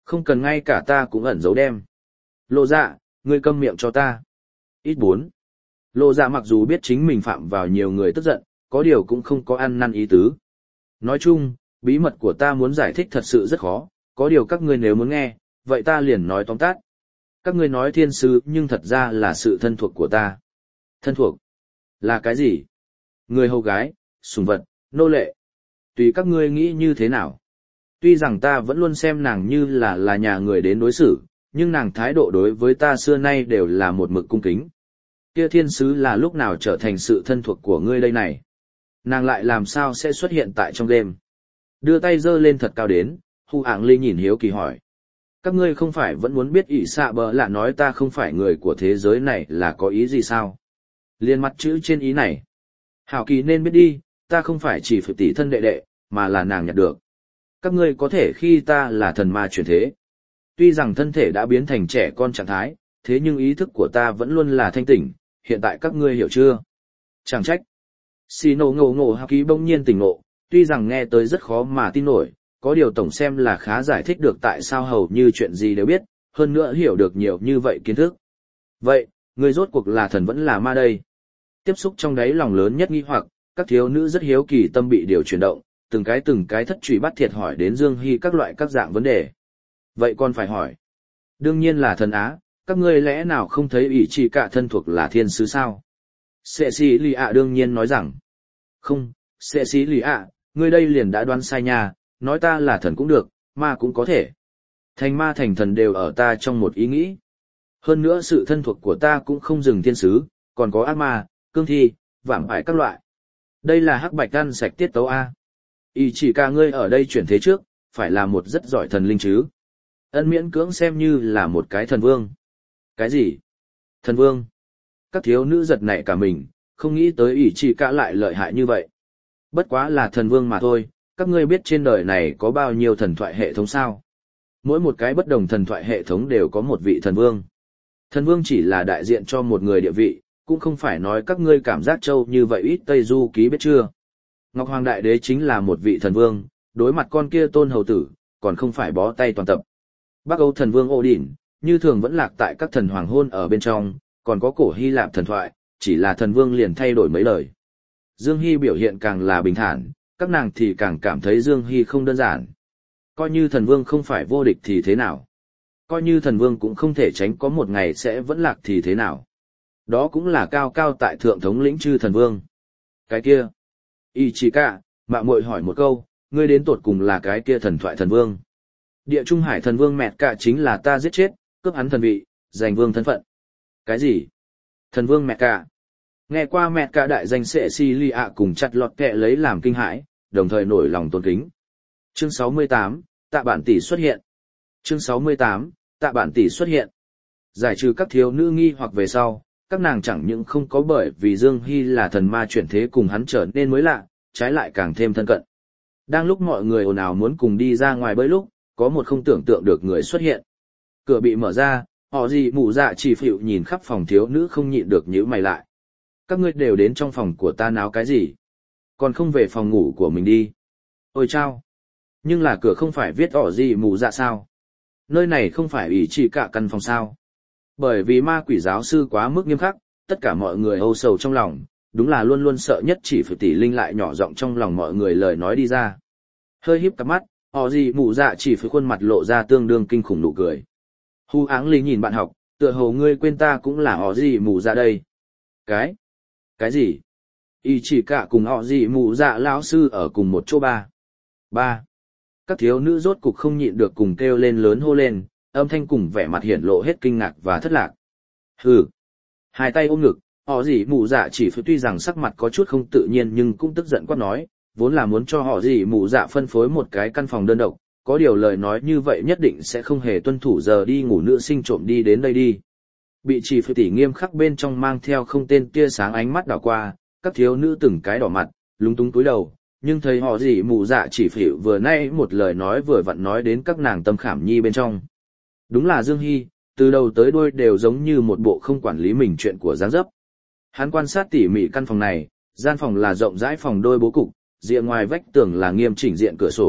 Không cần ngay cả ta cũng ẩn giấu đem. Lộ dạ, ngươi câm miệng cho ta. Ít bốn. Lộ dạ mặc dù biết chính mình phạm vào nhiều người tức giận, có điều cũng không có ăn năn ý tứ. Nói chung, bí mật của ta muốn giải thích thật sự rất khó, có điều các ngươi nếu muốn nghe, vậy ta liền nói tóm tắt. Các ngươi nói thiên sứ nhưng thật ra là sự thân thuộc của ta. Thân thuộc? Là cái gì? Người hầu gái, sủng vật, nô lệ. Tùy các ngươi nghĩ như thế nào. Tuy rằng ta vẫn luôn xem nàng như là là nhà người đến đối xử, nhưng nàng thái độ đối với ta xưa nay đều là một mực cung kính. Kia thiên sứ là lúc nào trở thành sự thân thuộc của ngươi đây này? Nàng lại làm sao sẽ xuất hiện tại trong game? Đưa tay giơ lên thật cao đến, Hu Ảng Ly nhìn hiếu kỳ hỏi. Các ngươi không phải vẫn muốn biết ỷ xạ bờ lạ nói ta không phải người của thế giới này là có ý gì sao? Liên mặt chữ trên ý này. Hảo kỳ nên biết đi, ta không phải chỉ phải tỷ thân đệ đệ, mà là nàng nhặt được. Các ngươi có thể khi ta là thần ma chuyển thế. Tuy rằng thân thể đã biến thành trẻ con trạng thái, thế nhưng ý thức của ta vẫn luôn là thanh tỉnh, hiện tại các ngươi hiểu chưa? Chẳng trách. Xì nổ ngộ ngộ Hảo kỳ bỗng nhiên tỉnh ngộ, tuy rằng nghe tới rất khó mà tin nổi, có điều tổng xem là khá giải thích được tại sao hầu như chuyện gì đều biết, hơn nữa hiểu được nhiều như vậy kiến thức. Vậy, người rốt cuộc là thần vẫn là ma đây? Tiếp xúc trong đáy lòng lớn nhất nghi hoặc, các thiếu nữ rất hiếu kỳ tâm bị điều chuyển động, từng cái từng cái thất truy bắt thiệt hỏi đến Dương Hy các loại các dạng vấn đề. Vậy còn phải hỏi. Đương nhiên là thần Á, các ngươi lẽ nào không thấy ủy chỉ cả thân thuộc là thiên sứ sao? Sệ sĩ lì ạ đương nhiên nói rằng. Không, sệ sĩ lì ạ, ngươi đây liền đã đoán sai nha, nói ta là thần cũng được, ma cũng có thể. Thành ma thành thần đều ở ta trong một ý nghĩ. Hơn nữa sự thân thuộc của ta cũng không dừng thiên sứ, còn có ác ma, cương thi, vạm ải các loại. Đây là hắc bạch ăn sạch tiết tấu A. Ý chỉ cả ngươi ở đây chuyển thế trước, phải là một rất giỏi thần linh chứ. Ân miễn cưỡng xem như là một cái thần vương. Cái gì? Thần vương? Các thiếu nữ giật nảy cả mình, không nghĩ tới ý chỉ cả lại lợi hại như vậy. Bất quá là thần vương mà thôi, các ngươi biết trên đời này có bao nhiêu thần thoại hệ thống sao? Mỗi một cái bất đồng thần thoại hệ thống đều có một vị thần vương. Thần vương chỉ là đại diện cho một người địa vị, cũng không phải nói các ngươi cảm giác châu như vậy ít Tây Du ký biết chưa. Ngọc Hoàng Đại Đế chính là một vị thần vương, đối mặt con kia tôn hầu tử, còn không phải bó tay toàn tập. Bắc Âu thần vương Odin, như thường vẫn lạc tại các thần hoàng hôn ở bên trong, còn có cổ Hy Lạp thần thoại, chỉ là thần vương liền thay đổi mấy lời. Dương Hy biểu hiện càng là bình thản, các nàng thì càng cảm thấy Dương Hy không đơn giản. Coi như thần vương không phải vô địch thì thế nào? Coi như thần vương cũng không thể tránh có một ngày sẽ vẫn lạc thì thế nào? Đó cũng là cao cao tại thượng thống lĩnh chư thần vương. Cái kia, Ichika, mạo muội hỏi một câu, ngươi đến tột cùng là cái kia thần thoại thần vương. Địa Trung Hải thần vương mẹt cả chính là ta giết chết, cướp hắn thần vị, giành vương thân phận. Cái gì? Thần vương mẹt cả. Nghe qua mẹt cả đại danh sệ si li ạ cùng chặt lọt kẹ lấy làm kinh hãi, đồng thời nổi lòng tôn kính. Chương sáu mươi tám, tạ bản tỷ xuất hiện. Chương sáu mươi tám, tạ bản tỷ xuất hiện. Giải trừ các thiếu nữ nghi hoặc về sau, các nàng chẳng những không có bởi vì Dương Hy là thần ma chuyển thế cùng hắn trở nên mới lạ, trái lại càng thêm thân cận. Đang lúc mọi người ồn ào muốn cùng đi ra ngoài bơi lúc, có một không tưởng tượng được người xuất hiện. Cửa bị mở ra, họ gì mụ dạ chỉ phịu nhìn khắp phòng thiếu nữ không nhịn được nhíu mày lại. Các ngươi đều đến trong phòng của ta náo cái gì? Còn không về phòng ngủ của mình đi. Ôi chao! Nhưng là cửa không phải viết họ gì mụ dạ sao? Nơi này không phải ủy chỉ cả căn phòng sao? Bởi vì ma quỷ giáo sư quá mức nghiêm khắc, tất cả mọi người âu sầu trong lòng, đúng là luôn luôn sợ nhất chỉ phải tỷ linh lại nhỏ giọng trong lòng mọi người lời nói đi ra. Hơi híp cặp mắt, họ gì mụ dạ chỉ phải khuôn mặt lộ ra tương đương kinh khủng nụ cười. Hu Áng Lý nhìn bạn học, tựa hồ ngươi quên ta cũng là họ gì mụ dạ đây. Cái? Cái gì? Y chỉ cả cùng họ gì mụ dạ lão sư ở cùng một chỗ ba. Ba. Các thiếu nữ rốt cục không nhịn được cùng kêu lên lớn hô lên, âm thanh cùng vẻ mặt hiển lộ hết kinh ngạc và thất lạc. Hừ. Hai tay ôm ngực, họ gì mụ dạ chỉ phải tuy rằng sắc mặt có chút không tự nhiên nhưng cũng tức giận quát nói, vốn là muốn cho họ gì mụ dạ phân phối một cái căn phòng đơn độc, có điều lời nói như vậy nhất định sẽ không hề tuân thủ giờ đi ngủ nữ sinh trộm đi đến đây đi. Bị chỉ phải tỉ nghiêm khắc bên trong mang theo không tên tia sáng ánh mắt đảo qua, các thiếu nữ từng cái đỏ mặt, lúng túng cúi đầu, nhưng thấy họ gì mụ dạ chỉ phải vừa nay một lời nói vừa vặn nói đến các nàng tâm khảm nhi bên trong. Đúng là Dương Hy, từ đầu tới đuôi đều giống như một bộ không quản lý mình chuyện của dáng dấp. Hắn quan sát tỉ mỉ căn phòng này, gian phòng là rộng rãi phòng đôi bố cục, rìa ngoài vách tường là nghiêm chỉnh diện cửa sổ,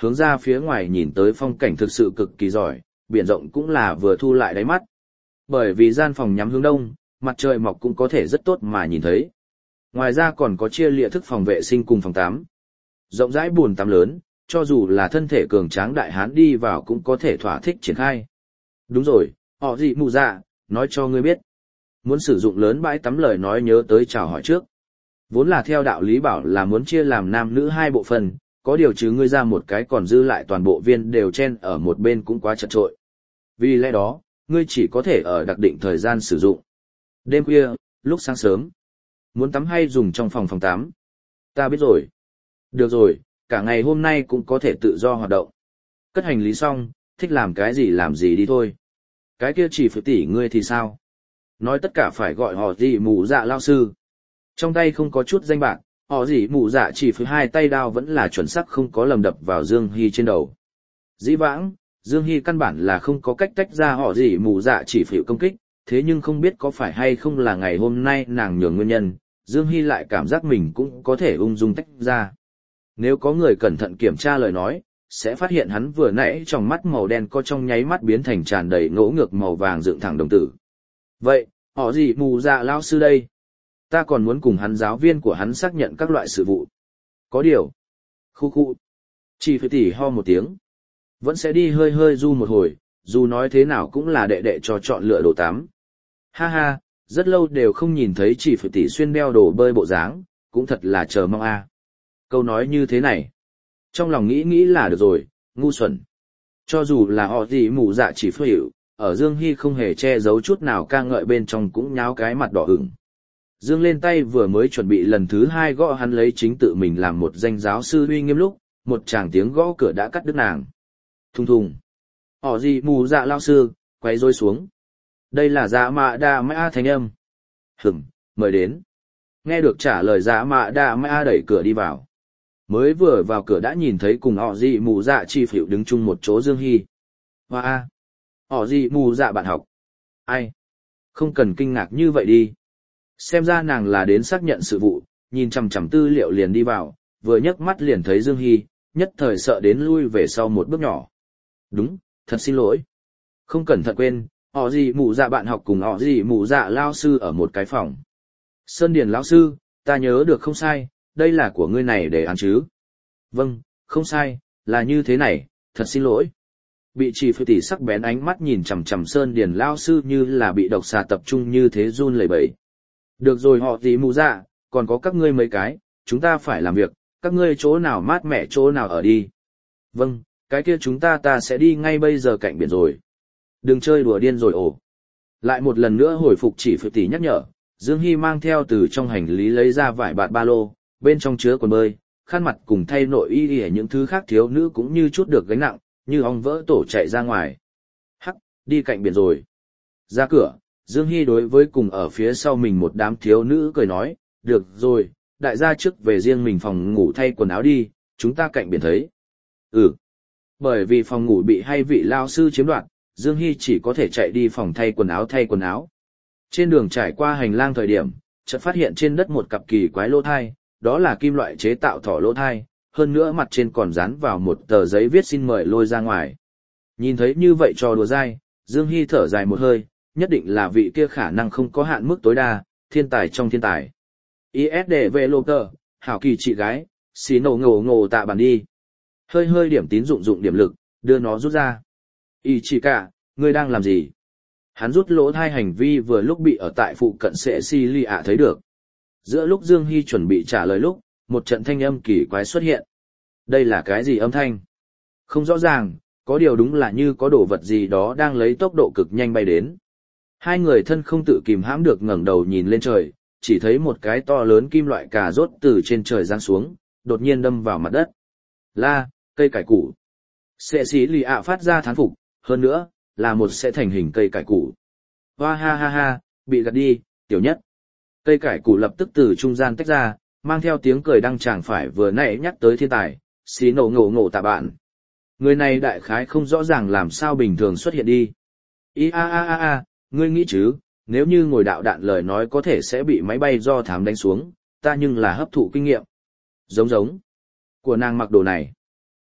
hướng ra phía ngoài nhìn tới phong cảnh thực sự cực kỳ giỏi, biển rộng cũng là vừa thu lại đáy mắt. Bởi vì gian phòng nhắm hướng đông, mặt trời mọc cũng có thể rất tốt mà nhìn thấy. Ngoài ra còn có chia lịa thức phòng vệ sinh cùng phòng tắm. Rộng rãi bồn tắm lớn, cho dù là thân thể cường tráng đại hán đi vào cũng có thể thỏa thích triển khai. Đúng rồi, họ gì mù dạ, nói cho ngươi biết. Muốn sử dụng lớn bãi tắm lời nói nhớ tới chào hỏi trước. Vốn là theo đạo lý bảo là muốn chia làm nam nữ hai bộ phận, có điều chứ ngươi ra một cái còn dư lại toàn bộ viên đều chen ở một bên cũng quá chật trội. Vì lẽ đó, ngươi chỉ có thể ở đặc định thời gian sử dụng. Đêm khuya, lúc sáng sớm. Muốn tắm hay dùng trong phòng phòng tắm? Ta biết rồi. Được rồi, cả ngày hôm nay cũng có thể tự do hoạt động. Cất hành lý xong, thích làm cái gì làm gì đi thôi. Cái kia chỉ phải tỉ ngươi thì sao? Nói tất cả phải gọi họ gì mù dạ lao sư. Trong tay không có chút danh bạc, họ gì mù dạ chỉ phải hai tay đao vẫn là chuẩn xác không có lầm đập vào Dương Hy trên đầu. Dĩ vãng, Dương Hy căn bản là không có cách tách ra họ gì mù dạ chỉ phải công kích, thế nhưng không biết có phải hay không là ngày hôm nay nàng nhường nguyên nhân, Dương Hy lại cảm giác mình cũng có thể ung dung tách ra. Nếu có người cẩn thận kiểm tra lời nói, sẽ phát hiện hắn vừa nãy trong mắt màu đen có trong nháy mắt biến thành tràn đầy ngỗ ngược màu vàng dựng thẳng đồng tử. Vậy, họ gì mù dạ lao sư đây? Ta còn muốn cùng hắn giáo viên của hắn xác nhận các loại sự vụ. Có điều. Khu khu. Chỉ phải tỉ ho một tiếng. Vẫn sẽ đi hơi hơi du một hồi, dù nói thế nào cũng là đệ đệ cho chọn lựa đồ tắm. Ha ha, rất lâu đều không nhìn thấy chỉ phải tỉ xuyên đeo đồ bơi bộ dáng, cũng thật là chờ mong a. Câu nói như thế này. Trong lòng nghĩ nghĩ là được rồi, ngu xuẩn. Cho dù là họ gì mù dạ chỉ phải hiểu, ở Dương Hy không hề che giấu chút nào ca ngợi bên trong cũng nháo cái mặt đỏ ửng. Dương lên tay vừa mới chuẩn bị lần thứ hai gõ hắn lấy chính tự mình làm một danh giáo sư uy nghiêm lúc, một chàng tiếng gõ cửa đã cắt đứt nàng. Thùng thùng. Họ gì mù dạ lao sư, quay rối xuống. Đây là dạ mạ đa mã thanh âm. Hửm, mời đến. Nghe được trả lời dạ mạ đa mã đẩy cửa đi vào. Mới vừa vào cửa đã nhìn thấy cùng họ gì mù dạ chi phịu đứng chung một chỗ Dương Hy. Hoa a. Họ gì mù dạ bạn học. Ai? Không cần kinh ngạc như vậy đi. Xem ra nàng là đến xác nhận sự vụ, nhìn chằm chằm tư liệu liền đi vào, vừa nhấc mắt liền thấy Dương Hy, nhất thời sợ đến lui về sau một bước nhỏ. Đúng, thật xin lỗi. Không cẩn thận quên, họ gì mù dạ bạn học cùng họ gì mù dạ lao sư ở một cái phòng. Sơn Điền lão sư, ta nhớ được không sai, đây là của ngươi này để ăn chứ? Vâng, không sai, là như thế này, thật xin lỗi. Bị chỉ phi tỷ sắc bén ánh mắt nhìn chằm chằm Sơn Điền lão sư như là bị độc xà tập trung như thế run lẩy bẩy. Được rồi họ gì mù dạ, còn có các ngươi mấy cái, chúng ta phải làm việc, các ngươi chỗ nào mát mẻ chỗ nào ở đi. Vâng, cái kia chúng ta ta sẽ đi ngay bây giờ cạnh biển rồi. Đừng chơi đùa điên rồi ổ. Lại một lần nữa hồi phục chỉ phi tỷ nhắc nhở, Dương Hy mang theo từ trong hành lý lấy ra vải bạt ba lô, bên trong chứa quần bơi, khăn mặt cùng thay nội y y những thứ khác thiếu nữ cũng như chút được gánh nặng, như ong vỡ tổ chạy ra ngoài. Hắc, đi cạnh biển rồi. Ra cửa, Dương Hy đối với cùng ở phía sau mình một đám thiếu nữ cười nói, được rồi, đại gia trước về riêng mình phòng ngủ thay quần áo đi, chúng ta cạnh biển thấy. Ừ. Bởi vì phòng ngủ bị hay vị lao sư chiếm đoạt, Dương Hy chỉ có thể chạy đi phòng thay quần áo thay quần áo. Trên đường trải qua hành lang thời điểm, chợt phát hiện trên đất một cặp kỳ quái lỗ thai, đó là kim loại chế tạo thỏ lỗ thai, hơn nữa mặt trên còn dán vào một tờ giấy viết xin mời lôi ra ngoài. Nhìn thấy như vậy trò đùa dai, Dương Hy thở dài một hơi, nhất định là vị kia khả năng không có hạn mức tối đa, thiên tài trong thiên tài. i ét Developer, hảo kỳ chị gái, xí nổ ngổ ngổ tạ bản đi. Hơi hơi điểm tín dụng dụng điểm lực, đưa nó rút ra. Y chỉ cả, ngươi đang làm gì? Hắn rút lỗ thai hành vi vừa lúc bị ở tại phụ cận sệ si lì ạ thấy được. Giữa lúc Dương Hy chuẩn bị trả lời lúc, một trận thanh âm kỳ quái xuất hiện. Đây là cái gì âm thanh? Không rõ ràng, có điều đúng là như có đồ vật gì đó đang lấy tốc độ cực nhanh bay đến. Hai người thân không tự kìm hãm được ngẩng đầu nhìn lên trời, chỉ thấy một cái to lớn kim loại cà rốt từ trên trời giáng xuống, đột nhiên đâm vào mặt đất. La, cây cải củ. Sệ sĩ lì ạ phát ra thán phục, hơn nữa, là một sẽ thành hình cây cải củ. Hoa ha ha ha, bị gạt đi, tiểu nhất. Cây cải củ lập tức từ trung gian tách ra, mang theo tiếng cười đăng chẳng phải vừa nãy nhắc tới thiên tài, xí nổ ngổ ngổ tạ bạn. Người này đại khái không rõ ràng làm sao bình thường xuất hiện đi. Ý a a a a, ngươi nghĩ chứ, nếu như ngồi đạo đạn lời nói có thể sẽ bị máy bay do thám đánh xuống, ta nhưng là hấp thụ kinh nghiệm. Giống giống. Của nàng mặc đồ này.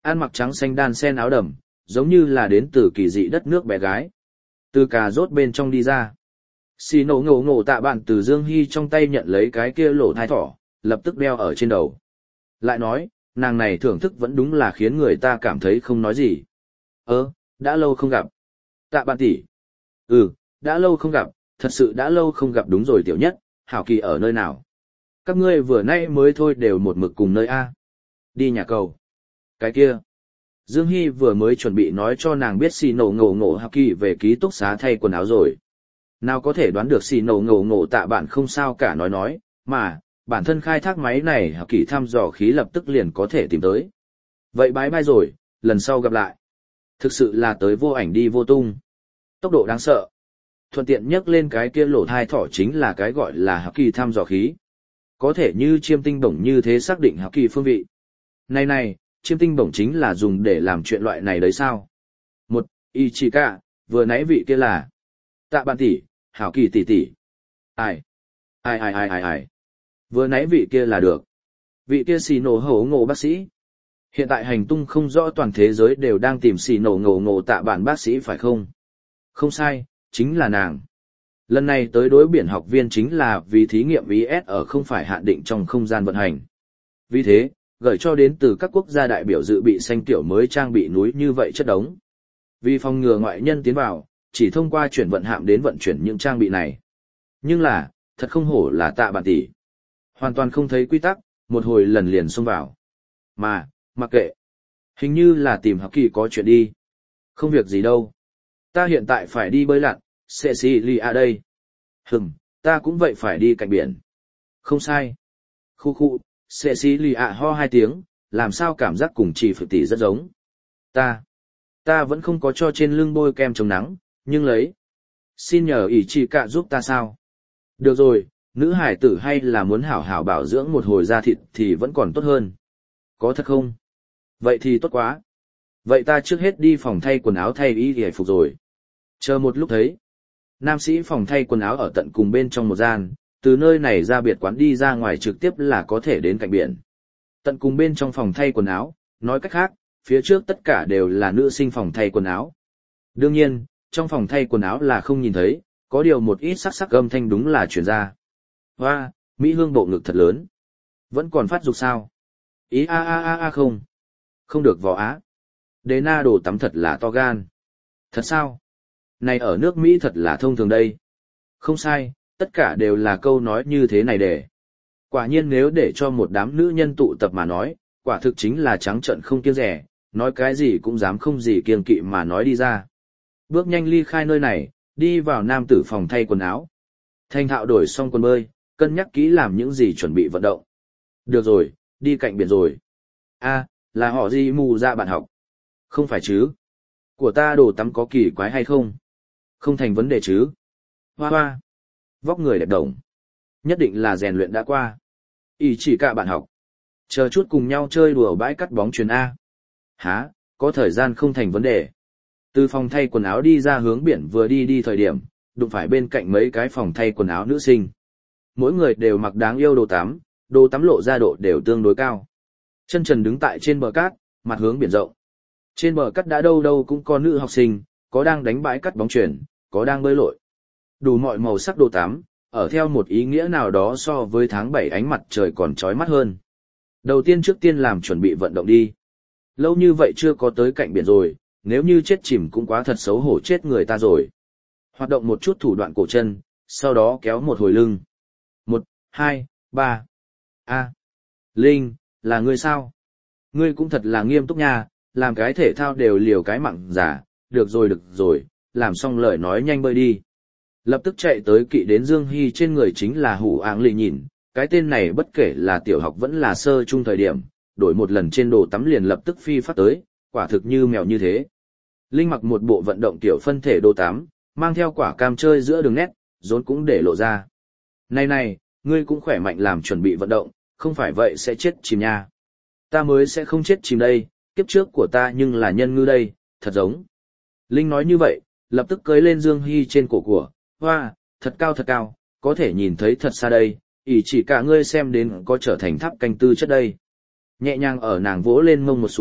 ăn mặc trắng xanh đan sen áo đầm, giống như là đến từ kỳ dị đất nước bé gái. Từ cà rốt bên trong đi ra. Xì nổ ngộ ngộ tạ bạn từ Dương Hy trong tay nhận lấy cái kia lỗ thai thỏ, lập tức đeo ở trên đầu. Lại nói, nàng này thưởng thức vẫn đúng là khiến người ta cảm thấy không nói gì. Ơ, đã lâu không gặp. Tạ bạn tỷ. Ừ, đã lâu không gặp, thật sự đã lâu không gặp đúng rồi tiểu nhất, Hảo Kỳ ở nơi nào. Các ngươi vừa nay mới thôi đều một mực cùng nơi A. Đi nhà cầu. Cái kia. Dương Hy vừa mới chuẩn bị nói cho nàng biết xì nổ ngộ ngộ Hảo Kỳ về ký túc xá thay quần áo rồi. Nào có thể đoán được xì nổ ngộ ngộ tạ bạn không sao cả nói nói, mà, bản thân khai thác máy này Hảo Kỳ thăm dò khí lập tức liền có thể tìm tới. Vậy bye bye rồi, lần sau gặp lại. Thực sự là tới vô ảnh đi vô tung. Tốc độ đáng sợ. Thuận tiện nhắc lên cái kia lỗ thai thỏ chính là cái gọi là Hảo Kỳ thăm dò khí. Có thể như chiêm tinh bổng như thế xác định Hảo Kỳ phương vị. Này này, chiêm tinh bổng chính là dùng để làm chuyện loại này đấy sao? Một, Ichika, vừa nãy vị kia là Tạ bạn tỷ, Hảo Kỳ tỷ tỷ. Ai? Ai ai ai ai ai? Vừa nãy vị kia là được. Vị kia xì nổ hổ ngộ bác sĩ. Hiện tại hành tung không rõ toàn thế giới đều đang tìm xì nổ ngộ ngộ tạ bạn bác sĩ phải không? Không sai, chính là nàng. Lần này tới đối biển học viên chính là vì thí nghiệm i ét ở không phải hạn định trong không gian vận hành. Vì thế, gửi cho đến từ các quốc gia đại biểu dự bị xanh tiểu mới trang bị núi như vậy chất đống. Vì phòng ngừa ngoại nhân tiến vào, chỉ thông qua chuyển vận hạm đến vận chuyển những trang bị này. Nhưng là, thật không hổ là tạ bạn tỷ. Hoàn toàn không thấy quy tắc, một hồi lần liền xông vào. Mà, mặc kệ. Hình như là tìm Hảo Kỳ có chuyện đi. Không việc gì đâu. Ta hiện tại phải đi bơi lặn, Cecilia đây. Hừm, ta cũng vậy phải đi cạnh biển. Không sai. Khu khu, Cecilia ho hai tiếng, làm sao cảm giác cùng chị Phượng tỷ rất giống. Ta, ta vẫn không có cho trên lưng bôi kem chống nắng, nhưng lấy. Xin nhờ ỷ chị cả giúp ta sao? Được rồi, nữ hải tử hay là muốn hảo hảo bảo dưỡng một hồi da thịt thì vẫn còn tốt hơn. Có thật không? Vậy thì tốt quá. Vậy ta trước hết đi phòng thay quần áo thay y hề phục rồi. Chờ một lúc thấy. Nam sĩ phòng thay quần áo ở tận cùng bên trong một gian, từ nơi này ra biệt quán đi ra ngoài trực tiếp là có thể đến cạnh biển. Tận cùng bên trong phòng thay quần áo, nói cách khác, phía trước tất cả đều là nữ sinh phòng thay quần áo. Đương nhiên, trong phòng thay quần áo là không nhìn thấy, có điều một ít sắc sắc âm thanh đúng là truyền ra. Hoa, Mỹ hương bộ ngực thật lớn. Vẫn còn phát dục sao? Ý a a a a không. Không được vò á. Đế na đồ tắm thật là to gan. Thật sao? Này ở nước Mỹ thật là thông thường đây. Không sai, tất cả đều là câu nói như thế này để. Quả nhiên nếu để cho một đám nữ nhân tụ tập mà nói, quả thực chính là trắng trợn không kiêng rẻ, nói cái gì cũng dám không gì kiêng kỵ mà nói đi ra. Bước nhanh ly khai nơi này, đi vào nam tử phòng thay quần áo. Thanh thạo đổi xong quần bơi, cân nhắc kỹ làm những gì chuẩn bị vận động. Được rồi, đi cạnh biển rồi. A, là họ gì mù ra bạn học. Không phải chứ. Của ta đồ tắm có kỳ quái hay không? Không thành vấn đề chứ. Hoa hoa. Vóc người đẹp đồng. Nhất định là rèn luyện đã qua. Ý chỉ cả bạn học. Chờ chút cùng nhau chơi đùa bãi cắt bóng chuyền A. Hả, có thời gian không thành vấn đề. Từ phòng thay quần áo đi ra hướng biển vừa đi đi thời điểm, đụng phải bên cạnh mấy cái phòng thay quần áo nữ sinh. Mỗi người đều mặc đáng yêu đồ tắm, đồ tắm lộ ra độ đều tương đối cao. Chân trần đứng tại trên bờ cát, mặt hướng biển rộng. Trên bờ cát đã đâu đâu cũng có nữ học sinh, có đang đánh bãi cắt bóng chuyền, có đang bơi lội. Đủ mọi màu sắc đồ tắm, ở theo một ý nghĩa nào đó so với tháng bảy ánh mặt trời còn chói mắt hơn. Đầu tiên trước tiên làm chuẩn bị vận động đi. Lâu như vậy chưa có tới cạnh biển rồi, nếu như chết chìm cũng quá thật xấu hổ chết người ta rồi. Hoạt động một chút thủ đoạn cổ chân, sau đó kéo một hồi lưng. Một, hai, ba. A. Linh, là ngươi sao? Ngươi cũng thật là nghiêm túc nha, làm cái thể thao đều liều cái mặn giả, được rồi được rồi, làm xong lời nói nhanh bơi đi. Lập tức chạy tới kỵ đến Dương Hy trên người chính là hủ áng lì nhìn, cái tên này bất kể là tiểu học vẫn là sơ trung thời điểm, đổi một lần trên đồ tắm liền lập tức phi phát tới, quả thực như mèo như thế. Linh mặc một bộ vận động tiểu phân thể đồ tắm, mang theo quả cam chơi giữa đường nét, rốn cũng để lộ ra. Này này, ngươi cũng khỏe mạnh làm chuẩn bị vận động, không phải vậy sẽ chết chìm nha. Ta mới sẽ không chết chìm đây, kiếp trước của ta nhưng là nhân ngư đây, thật giống. Linh nói như vậy, lập tức cưới lên Dương Hy trên cổ của, hoa, thật cao thật cao, có thể nhìn thấy thật xa đây, ỷ chỉ cả ngươi xem đến có trở thành tháp canh tư chất đây. Nhẹ nhàng ở nàng vỗ lên mông một xuống,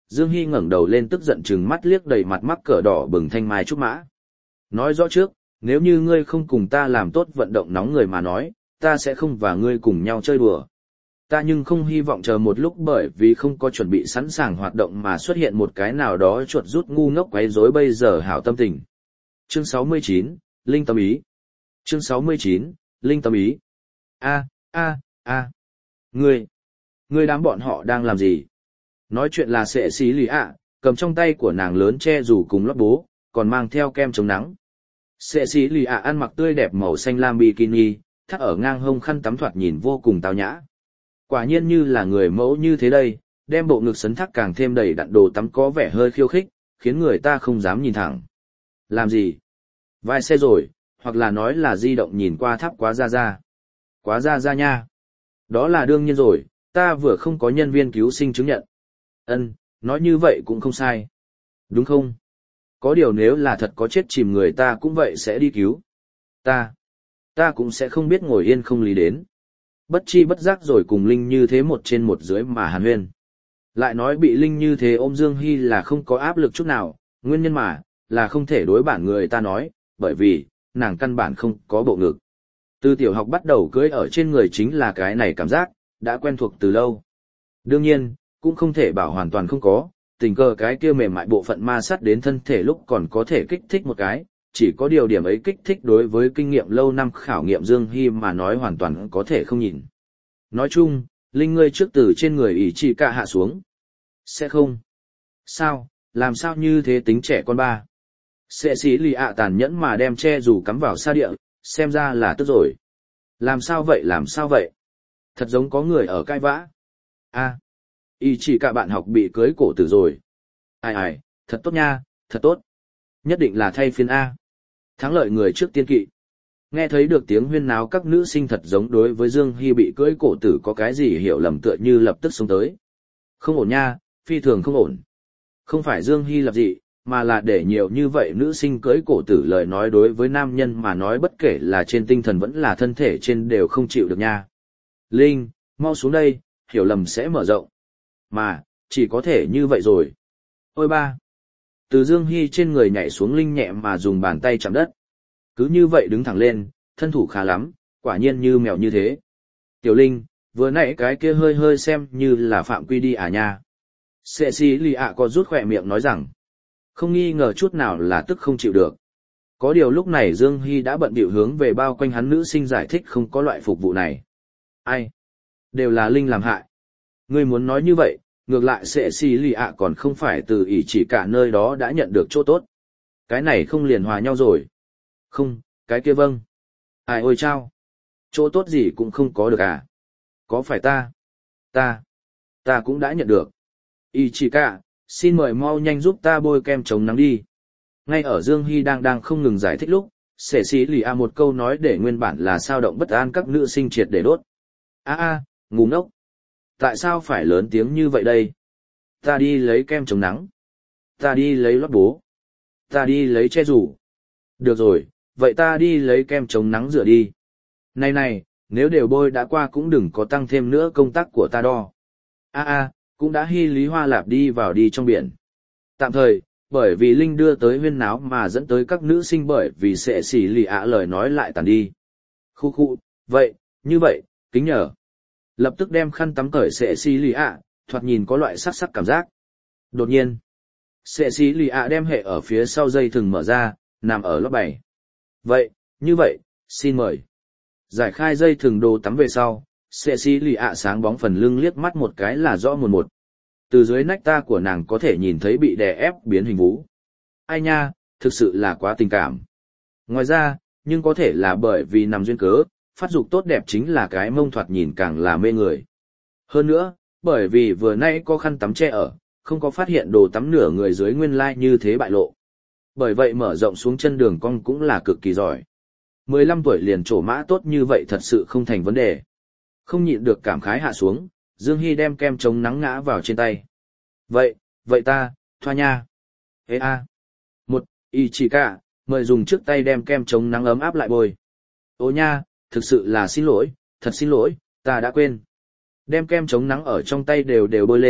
Dương Hy ngẩng đầu lên tức giận trừng mắt liếc đầy mặt mắc cỡ đỏ bừng thanh mai trúc mã. Nói rõ trước, nếu như ngươi không cùng ta làm tốt vận động nóng người mà nói, ta sẽ không và ngươi cùng nhau chơi đùa. Ta nhưng không hy vọng chờ một lúc bởi vì không có chuẩn bị sẵn sàng hoạt động mà xuất hiện một cái nào đó chuột rút ngu ngốc quấy rối bây giờ hảo tâm tình. Chương sáu mươi chín, Linh tâm ý. Chương sáu mươi chín, Linh tâm ý. A, a, a. Ngươi, ngươi đám bọn họ đang làm gì? Nói chuyện là sệ xí lì ạ, cầm trong tay của nàng lớn che dù cùng lót bố, còn mang theo kem chống nắng. Sệ xí lì ạ ăn mặc tươi đẹp màu xanh lam bikini, thắt ở ngang hông khăn tắm thoạt nhìn vô cùng tao nhã. Quả nhiên như là người mẫu như thế đây, đem bộ ngực sấn thắt càng thêm đầy đặn đồ tắm có vẻ hơi khiêu khích, khiến người ta không dám nhìn thẳng. Làm gì? Vai xe rồi, hoặc là nói là di động nhìn qua tháp quá ra ra. Quá ra ra nha. Đó là đương nhiên rồi, ta vừa không có nhân viên cứu sinh chứng nhận. Ân, nói như vậy cũng không sai. Đúng không? Có điều nếu là thật có chết chìm người ta cũng vậy sẽ đi cứu. Ta, ta cũng sẽ không biết ngồi yên không lý đến. Bất chi bất giác rồi cùng Linh như thế một trên một dưới mà hàn huyên. Lại nói bị Linh như thế ôm Dương Hy là không có áp lực chút nào, nguyên nhân mà, là không thể đối bản người ta nói, bởi vì, nàng căn bản không có bộ ngực. Từ tiểu học bắt đầu cưới ở trên người chính là cái này cảm giác, đã quen thuộc từ lâu. Đương nhiên, cũng không thể bảo hoàn toàn không có, tình cờ cái kia mềm mại bộ phận ma sát đến thân thể lúc còn có thể kích thích một cái, chỉ có điều điểm ấy kích thích đối với kinh nghiệm lâu năm khảo nghiệm Dương Hy mà nói hoàn toàn có thể không nhìn. Nói chung, Linh ngươi trước từ trên người ỷ chỉ cả hạ xuống. Sẽ không. Sao, làm sao như thế tính trẻ con ba? Sệ sĩ lì ạ tàn nhẫn mà đem che dù cắm vào xa địa, xem ra là tức rồi. Làm sao vậy làm sao vậy? Thật giống có người ở cãi vã. A, ỷ chỉ cả bạn học bị cưới cổ tử rồi. Ai ai, thật tốt nha, thật tốt. Nhất định là thay phiên A. Thắng lợi người trước tiên kỵ. Nghe thấy được tiếng huyên náo các nữ sinh thật giống đối với Dương Hy bị cưỡi cổ tử có cái gì hiểu lầm tựa như lập tức xông tới. Không ổn nha, phi thường không ổn. Không phải Dương Hy lập dị, mà là để nhiều như vậy nữ sinh cưỡi cổ tử lời nói đối với nam nhân mà nói bất kể là trên tinh thần vẫn là thân thể trên đều không chịu được nha. Linh, mau xuống đây, hiểu lầm sẽ mở rộng. Mà, chỉ có thể như vậy rồi. Ôi ba. Từ Dương Hy trên người nhảy xuống Linh nhẹ mà dùng bàn tay chạm đất. Cứ như vậy đứng thẳng lên, thân thủ khá lắm, quả nhiên như mèo như thế. Tiểu Linh, vừa nãy cái kia hơi hơi xem như là phạm quy đi à nha. Sệ xì lì ạ có rút khỏe miệng nói rằng, không nghi ngờ chút nào là tức không chịu được. Có điều lúc này Dương Hy đã bận bịu hướng về bao quanh hắn nữ sinh giải thích không có loại phục vụ này. Ai? Đều là Linh làm hại. Ngươi muốn nói như vậy, ngược lại sệ xì lì ạ còn không phải từ ỷ chỉ cả nơi đó đã nhận được chỗ tốt. Cái này không liền hòa nhau rồi. Không, cái kia vâng. Ai ôi chao. Chỗ tốt gì cũng không có được à. Có phải ta? Ta. Ta cũng đã nhận được. Ỷ chỉ cả, xin mời mau nhanh giúp ta bôi kem chống nắng đi. Ngay ở Dương Hy đang đang không ngừng giải thích lúc, sệ xì lì ạ một câu nói để nguyên bản là sao động bất an các nữ sinh triệt để đốt. A a, ngu ngốc. Tại sao phải lớn tiếng như vậy đây? Ta đi lấy kem chống nắng. Ta đi lấy lót bố. Ta đi lấy che dù. Được rồi, vậy ta đi lấy kem chống nắng rửa đi. Này này, nếu đều bôi đã qua cũng đừng có tăng thêm nữa công tác của ta đo. A a, cũng đã hy lý hoa lạp đi vào đi trong biển. Tạm thời, bởi vì Linh đưa tới huyên náo mà dẫn tới các nữ sinh bởi vì sệ xỉ lì ạ lời nói lại tàn đi. Khu khu, vậy, như vậy, kính nhờ. Lập tức đem khăn tắm cởi sệ xỉ lì ạ, thoạt nhìn có loại sắc sắc cảm giác. Đột nhiên, sệ xỉ lì ạ đem hệ ở phía sau dây thừng mở ra, nằm ở lớp bảy. Vậy, như vậy, xin mời. Giải khai dây thừng đồ tắm về sau, sệ xỉ lì ạ sáng bóng phần lưng liếc mắt một cái là rõ một một. Từ dưới nách ta của nàng có thể nhìn thấy bị đè ép biến hình vú. Ai nha, thực sự là quá tình cảm. Ngoài ra, nhưng có thể là bởi vì nằm duyên cớ, phát dục tốt đẹp chính là cái mông thoạt nhìn càng là mê người. Hơn nữa, bởi vì vừa nãy có khăn tắm che ở, không có phát hiện đồ tắm nửa người dưới nguyên lai như thế bại lộ. Bởi vậy mở rộng xuống chân đường cong cũng là cực kỳ giỏi. mười lăm tuổi liền trổ mã tốt như vậy thật sự không thành vấn đề. Không nhịn được cảm khái hạ xuống, Dương Hy đem kem chống nắng ngã vào trên tay. Vậy, vậy ta, thoa nha. Ê a. Một, y chỉ cả, mời dùng trước tay đem kem chống nắng ấm áp lại bôi. Ô nha, thực sự là xin lỗi, thật xin lỗi, ta đã quên. Đem kem chống nắng ở trong tay đều đều bôi lên,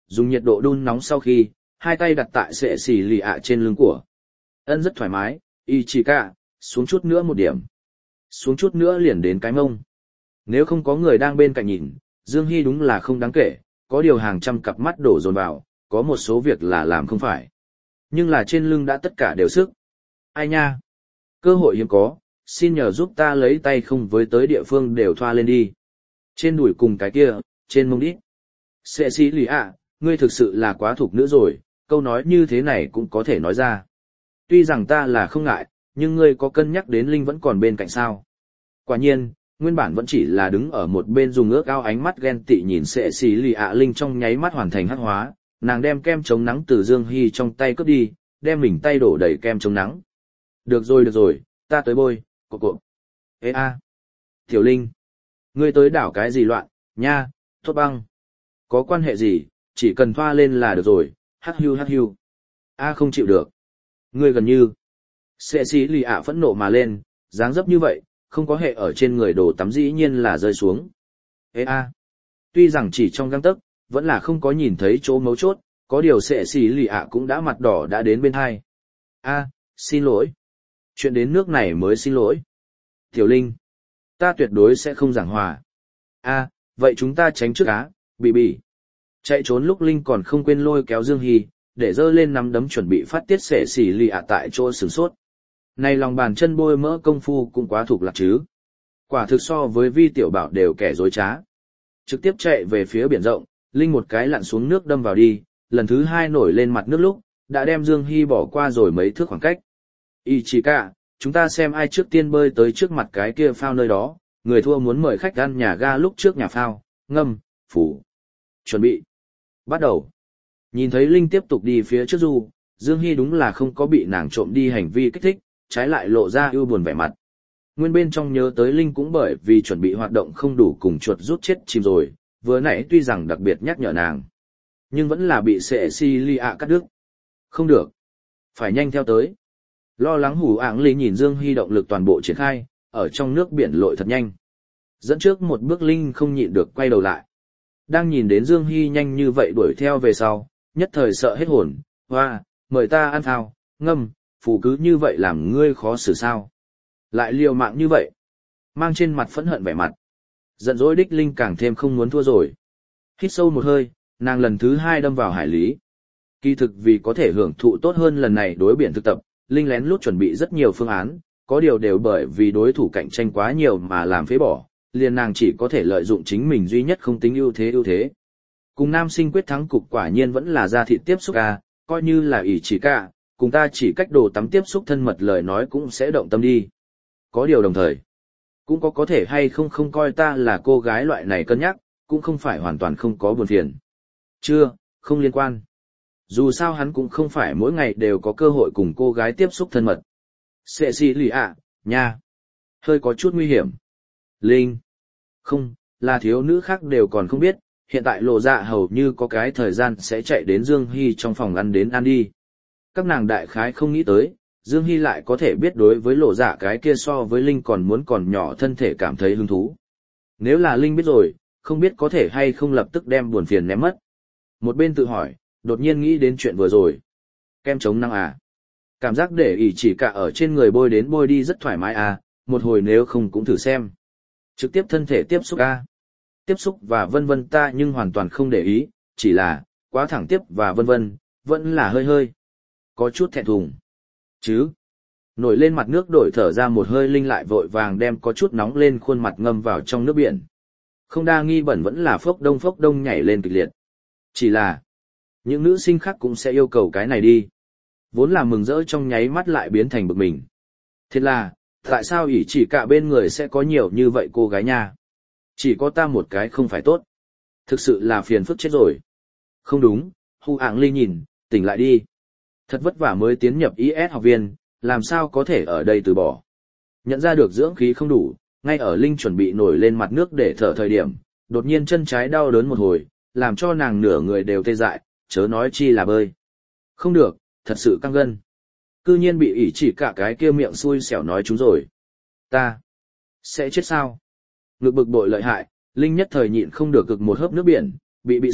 dùng nhiệt độ đun nóng sau khi, hai tay đặt tại sệ xì lì ạ trên lưng của. Ân rất thoải mái, y chỉ cả, xuống chút nữa một điểm. Xuống chút nữa liền đến cái mông. Nếu không có người đang bên cạnh nhìn, Dương Hy đúng là không đáng kể, có điều hàng trăm cặp mắt đổ dồn vào, có một số việc là làm không phải. Nhưng là trên lưng đã tất cả đều sức. Ai nha? Cơ hội hiếm có, xin nhờ giúp ta lấy tay không với tới địa phương đều thoa lên đi. Trên đùi cùng cái kia, trên mông đít. Sệ xì lì ạ, ngươi thực sự là quá thục nữ rồi, câu nói như thế này cũng có thể nói ra. Tuy rằng ta là không ngại, nhưng ngươi có cân nhắc đến Linh vẫn còn bên cạnh sao. Quả nhiên, nguyên bản vẫn chỉ là đứng ở một bên dùng ước ao ánh mắt ghen tị nhìn sệ xì lì ạ Linh trong nháy mắt hoàn thành hắc hóa, nàng đem kem chống nắng từ Dương Hy trong tay cướp đi, đem mình tay đổ đầy kem chống nắng. Được rồi được rồi, ta tới bôi, cộp cộp. Ê a, Tiểu Linh, ngươi tới đảo cái gì loạn, nha, thuốc băng. Có quan hệ gì, chỉ cần thoa lên là được rồi, hắc hưu hắc hưu. A không chịu được. Ngươi gần như. Sệ xì lì ạ phẫn nộ mà lên, dáng dấp như vậy, không có hệ ở trên người đồ tắm dĩ nhiên là rơi xuống. Ê a, tuy rằng chỉ trong găng tấc, vẫn là không có nhìn thấy chỗ mấu chốt, có điều sệ xì lì ạ cũng đã mặt đỏ đã đến bên hai. A, xin lỗi. Chuyện đến nước này mới xin lỗi. Tiểu Linh, ta tuyệt đối sẽ không giảng hòa. A, vậy chúng ta tránh trước á, bị bị. Chạy trốn lúc Linh còn không quên lôi kéo Dương Hy, để dơ lên nắm đấm chuẩn bị phát tiết sệ xì lì ạ tại chỗ sửng sốt. Này lòng bàn chân bôi mỡ công phu cũng quá thuộc lạc chứ. Quả thực so với Vi Tiểu Bảo đều kẻ dối trá. Trực tiếp chạy về phía biển rộng, Linh một cái lặn xuống nước đâm vào đi, lần thứ hai nổi lên mặt nước lúc, đã đem Dương Hy bỏ qua rồi mấy thước khoảng cách. Y chỉ cả, chúng ta xem ai trước tiên bơi tới trước mặt cái kia phao nơi đó, người thua muốn mời khách ăn nhà ga lúc trước nhà phao, ngâm, phủ. Chuẩn bị. Bắt đầu. Nhìn thấy Linh tiếp tục đi phía trước du, Dương Hy đúng là không có bị nàng trộm đi hành vi kích thích, trái lại lộ ra ưu buồn vẻ mặt. Nguyên bên trong nhớ tới Linh cũng bởi vì chuẩn bị hoạt động không đủ cùng chuột rút chết chìm rồi, vừa nãy tuy rằng đặc biệt nhắc nhở nàng, nhưng vẫn là bị sệ xì lì ạ cắt đứt. Không được. Phải nhanh theo tới. Lo lắng hủ ảng Lý nhìn Dương Hy động lực toàn bộ triển khai, ở trong nước biển lội thật nhanh. Dẫn trước một bước Linh không nhịn được quay đầu lại. Đang nhìn đến Dương Hy nhanh như vậy đuổi theo về sau, nhất thời sợ hết hồn, hoa, mời ta ăn thao, ngâm, phù cứ như vậy làm ngươi khó xử sao. Lại liều mạng như vậy, mang trên mặt phẫn hận vẻ mặt. Giận dỗi đích Linh càng thêm không muốn thua rồi. Hít sâu một hơi, nàng lần thứ hai đâm vào hải lý. Kỳ thực vì có thể hưởng thụ tốt hơn lần này đối biển thực tập, Linh lén lút chuẩn bị rất nhiều phương án, có điều đều bởi vì đối thủ cạnh tranh quá nhiều mà làm phế bỏ, liền nàng chỉ có thể lợi dụng chính mình duy nhất không tính ưu thế ưu thế. Cùng nam sinh quyết thắng cục quả nhiên vẫn là ra thịt tiếp xúc à, coi như là ỷ chỉ cả, cùng ta chỉ cách đồ tắm tiếp xúc thân mật lời nói cũng sẽ động tâm đi. Có điều đồng thời, cũng có có thể hay không không coi ta là cô gái loại này cân nhắc, cũng không phải hoàn toàn không có buồn phiền. Chưa, không liên quan. Dù sao hắn cũng không phải mỗi ngày đều có cơ hội cùng cô gái tiếp xúc thân mật. Sệ xì lì ạ, nha. Hơi có chút nguy hiểm. Linh. Không, là thiếu nữ khác đều còn không biết, hiện tại lộ dạ hầu như có cái thời gian sẽ chạy đến Dương Hy trong phòng ăn đến ăn đi. Các nàng đại khái không nghĩ tới, Dương Hy lại có thể biết đối với lộ dạ cái kia so với Linh còn muốn còn nhỏ thân thể cảm thấy hứng thú. Nếu là Linh biết rồi, không biết có thể hay không lập tức đem buồn phiền ném mất. Một bên tự hỏi, đột nhiên nghĩ đến chuyện vừa rồi. Kem chống nắng à? Cảm giác để ỉ chỉ cả ở trên người bôi đến bôi đi rất thoải mái à, một hồi nếu không cũng thử xem. Trực tiếp thân thể tiếp xúc à? Tiếp xúc và vân vân ta nhưng hoàn toàn không để ý, chỉ là, quá thẳng tiếp và vân vân, vẫn là hơi hơi. Có chút thẹn thùng. Chứ? Nổi lên mặt nước đổi thở ra một hơi Linh lại vội vàng đem có chút nóng lên khuôn mặt ngâm vào trong nước biển. Không đa nghi bẩn vẫn là phốc đông phốc đông nhảy lên kịch liệt. Chỉ là, những nữ sinh khác cũng sẽ yêu cầu cái này đi. Vốn là mừng rỡ trong nháy mắt lại biến thành bực mình. Thế là, tại sao ỷ chỉ cả bên người sẽ có nhiều như vậy cô gái nha? Chỉ có ta một cái không phải tốt. Thực sự là phiền phức chết rồi. Không đúng, Hu Ảng Ly nhìn, tỉnh lại đi. Thật vất vả mới tiến nhập i ét học viên, làm sao có thể ở đây từ bỏ. Nhận ra được dưỡng khí không đủ, ngay ở Linh chuẩn bị nổi lên mặt nước để thở thời điểm, đột nhiên chân trái đau đớn một hồi, làm cho nàng nửa người đều tê dại, chớ nói chi là bơi. Không được, thật sự căng gân. Cư nhiên bị ỷ chỉ cả cái kia miệng xui xẻo nói chúng rồi. Ta sẽ chết sao? Ngực bực bội lợi hại, Linh nhất thời nhịn không được cực một hớp nước biển, bị bị sặc,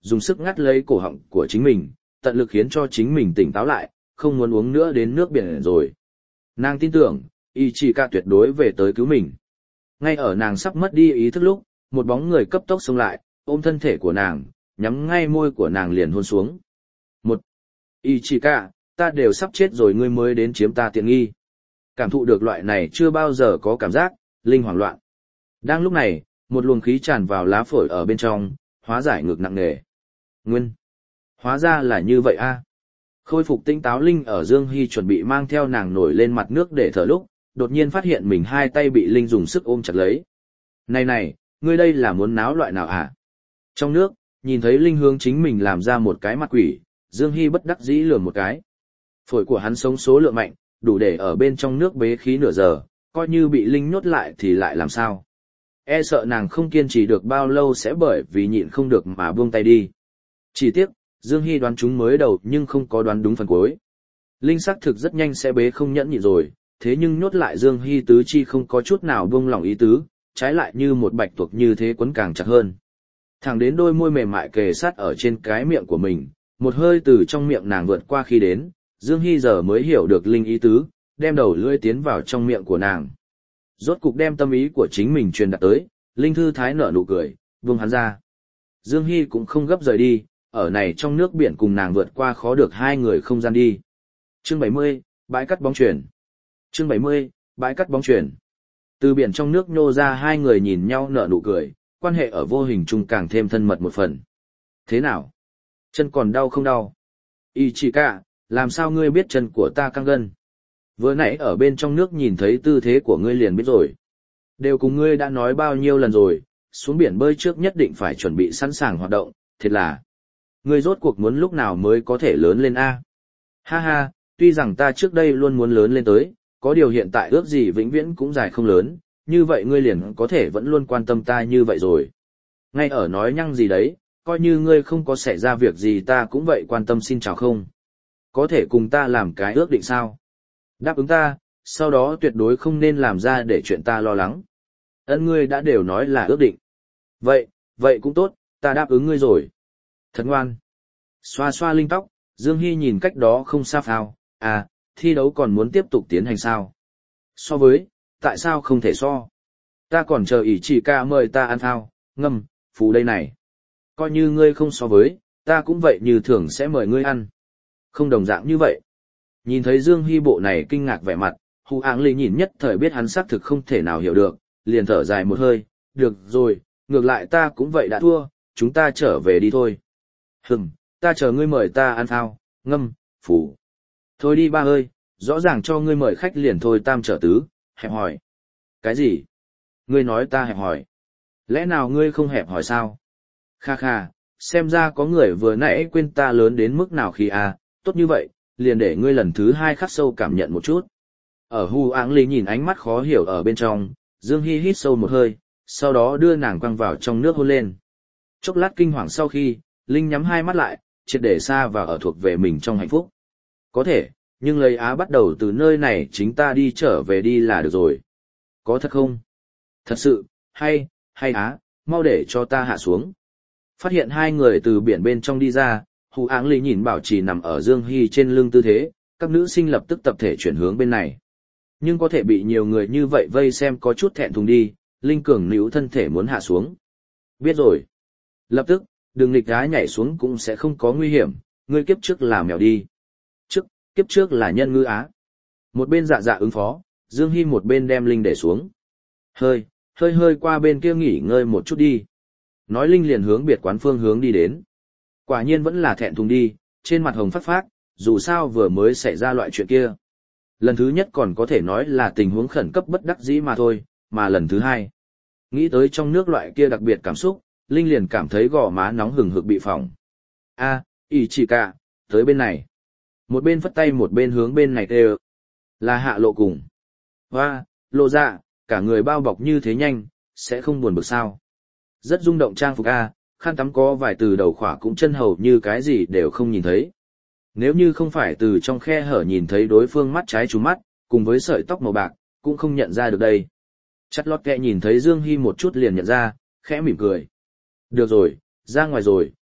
dùng sức ngắt lấy cổ họng của chính mình, tận lực khiến cho chính mình tỉnh táo lại, không muốn uống nữa đến nước biển rồi. Nàng tin tưởng, Ichika tuyệt đối về tới cứu mình. Ngay ở nàng sắp mất đi ý thức lúc, một bóng người cấp tốc xông lại, ôm thân thể của nàng, nhắm ngay môi của nàng liền hôn xuống. Một, Ichika, ta đều sắp chết rồi ngươi mới đến chiếm ta tiện nghi. Cảm thụ được loại này chưa bao giờ có cảm giác, Linh hoảng loạn. Đang lúc này, một luồng khí tràn vào lá phổi ở bên trong, hóa giải ngược nặng nề. Nguyên. Hóa ra là như vậy a. Khôi phục tinh táo Linh ở Dương Hy chuẩn bị mang theo nàng nổi lên mặt nước để thở lúc, đột nhiên phát hiện mình hai tay bị Linh dùng sức ôm chặt lấy. Này này, ngươi đây là muốn náo loại nào hả? Trong nước, nhìn thấy Linh hướng chính mình làm ra một cái mặt quỷ, Dương Hy bất đắc dĩ lườm một cái. Phổi của hắn sống số lượng mạnh, đủ để ở bên trong nước bế khí nửa giờ, coi như bị Linh nhốt lại thì lại làm sao? E sợ nàng không kiên trì được bao lâu sẽ bởi vì nhịn không được mà buông tay đi. Chỉ tiếc, Dương Hy đoán chúng mới đầu nhưng không có đoán đúng phần cuối. Linh xác thực rất nhanh sẽ bế không nhẫn nhịn rồi, thế nhưng nhốt lại Dương Hy tứ chi không có chút nào buông lỏng ý tứ, trái lại như một bạch tuộc như thế quấn càng chặt hơn. Thẳng đến đôi môi mềm mại kề sát ở trên cái miệng của mình, một hơi từ trong miệng nàng vượt qua khi đến, Dương Hy giờ mới hiểu được Linh ý tứ, đem đầu lưỡi tiến vào trong miệng của nàng. Rốt cục đem tâm ý của chính mình truyền đạt tới, Linh thư thái nở nụ cười, buông hắn ra. Dương Hy cũng không gấp rời đi, ở này trong nước biển cùng nàng vượt qua khó được hai người không gian đi. Chương bảy mươi, bãi cắt bóng chuyền. Chương bảy mươi, bãi cắt bóng chuyền. Từ biển trong nước nhô ra hai người nhìn nhau nở nụ cười, quan hệ ở vô hình chung càng thêm thân mật một phần. Thế nào? Chân còn đau không đau? Ichika, làm sao ngươi biết chân của ta căng gân? Vừa nãy ở bên trong nước nhìn thấy tư thế của ngươi liền biết rồi. Đều cùng ngươi đã nói bao nhiêu lần rồi, xuống biển bơi trước nhất định phải chuẩn bị sẵn sàng hoạt động, thiệt là. Ngươi rốt cuộc muốn lúc nào mới có thể lớn lên a? Ha ha, tuy rằng ta trước đây luôn muốn lớn lên tới, có điều hiện tại ước gì vĩnh viễn cũng dài không lớn, như vậy ngươi liền có thể vẫn luôn quan tâm ta như vậy rồi. Ngay ở nói nhăng gì đấy, coi như ngươi không có xảy ra việc gì ta cũng vậy quan tâm xin chào không. Có thể cùng ta làm cái ước định sao? Đáp ứng ta, sau đó tuyệt đối không nên làm ra để chuyện ta lo lắng. Ân ngươi đã đều nói là ước định. Vậy, vậy cũng tốt, ta đáp ứng ngươi rồi. Thật ngoan. Xoa xoa Linh tóc, Dương Hy nhìn cách đó không xa phao, à, thi đấu còn muốn tiếp tục tiến hành sao? So với, tại sao không thể so? Ta còn chờ Ichika mời ta ăn phao, ngâm, phù đây này. Coi như ngươi không so với, ta cũng vậy như thường sẽ mời ngươi ăn. Không đồng dạng như vậy. Nhìn thấy Dương Hy bộ này kinh ngạc vẻ mặt, Hù Áng Lý nhìn nhất thời biết hắn xác thực không thể nào hiểu được, liền thở dài một hơi, được rồi, ngược lại ta cũng vậy đã thua, chúng ta trở về đi thôi. Hừm, ta chờ ngươi mời ta ăn phao, ngâm, phủ. Thôi đi ba ơi, rõ ràng cho ngươi mời khách liền thôi tam trở tứ, hẹp hỏi. Cái gì? Ngươi nói ta hẹp hỏi. Lẽ nào ngươi không hẹp hỏi sao? Kha kha, xem ra có người vừa nãy quên ta lớn đến mức nào khi à, tốt như vậy, liền để ngươi lần thứ hai khắc sâu cảm nhận một chút. Ở Hù Áng Lý nhìn ánh mắt khó hiểu ở bên trong, Dương Hy hít sâu một hơi, sau đó đưa nàng quăng vào trong nước hôn lên. Chốc lát kinh hoàng sau khi, Linh nhắm hai mắt lại, triệt để xa và ở thuộc về mình trong hạnh phúc. Có thể, nhưng lấy Á bắt đầu từ nơi này chính ta đi trở về đi là được rồi. Có thật không? Thật sự, hay, hay Á, mau để cho ta hạ xuống. Phát hiện hai người từ biển bên trong đi ra, Hù Áng Lý nhìn bảo trì nằm ở Dương Hy trên lưng tư thế, các nữ sinh lập tức tập thể chuyển hướng bên này. Nhưng có thể bị nhiều người như vậy vây xem có chút thẹn thùng đi, Linh cường níu thân thể muốn hạ xuống. Biết rồi. Lập tức, đừng nghịch đá nhảy xuống cũng sẽ không có nguy hiểm, ngươi kiếp trước là mèo đi. Trước, kiếp trước là nhân ngư Á. Một bên dạ dạ ứng phó, Dương Hy một bên đem Linh để xuống. Hơi, hơi hơi qua bên kia nghỉ ngơi một chút đi. Nói Linh liền hướng biệt quán phương hướng đi đến. Quả nhiên vẫn là thẹn thùng đi, trên mặt hồng phát phát, dù sao vừa mới xảy ra loại chuyện kia. Lần thứ nhất còn có thể nói là tình huống khẩn cấp bất đắc dĩ mà thôi, mà lần thứ hai. Nghĩ tới trong nước loại kia đặc biệt cảm xúc, Linh liền cảm thấy gò má nóng hừng hực bị phỏng. A, Ichika, tới bên này. Một bên phất tay một bên hướng bên này kêu. Là Hạ Lộ cùng. Hoa, Lộ dạ, cả người bao bọc như thế nhanh, sẽ không buồn bực sao. Rất rung động trang phục A, khăn tắm có vài từ đầu khỏa cũng chân hầu như cái gì đều không nhìn thấy. Nếu như không phải từ trong khe hở nhìn thấy đối phương mắt trái trúng mắt, cùng với sợi tóc màu bạc, cũng không nhận ra được đây. Chặt lót kẹ nhìn thấy Dương Hy một chút liền nhận ra, khẽ mỉm cười. Được rồi, ra ngoài rồi,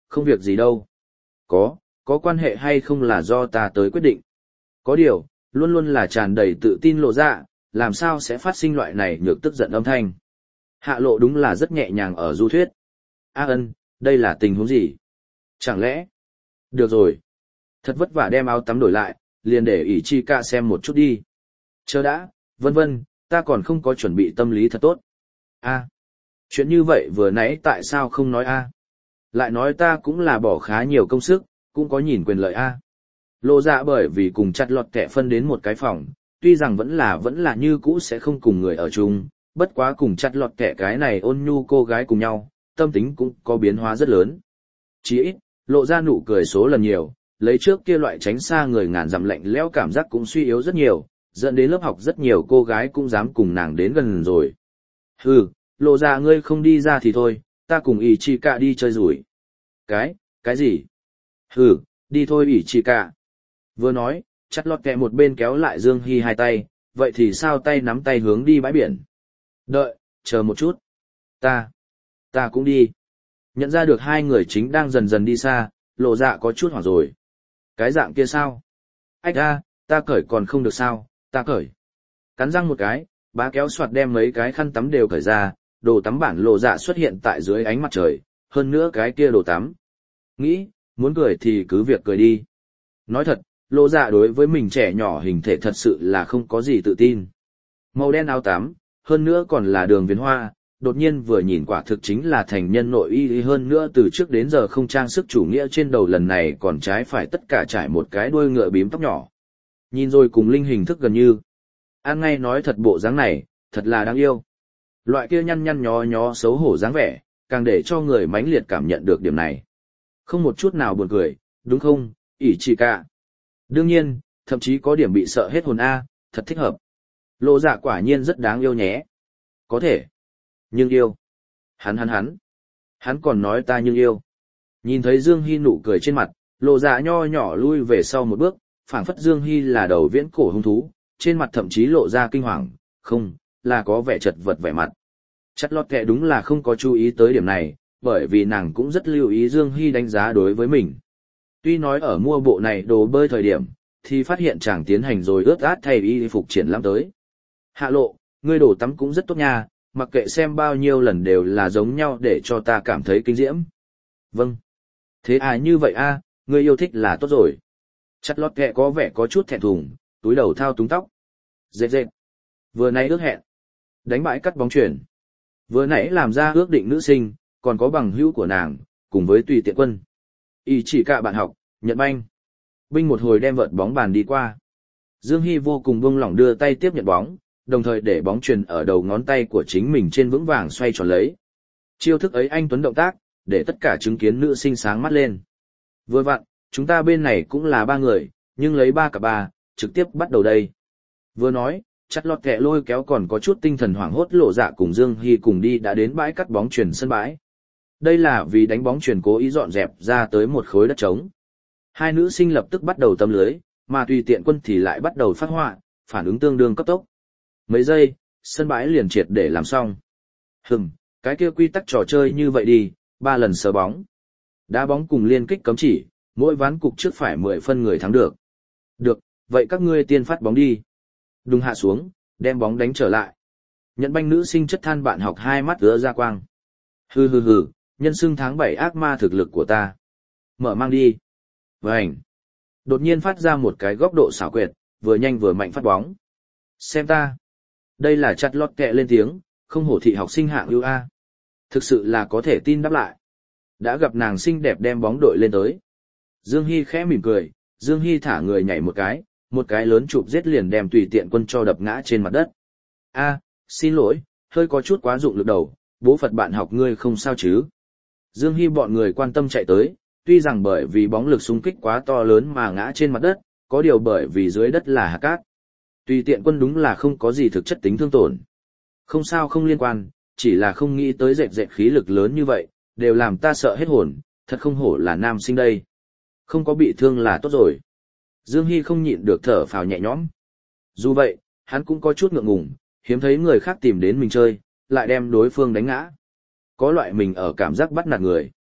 Không việc gì đâu. Có, có quan hệ hay không là do ta tới quyết định. Có điều, luôn luôn là tràn đầy tự tin lộ ra, làm sao sẽ phát sinh loại này nhược tức giận âm thanh. Hạ lộ đúng là rất nhẹ nhàng ở du thuyết. A ân, đây là tình huống gì? Chẳng lẽ? Được rồi. Thật vất vả đem áo tắm đổi lại, liền để ỷ chi ca xem một chút đi. Chờ đã, vân vân, ta còn không có chuẩn bị tâm lý thật tốt. A, chuyện như vậy vừa nãy tại sao không nói a? Lại nói ta cũng là bỏ khá nhiều công sức, cũng có nhìn quyền lợi a. Lộ dạ bởi vì cùng chặt lọt kẻ phân đến một cái phòng, tuy rằng vẫn là vẫn là như cũ sẽ không cùng người ở chung, bất quá cùng chặt lọt kẻ cái này ôn nhu cô gái cùng nhau, tâm tính cũng có biến hóa rất lớn. Chỉ ít, lộ ra nụ cười số lần nhiều, lấy trước kia loại tránh xa người ngàn dặm lạnh lẽo cảm giác cũng suy yếu rất nhiều, dẫn đến lớp học rất nhiều cô gái cũng dám cùng nàng đến gần rồi. Hừ, lộ ra ngươi không đi ra thì thôi, ta cùng ỷ chi cả đi chơi rủi. Cái, cái gì? Hừ, đi thôi ỷ chi cả. Vừa nói, chặt lọt kẹ một bên kéo lại Dương Hy hai tay, vậy thì sao tay nắm tay hướng đi bãi biển. Đợi, chờ một chút. Ta, ta cũng đi. Nhận ra được hai người chính đang dần dần đi xa, lộ dạ có chút hoảng rồi. Cái dạng kia sao? Ách ra, ta cởi còn không được sao, ta cởi. Cắn răng một cái, bá kéo soạt đem mấy cái khăn tắm đều cởi ra, đồ tắm bản lộ dạ xuất hiện tại dưới ánh mặt trời, hơn nữa cái kia đồ tắm. Nghĩ, muốn cười thì cứ việc cười đi. Nói thật, lộ dạ đối với mình trẻ nhỏ hình thể thật sự là không có gì tự tin. Màu đen áo tắm, hơn nữa còn là đường viền hoa, đột nhiên vừa nhìn quả thực chính là thành nhân nội y hơn nữa từ trước đến giờ không trang sức chủ nghĩa trên đầu lần này còn trái phải tất cả trải một cái đuôi ngựa bím tóc nhỏ. Nhìn rồi cùng linh hình thức gần như. An ngay nói thật bộ dáng này, thật là đáng yêu. Loại kia nhăn nhăn nhó nhó xấu hổ dáng vẻ, càng để cho người mãnh liệt cảm nhận được điểm này. Không một chút nào buồn cười, đúng không, ỷ chỉ cả. Đương nhiên, thậm chí có điểm bị sợ hết hồn A, thật thích hợp. Lộ dạ quả nhiên rất đáng yêu nhé. Có thể. Nhưng yêu. Hắn hắn hắn. Hắn còn nói ta nhưng yêu. Nhìn thấy Dương Hy nụ cười trên mặt, lộ dạ nho nhỏ lui về sau một bước, phảng phất Dương Hy là đầu viễn cổ hung thú, trên mặt thậm chí lộ ra kinh hoàng, không, là có vẻ chật vật vẻ mặt. Chặt lọt kệ đúng là không có chú ý tới điểm này, bởi vì nàng cũng rất lưu ý Dương Hy đánh giá đối với mình. Tuy nói ở mua bộ này đồ bơi thời điểm, thì phát hiện chàng tiến hành rồi ướt át thay y phục triển lãm tới. Hạ lộ, ngươi đồ tắm cũng rất tốt nha, mặc kệ xem bao nhiêu lần đều là giống nhau để cho ta cảm thấy kinh diễm. Vâng. Thế à như vậy a, ngươi yêu thích là tốt rồi. Chặt lót kệ có vẻ có chút thẹn thùng, túi đầu thao túng tóc. Dệt dệt. Vừa nãy ước hẹn. Đánh bãi cắt bóng chuyển. Vừa nãy làm ra ước định nữ sinh, còn có bằng hữu của nàng, cùng với tùy tiện quân. Y chỉ cả bạn học, Nhật Banh. Binh một hồi đem vợt bóng bàn đi qua. Dương Hy vô cùng buông lỏng đưa tay tiếp nhận bóng, đồng thời để bóng truyền ở đầu ngón tay của chính mình trên vững vàng xoay tròn lấy. Chiêu thức ấy anh tuấn động tác, để tất cả chứng kiến nữ sinh sáng mắt lên. Vừa vặn, chúng ta bên này cũng là ba người, nhưng lấy ba cả ba, trực tiếp bắt đầu đây. Vừa nói, chặt lọt kẹ lôi kéo còn có chút tinh thần hoảng hốt lộ dạ cùng Dương Hy cùng đi đã đến bãi cắt bóng truyền sân bãi. Đây là vì đánh bóng truyền cố ý dọn dẹp ra tới một khối đất trống. Hai nữ sinh lập tức bắt đầu tâm lưới, mà tùy tiện quân thì lại bắt đầu phát họa, phản ứng tương đương cấp tốc. Mấy giây, sân bãi liền triệt để làm xong. Hừm, cái kia quy tắc trò chơi như vậy đi, ba lần sờ bóng. Đá bóng cùng liên kích cấm chỉ, mỗi ván cục trước phải mười phân người thắng được. Được, vậy các ngươi tiên phát bóng đi. Đùng hạ xuống, đem bóng đánh trở lại. Nhận banh nữ sinh chất than bạn học hai mắt ứa ra quang. Hừ hừ hừ, nhân xưng tháng bảy ác ma thực lực của ta. Mở mang đi. Vành. Đột nhiên phát ra một cái góc độ xảo quyệt, vừa nhanh vừa mạnh phát bóng. Xem ta. Đây là chặt lót kẹ lên tiếng, không hổ thị học sinh hạng ưu A. Thực sự là có thể tin đáp lại. Đã gặp nàng xinh đẹp đem bóng đội lên tới. Dương Hy khẽ mỉm cười, Dương Hy thả người nhảy một cái, một cái lớn chụp giết liền đem tùy tiện quân cho đập ngã trên mặt đất. A, xin lỗi, hơi có chút quá dụng lực đầu, bố Phật bạn học ngươi không sao chứ. Dương Hy bọn người quan tâm chạy tới, tuy rằng bởi vì bóng lực xung kích quá to lớn mà ngã trên mặt đất, có điều bởi vì dưới đất là hạt cát. Tùy tiện quân đúng là không có gì thực chất tính thương tổn. Không sao không liên quan, chỉ là không nghĩ tới dệt dệt khí lực lớn như vậy, đều làm ta sợ hết hồn, thật không hổ là nam sinh đây. Không có bị thương là tốt rồi. Dương Hy không nhịn được thở phào nhẹ nhõm. Dù vậy, hắn cũng có chút ngượng ngùng, hiếm thấy người khác tìm đến mình chơi, lại đem đối phương đánh ngã. Có loại mình ở cảm giác bắt nạt người.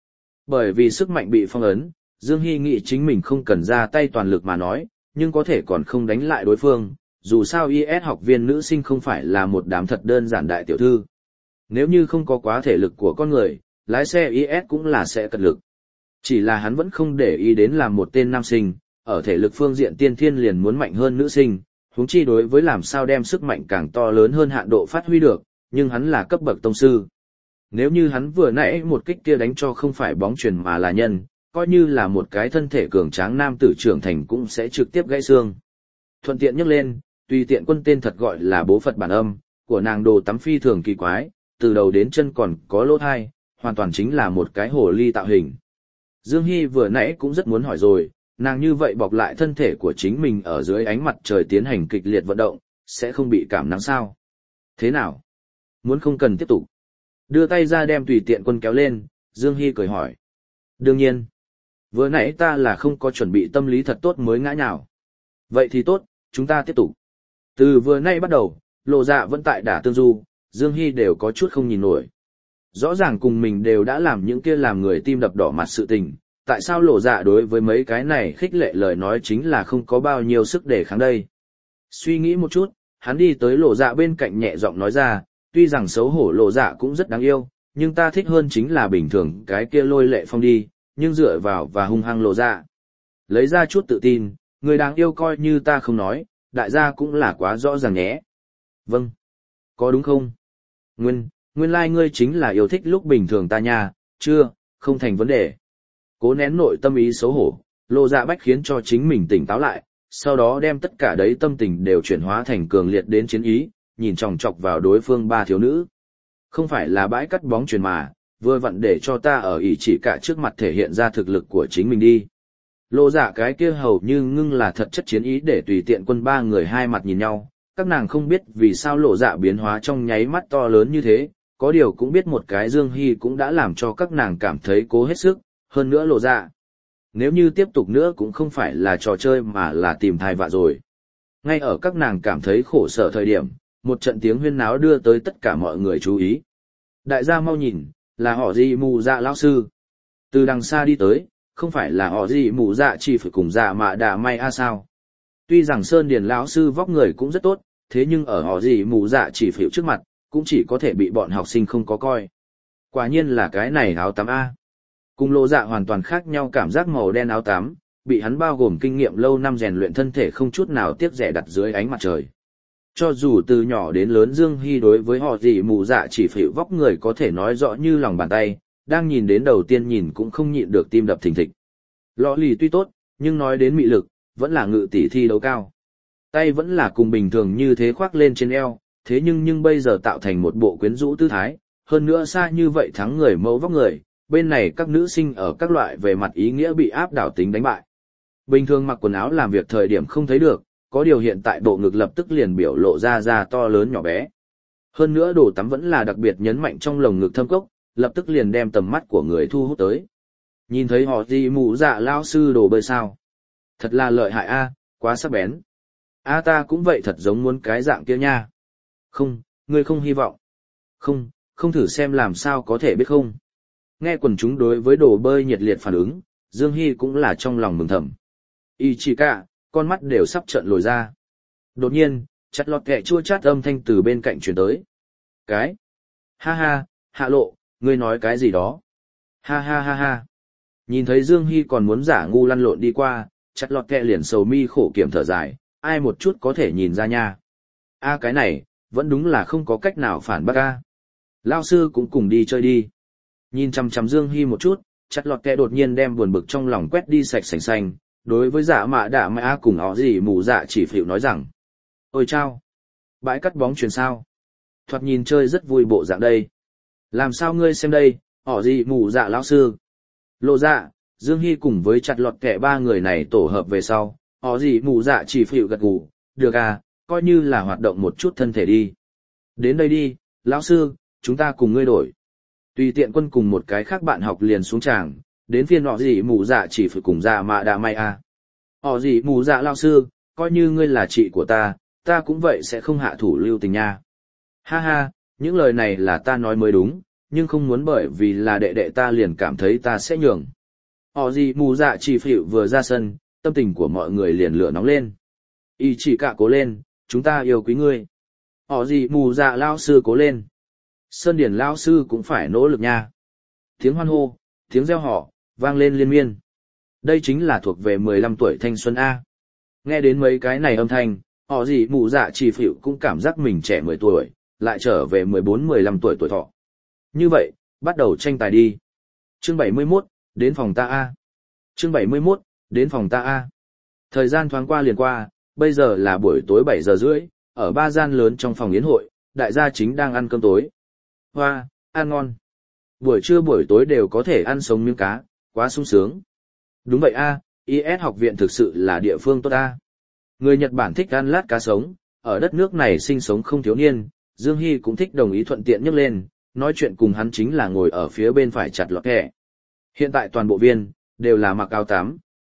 Bởi vì sức mạnh bị phong ấn, Dương Hy nghĩ chính mình không cần ra tay toàn lực mà nói, nhưng có thể còn không đánh lại đối phương, dù sao i ét học viên nữ sinh không phải là một đám thật đơn giản đại tiểu thư. Nếu như không có quá thể lực của con người, lái xe i ét cũng là sẽ cật lực. Chỉ là hắn vẫn không để ý đến làm một tên nam sinh, ở thể lực phương diện tiên thiên liền muốn mạnh hơn nữ sinh, huống chi đối với làm sao đem sức mạnh càng to lớn hơn hạn độ phát huy được, nhưng hắn là cấp bậc tông sư. Nếu như hắn vừa nãy một kích kia đánh cho không phải bóng chuyền mà là nhân, coi như là một cái thân thể cường tráng nam tử trưởng thành cũng sẽ trực tiếp gãy xương. Thuận tiện nhắc lên, tùy tiện quân tên thật gọi là bố Phật bản âm, của nàng đồ tắm phi thường kỳ quái, từ đầu đến chân còn có lỗ thai, hoàn toàn chính là một cái hồ ly tạo hình. Dương Hy vừa nãy cũng rất muốn hỏi rồi, nàng như vậy bọc lại thân thể của chính mình ở dưới ánh mặt trời tiến hành kịch liệt vận động, sẽ không bị cảm nắng sao? Thế nào? Muốn không cần tiếp tục? Đưa tay ra đem tùy tiện quân kéo lên, Dương Hy cười hỏi. Đương nhiên. Vừa nãy ta là không có chuẩn bị tâm lý thật tốt mới ngã nhào. Vậy thì tốt, chúng ta tiếp tục. Từ vừa nãy bắt đầu, Lộ Dạ vẫn tại đả tương du, Dương Hy đều có chút không nhìn nổi. Rõ ràng cùng mình đều đã làm những kia làm người tim đập đỏ mặt sự tình, tại sao Lộ Dạ đối với mấy cái này khích lệ lời nói chính là không có bao nhiêu sức để kháng đây. Suy nghĩ một chút, hắn đi tới Lộ Dạ bên cạnh nhẹ giọng nói ra, tuy rằng xấu hổ Lộ Dạ cũng rất đáng yêu, nhưng ta thích hơn chính là bình thường cái kia Lôi Lệ Phong đi, nhưng dựa vào và hung hăng Lộ Dạ. Lấy ra chút tự tin, người đáng yêu coi như ta không nói, đại gia cũng là quá rõ ràng nhé. Vâng. Có đúng không? Nguyên, nguyên lai like ngươi chính là yêu thích lúc bình thường ta nha, chưa, không thành vấn đề. Cố nén nội tâm ý xấu hổ, Lộ Dạ bách khiến cho chính mình tỉnh táo lại, sau đó đem tất cả đấy tâm tình đều chuyển hóa thành cường liệt đến chiến ý, nhìn chòng chọc vào đối phương ba thiếu nữ. Không phải là bãi cắt bóng chuyền mà, vừa vặn để cho ta ở ý chỉ cả trước mặt thể hiện ra thực lực của chính mình đi. Lộ Dạ cái kia hầu như ngưng là thật chất chiến ý để tùy tiện quân ba người hai mặt nhìn nhau, các nàng không biết vì sao Lộ Dạ biến hóa trong nháy mắt to lớn như thế, có điều cũng biết một cái Dương Hy cũng đã làm cho các nàng cảm thấy cố hết sức, hơn nữa Lộ Dạ. Nếu như tiếp tục nữa cũng không phải là trò chơi mà là tìm thai vạ rồi. Ngay ở các nàng cảm thấy khổ sở thời điểm, một trận tiếng huyên náo đưa tới tất cả mọi người chú ý. Đại gia mau nhìn, là họ gì mù dạ lão sư. Từ đằng xa đi tới, không phải là họ gì mù dạ chỉ phải cùng dạ mạ đà may a sao. Tuy rằng Sơn Điền lão sư vóc người cũng rất tốt, thế nhưng ở họ gì mù dạ chỉ phiểu trước mặt, cũng chỉ có thể bị bọn học sinh không có coi. Quả nhiên là cái này áo tắm A. Cùng Lộ Dạ hoàn toàn khác nhau cảm giác màu đen áo tắm, bị hắn bao gồm kinh nghiệm lâu năm rèn luyện thân thể không chút nào tiếc rẻ đặt dưới ánh mặt trời. Cho dù từ nhỏ đến lớn Dương Hy đối với họ gì mù dạ chỉ phịu vóc người có thể nói rõ như lòng bàn tay, đang nhìn đến đầu tiên nhìn cũng không nhịn được tim đập thình thịch. Lọ lì tuy tốt, nhưng nói đến mị lực, vẫn là ngự tỷ thi đấu cao. Tay vẫn là cùng bình thường như thế khoác lên trên eo, thế nhưng nhưng bây giờ tạo thành một bộ quyến rũ tư thái, hơn nữa xa như vậy thắng người mẫu vóc người, bên này các nữ sinh ở các loại về mặt ý nghĩa bị áp đảo tính đánh bại. Bình thường mặc quần áo làm việc thời điểm không thấy được, có điều hiện tại bộ ngực lập tức liền biểu lộ ra ra to lớn nhỏ bé. Hơn nữa đồ tắm vẫn là đặc biệt nhấn mạnh trong lồng ngực thâm cốc, lập tức liền đem tầm mắt của người thu hút tới. Nhìn thấy họ gì mụ dạ lao sư đồ bơi sao? Thật là lợi hại a, quá sắc bén. A ta cũng vậy thật giống muốn cái dạng kia nha. Không, ngươi không hy vọng. Không, không thử xem làm sao có thể biết không. Nghe quần chúng đối với đồ bơi nhiệt liệt phản ứng, Dương Hy cũng là trong lòng mừng thầm. Y chỉ cả, con mắt đều sắp trợn lồi ra. Đột nhiên, chặt lọt kẹ chua chát âm thanh từ bên cạnh truyền tới. Cái? Ha ha, Hạ Lộ, ngươi nói cái gì đó? Ha ha ha ha. Nhìn thấy Dương Hy còn muốn giả ngu lăn lộn đi qua, chặt lọt kẹ liền sầu mi khổ kiểm thở dài, ai một chút có thể nhìn ra nha. A cái này, vẫn đúng là không có cách nào phản bác a. Lao sư cũng cùng đi chơi đi. Nhìn chằm chằm Dương Hy một chút, chặt lọt kẹ đột nhiên đem buồn bực trong lòng quét đi sạch sành xanh, đối với dạ mạ đạ mạ cùng họ gì mù dạ chỉ phịu nói rằng. Ôi chao! Bãi cắt bóng chuyền sao? Thoạt nhìn chơi rất vui bộ dạng đây. Làm sao ngươi xem đây, họ gì mù dạ lão sư? Lộ dạ, Dương Hy cùng với chặt lọt kẹ ba người này tổ hợp về sau, họ gì mù dạ chỉ phịu gật gù, được à, coi như là hoạt động một chút thân thể đi. Đến đây đi, lão sư, chúng ta cùng ngươi đổi. Tùy tiện quân cùng một cái khác bạn học liền xuống tràng, đến phiên họ gì mù dạ chỉ phải cùng dạ mạ đà may à. Họ gì mù dạ lao sư, coi như ngươi là chị của ta, ta cũng vậy sẽ không hạ thủ lưu tình nha. Ha ha, những lời này là ta nói mới đúng, nhưng không muốn bởi vì là đệ đệ ta liền cảm thấy ta sẽ nhường. Họ gì mù dạ chỉ phịu vừa ra sân, tâm tình của mọi người liền lửa nóng lên. Y chỉ cả cố lên, chúng ta yêu quý ngươi. Họ gì mù dạ lao sư cố lên. Sơn Điển lao sư cũng phải nỗ lực nha. Tiếng hoan hô, tiếng reo hò, vang lên liên miên. Đây chính là thuộc về mười lăm tuổi thanh xuân A. Nghe đến mấy cái này âm thanh, họ gì mù dạ chỉ phịu cũng cảm giác mình trẻ mười tuổi, lại trở về mười bốn mười lăm tuổi tuổi thọ. Như vậy, bắt đầu tranh tài đi. Chương bảy mươi mốt, đến phòng ta A. Chương bảy mươi mốt, đến phòng ta A. Thời gian thoáng qua liền qua, bây giờ là buổi tối bảy giờ rưỡi, ở ba gian lớn trong phòng yến hội, đại gia chính đang ăn cơm tối. Hoa, ăn ngon. Buổi trưa buổi tối đều có thể ăn sống miếng cá, quá sung sướng. Đúng vậy A, i ét học viện thực sự là địa phương tốt A. Người Nhật Bản thích ăn lát cá sống, ở đất nước này sinh sống không thiếu niên, Dương Hy cũng thích đồng ý thuận tiện nhấc lên, nói chuyện cùng hắn chính là ngồi ở phía bên phải chặt lọt kẻ. Hiện tại toàn bộ viên, đều là mặc áo tắm.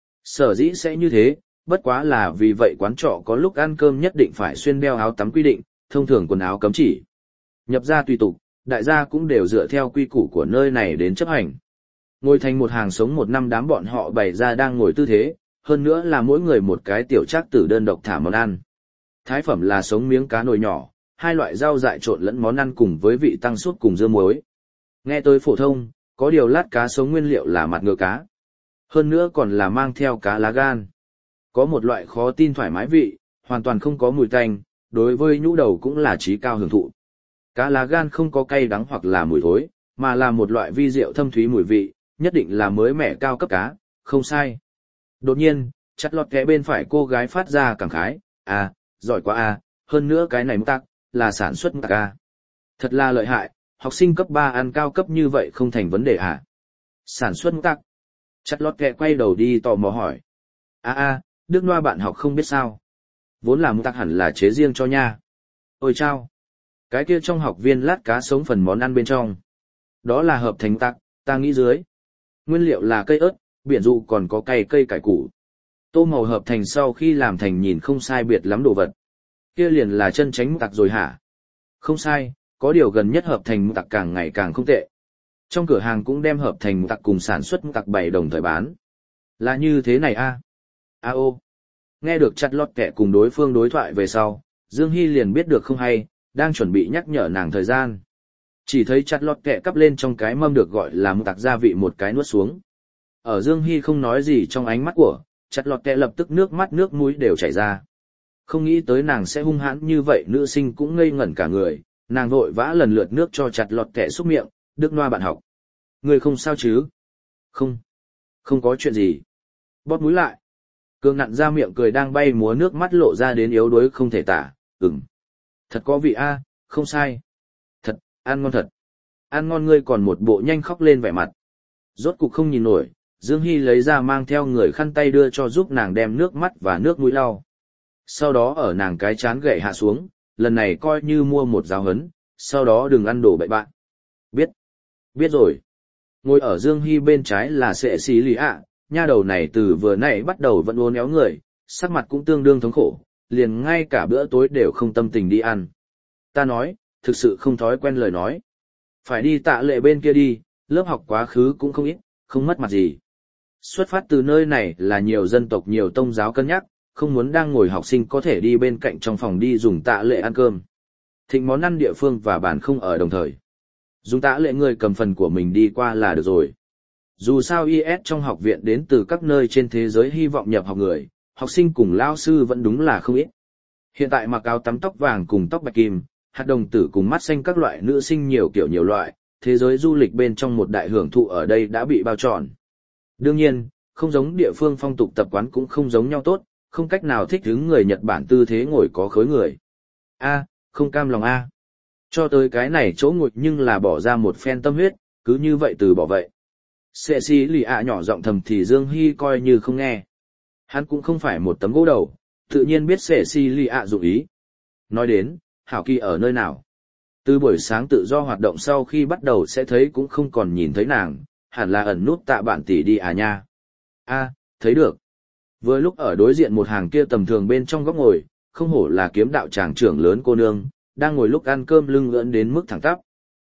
Sở dĩ sẽ như thế, bất quá là vì vậy quán trọ có lúc ăn cơm nhất định phải xuyên đeo áo tắm quy định, thông thường quần áo cấm chỉ. Nhập ra tùy tục, đại gia cũng đều dựa theo quy củ của nơi này đến chấp hành. Ngồi thành một hàng sống một năm đám bọn họ bày ra đang ngồi tư thế, hơn nữa là mỗi người một cái tiểu trác tử đơn độc thả món ăn. Thái phẩm là sống miếng cá nồi nhỏ, hai loại rau dại trộn lẫn món ăn cùng với vị tăng sốt cùng dưa muối. Nghe tới phổ thông, có điều lát cá sống nguyên liệu là mặt ngựa cá. Hơn nữa còn là mang theo cá lá gan. Có một loại khó tin thoải mái vị, hoàn toàn không có mùi tanh, đối với nhũ đầu cũng là trí cao hưởng thụ. Cá lá gan không có cay đắng hoặc là mùi thối, mà là một loại vi rượu thâm thúy mùi vị, nhất định là mới mẻ cao cấp cá, không sai. Đột nhiên, chặt lọt kẽ bên phải cô gái phát ra cảm khái, à, giỏi quá à, hơn nữa cái này tắc, là sản xuất tắc à. Thật là lợi hại, học sinh cấp ba ăn cao cấp như vậy không thành vấn đề à. Sản xuất tắc. Chặt lọt kẽ quay đầu đi tò mò hỏi. À à, Đức Noa bạn học không biết sao. Vốn là tắc hẳn là chế riêng cho nha. Ôi chao. Cái kia trong học viên lát cá sống phần món ăn bên trong. Đó là hợp thành tắc, ta nghĩ dưới. Nguyên liệu là cây ớt, biển dụ còn có cây cây cải củ. Tô màu hợp thành sau khi làm thành nhìn không sai biệt lắm đồ vật. Kia liền là chân tránh tặc rồi hả? Không sai, có điều gần nhất hợp thành tặc càng ngày càng không tệ. Trong cửa hàng cũng đem hợp thành tặc cùng sản xuất tặc bảy đồng thời bán. Là như thế này a? A ô. Nghe được chặt lọt kẻ cùng đối phương đối thoại về sau, Dương Hy liền biết được không hay, đang chuẩn bị nhắc nhở nàng thời gian. Chỉ thấy chặt lọt kẻ cắp lên trong cái mâm được gọi là tặc gia vị một cái nuốt xuống. Ở Dương Hy không nói gì trong ánh mắt của, chặt lọt kẻ lập tức nước mắt nước mũi đều chảy ra. Không nghĩ tới nàng sẽ hung hãn như vậy, nữ sinh cũng ngây ngẩn cả người, nàng vội vã lần lượt nước cho chặt lọt kẻ xúc miệng, Đức Noa bạn học. Người không sao chứ? Không. Không có chuyện gì. Bóp mũi lại. Cương nặn ra miệng cười đang bay múa nước mắt lộ ra đến yếu đuối không thể tả, ừm. Thật có vị a, không sai. Thật, ăn ngon thật. Ăn ngon ngươi còn một bộ nhanh khóc lên vẻ mặt. Rốt cục không nhìn nổi, Dương Hy lấy ra mang theo người khăn tay đưa cho giúp nàng đem nước mắt và nước mũi lau. Sau đó ở nàng cái chán gậy hạ xuống, lần này coi như mua một giáo hấn, sau đó đừng ăn đồ bậy bạn. Biết. Biết rồi. Ngồi ở Dương Hy bên trái là Sệ Xí Lý ạ, nha đầu này từ vừa nãy bắt đầu vẫn uốn éo người, sắc mặt cũng tương đương thống khổ, liền ngay cả bữa tối đều không tâm tình đi ăn. Ta nói, thực sự không thói quen lời nói. Phải đi tạ lệ bên kia đi, lớp học quá khứ cũng không ít, không mất mặt gì. Xuất phát từ nơi này là nhiều dân tộc nhiều tông giáo cân nhắc, không muốn đang ngồi học sinh có thể đi bên cạnh trong phòng đi dùng tạ lệ ăn cơm. Thịnh món ăn địa phương và bàn không ở đồng thời. Dùng tạ lệ người cầm phần của mình đi qua là được rồi. Dù sao i ét trong học viện đến từ các nơi trên thế giới hy vọng nhập học người, học sinh cùng lao sư vẫn đúng là không ít. Hiện tại mặc áo tắm tóc vàng cùng tóc bạch kim, hạt đồng tử cùng mắt xanh các loại nữ sinh nhiều kiểu nhiều loại, thế giới du lịch bên trong một đại hưởng thụ ở đây đã bị bao trọn. Đương nhiên, không giống địa phương phong tục tập quán cũng không giống nhau tốt, không cách nào thích ứng người Nhật Bản tư thế ngồi có khối người. A, không cam lòng a. Cho tới cái này chỗ ngồi nhưng là bỏ ra một phen tâm huyết, cứ như vậy từ bỏ vậy. Sệ xí lì ạ nhỏ giọng thầm thì Dương Hy coi như không nghe. Hắn cũng không phải một tấm gỗ đầu, tự nhiên biết sệ xí lì ạ dụng ý. Nói đến, Hảo Kỳ ở nơi nào? Từ buổi sáng tự do hoạt động sau khi bắt đầu sẽ thấy cũng không còn nhìn thấy nàng, hẳn là ẩn nút tạ bạn tỷ đi à nha. A, thấy được. Vừa lúc ở đối diện một hàng kia tầm thường bên trong góc ngồi, không hổ là kiếm đạo tràng trưởng lớn cô nương, đang ngồi lúc ăn cơm lưng ưỡn đến mức thẳng tắp.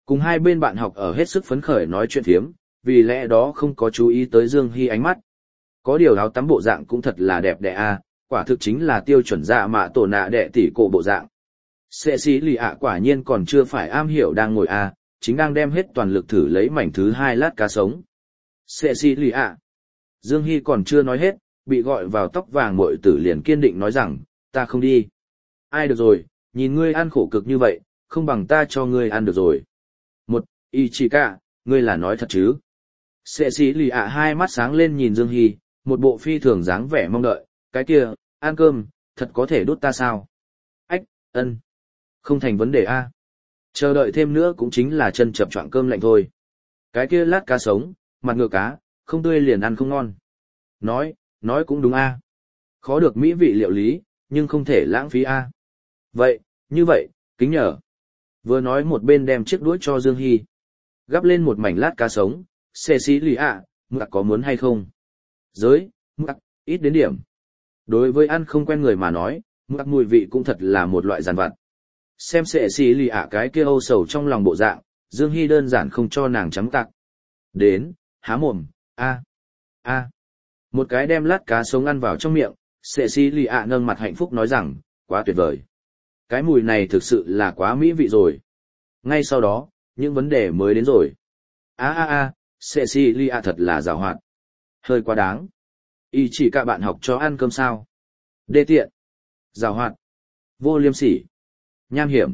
Cùng hai bên bạn học ở hết sức phấn khởi nói chuyện thiếm, vì lẽ đó không có chú ý tới Dương Hy ánh mắt. Có điều áo tắm bộ dạng cũng thật là đẹp đẽ a, quả thực chính là tiêu chuẩn dạ mạ tổ nạ đệ tỷ cổ bộ dạng. Sệ sĩ lì ạ quả nhiên còn chưa phải am hiểu đang ngồi a, chính đang đem hết toàn lực thử lấy mảnh thứ hai lát cá sống. Sệ sĩ lì ạ. Dương Hy còn chưa nói hết, bị gọi vào tóc vàng muội tử liền kiên định nói rằng, ta không đi. Ai được rồi, nhìn ngươi ăn khổ cực như vậy, không bằng ta cho ngươi ăn được rồi. Một, Ichika, ngươi là nói thật chứ? Sệ sĩ lì ạ hai mắt sáng lên nhìn Dương Hy, một bộ phi thường dáng vẻ mong đợi, cái kia, ăn cơm, thật có thể đút ta sao? Ách, ân. Không thành vấn đề a. Chờ đợi thêm nữa cũng chính là chân chập choạng cơm lạnh thôi. Cái kia lát cá sống, mặt ngựa cá, không tươi liền ăn không ngon. Nói, nói cũng đúng a. Khó được mỹ vị liệu lý, nhưng không thể lãng phí a. Vậy, như vậy, kính nhờ. Vừa nói một bên đem chiếc đũa cho Dương Hy. Gắp lên một mảnh lát cá sống, xê xí lì ạ, mạc có muốn hay không? Giới, mạc, ít đến điểm. Đối với ăn không quen người mà nói, mạc mùi vị cũng thật là một loại giàn vặt. Xem xệ xí lì ạ cái kia âu sầu trong lòng bộ dạng, Dương Hy đơn giản không cho nàng chấm tặc. Đến, há mồm, a, a. Một cái đem lát cá sống ăn vào trong miệng, xệ xí lì ạ nâng mặt hạnh phúc nói rằng, quá tuyệt vời. Cái mùi này thực sự là quá mỹ vị rồi. Ngay sau đó, những vấn đề mới đến rồi. A a a, Cecilia thật là giàu hoạt. Hơi quá đáng. Y chỉ cả bạn học cho ăn cơm sao. Đê tiện. Giàu hoạt. Vô liêm sỉ. Nham hiểm.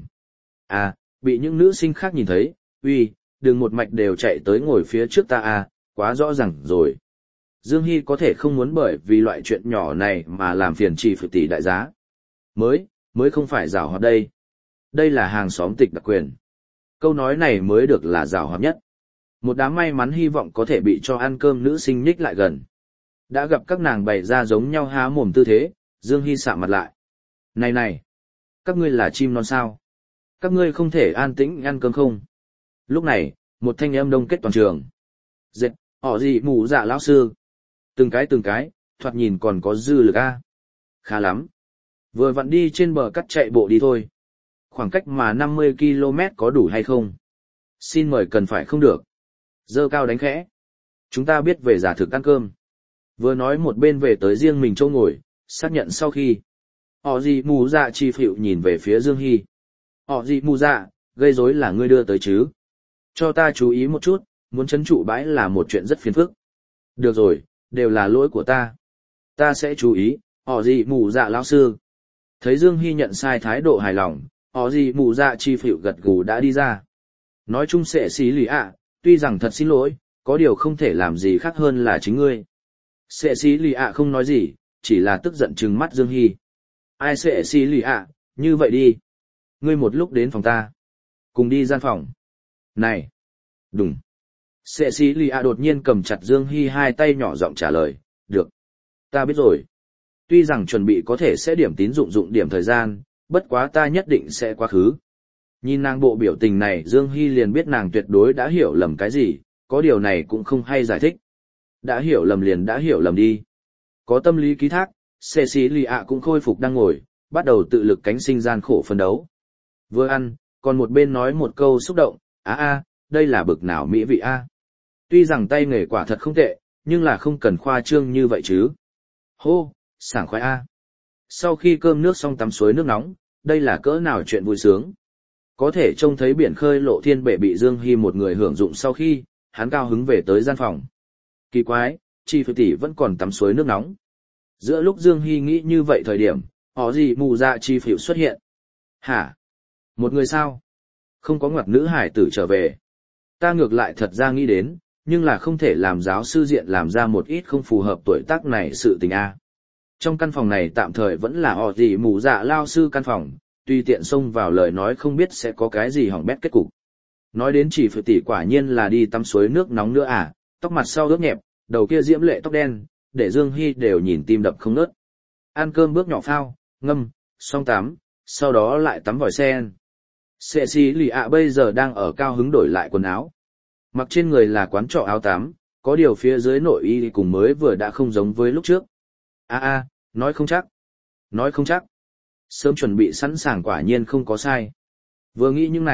À, bị những nữ sinh khác nhìn thấy, uy, đừng một mạch đều chạy tới ngồi phía trước ta à, quá rõ ràng rồi. Dương Hy có thể không muốn bởi vì loại chuyện nhỏ này mà làm phiền chỉ phải tỷ đại giá. Mới, mới không phải giàu hoạt đây. Đây là hàng xóm tịch đặc quyền. Câu nói này mới được là giàu hoạt nhất. Một đám may mắn hy vọng có thể bị cho ăn cơm nữ sinh nhích lại gần. Đã gặp các nàng bày ra giống nhau há mồm tư thế, Dương Hy sạm mặt lại. Này này, các ngươi là chim non sao? Các ngươi không thể an tĩnh ăn cơm không? Lúc này, một thanh âm đông kết toàn trường. Dệt, họ gì mù dạ lão sư. Từng cái từng cái, thoạt nhìn còn có dư lực a. Khá lắm. Vừa vặn đi trên bờ cắt chạy bộ đi thôi. Khoảng cách mà năm mươi ki lô mét có đủ hay không? Xin mời cần phải không được. Dơ cao đánh khẽ. Chúng ta biết về giả thực ăn cơm. Vừa nói một bên về tới riêng mình chỗ ngồi, xác nhận sau khi. Họ gì mù dạ chi phịu nhìn về phía Dương Hy. Họ gì mù dạ, gây rối là ngươi đưa tới chứ. Cho ta chú ý một chút, muốn trấn trụ bãi là một chuyện rất phiền phức. Được rồi, đều là lỗi của ta. Ta sẽ chú ý, họ gì mù dạ lão sư. Thấy Dương Hy nhận sai thái độ hài lòng, họ gì mù dạ chi phịu gật gù đã đi ra. Nói chung sẽ xí lì ạ, tuy rằng thật xin lỗi, có điều không thể làm gì khác hơn là chính ngươi. Sẽ xí lì ạ không nói gì, chỉ là tức giận trừng mắt Dương Hy. Ai sẽ xí lì ạ, như vậy đi. Ngươi một lúc đến phòng ta. Cùng đi gian phòng. Này. Đúng. Sẽ xí lì ạ đột nhiên cầm chặt Dương Hy hai tay nhỏ giọng trả lời. Được. Ta biết rồi. Tuy rằng chuẩn bị có thể sẽ điểm tín dụng dụng điểm thời gian, bất quá ta nhất định sẽ quá khứ. Nhìn nàng bộ biểu tình này Dương Hy liền biết nàng tuyệt đối đã hiểu lầm cái gì, có điều này cũng không hay giải thích. Đã hiểu lầm liền đã hiểu lầm đi. Có tâm lý ký thác, Cecilia cũng khôi phục đang ngồi, bắt đầu tự lực cánh sinh gian khổ phân đấu. Vừa ăn, còn một bên nói một câu xúc động, á a, đây là bực nào mỹ vị a. Tuy rằng tay nghề quả thật không tệ, nhưng là không cần khoa trương như vậy chứ. Hô, sảng khoái a. Sau khi cơm nước xong tắm suối nước nóng, đây là cỡ nào chuyện vui sướng. Có thể trông thấy biển khơi lộ thiên bể bị Dương Hy một người hưởng dụng sau khi, hắn cao hứng về tới gian phòng. Kỳ quái, Chi Phi tỷ vẫn còn tắm suối nước nóng. Giữa lúc Dương Hy nghĩ như vậy thời điểm, họ gì mù dạ Chi Phi xuất hiện. Hả? Một người sao? Không có ngoặc nữ hải tử trở về. Ta ngược lại thật ra nghĩ đến, nhưng là không thể làm giáo sư diện làm ra một ít không phù hợp tuổi tác này sự tình a. Trong căn phòng này tạm thời vẫn là họ gì mù dạ lao sư căn phòng, tùy tiện xông vào lời nói không biết sẽ có cái gì hỏng bét kết cục. Nói đến chỉ phải tỷ quả nhiên là đi tắm suối nước nóng nữa à, tóc mặt sau ướt nhẹp, đầu kia diễm lệ tóc đen, để Dương Hy đều nhìn tim đập không ngớt. Ăn cơm bước nhỏ phao, ngâm, xong tắm, sau đó lại tắm vòi sen. Sệ xí lì ạ bây giờ đang ở cao hứng đổi lại quần áo. Mặc trên người là quán trọ áo tắm, có điều phía dưới nội y cùng mới vừa đã không giống với lúc trước. A a, nói không chắc. Nói không chắc. Sớm chuẩn bị sẵn sàng quả nhiên không có sai. Vừa nghĩ những này,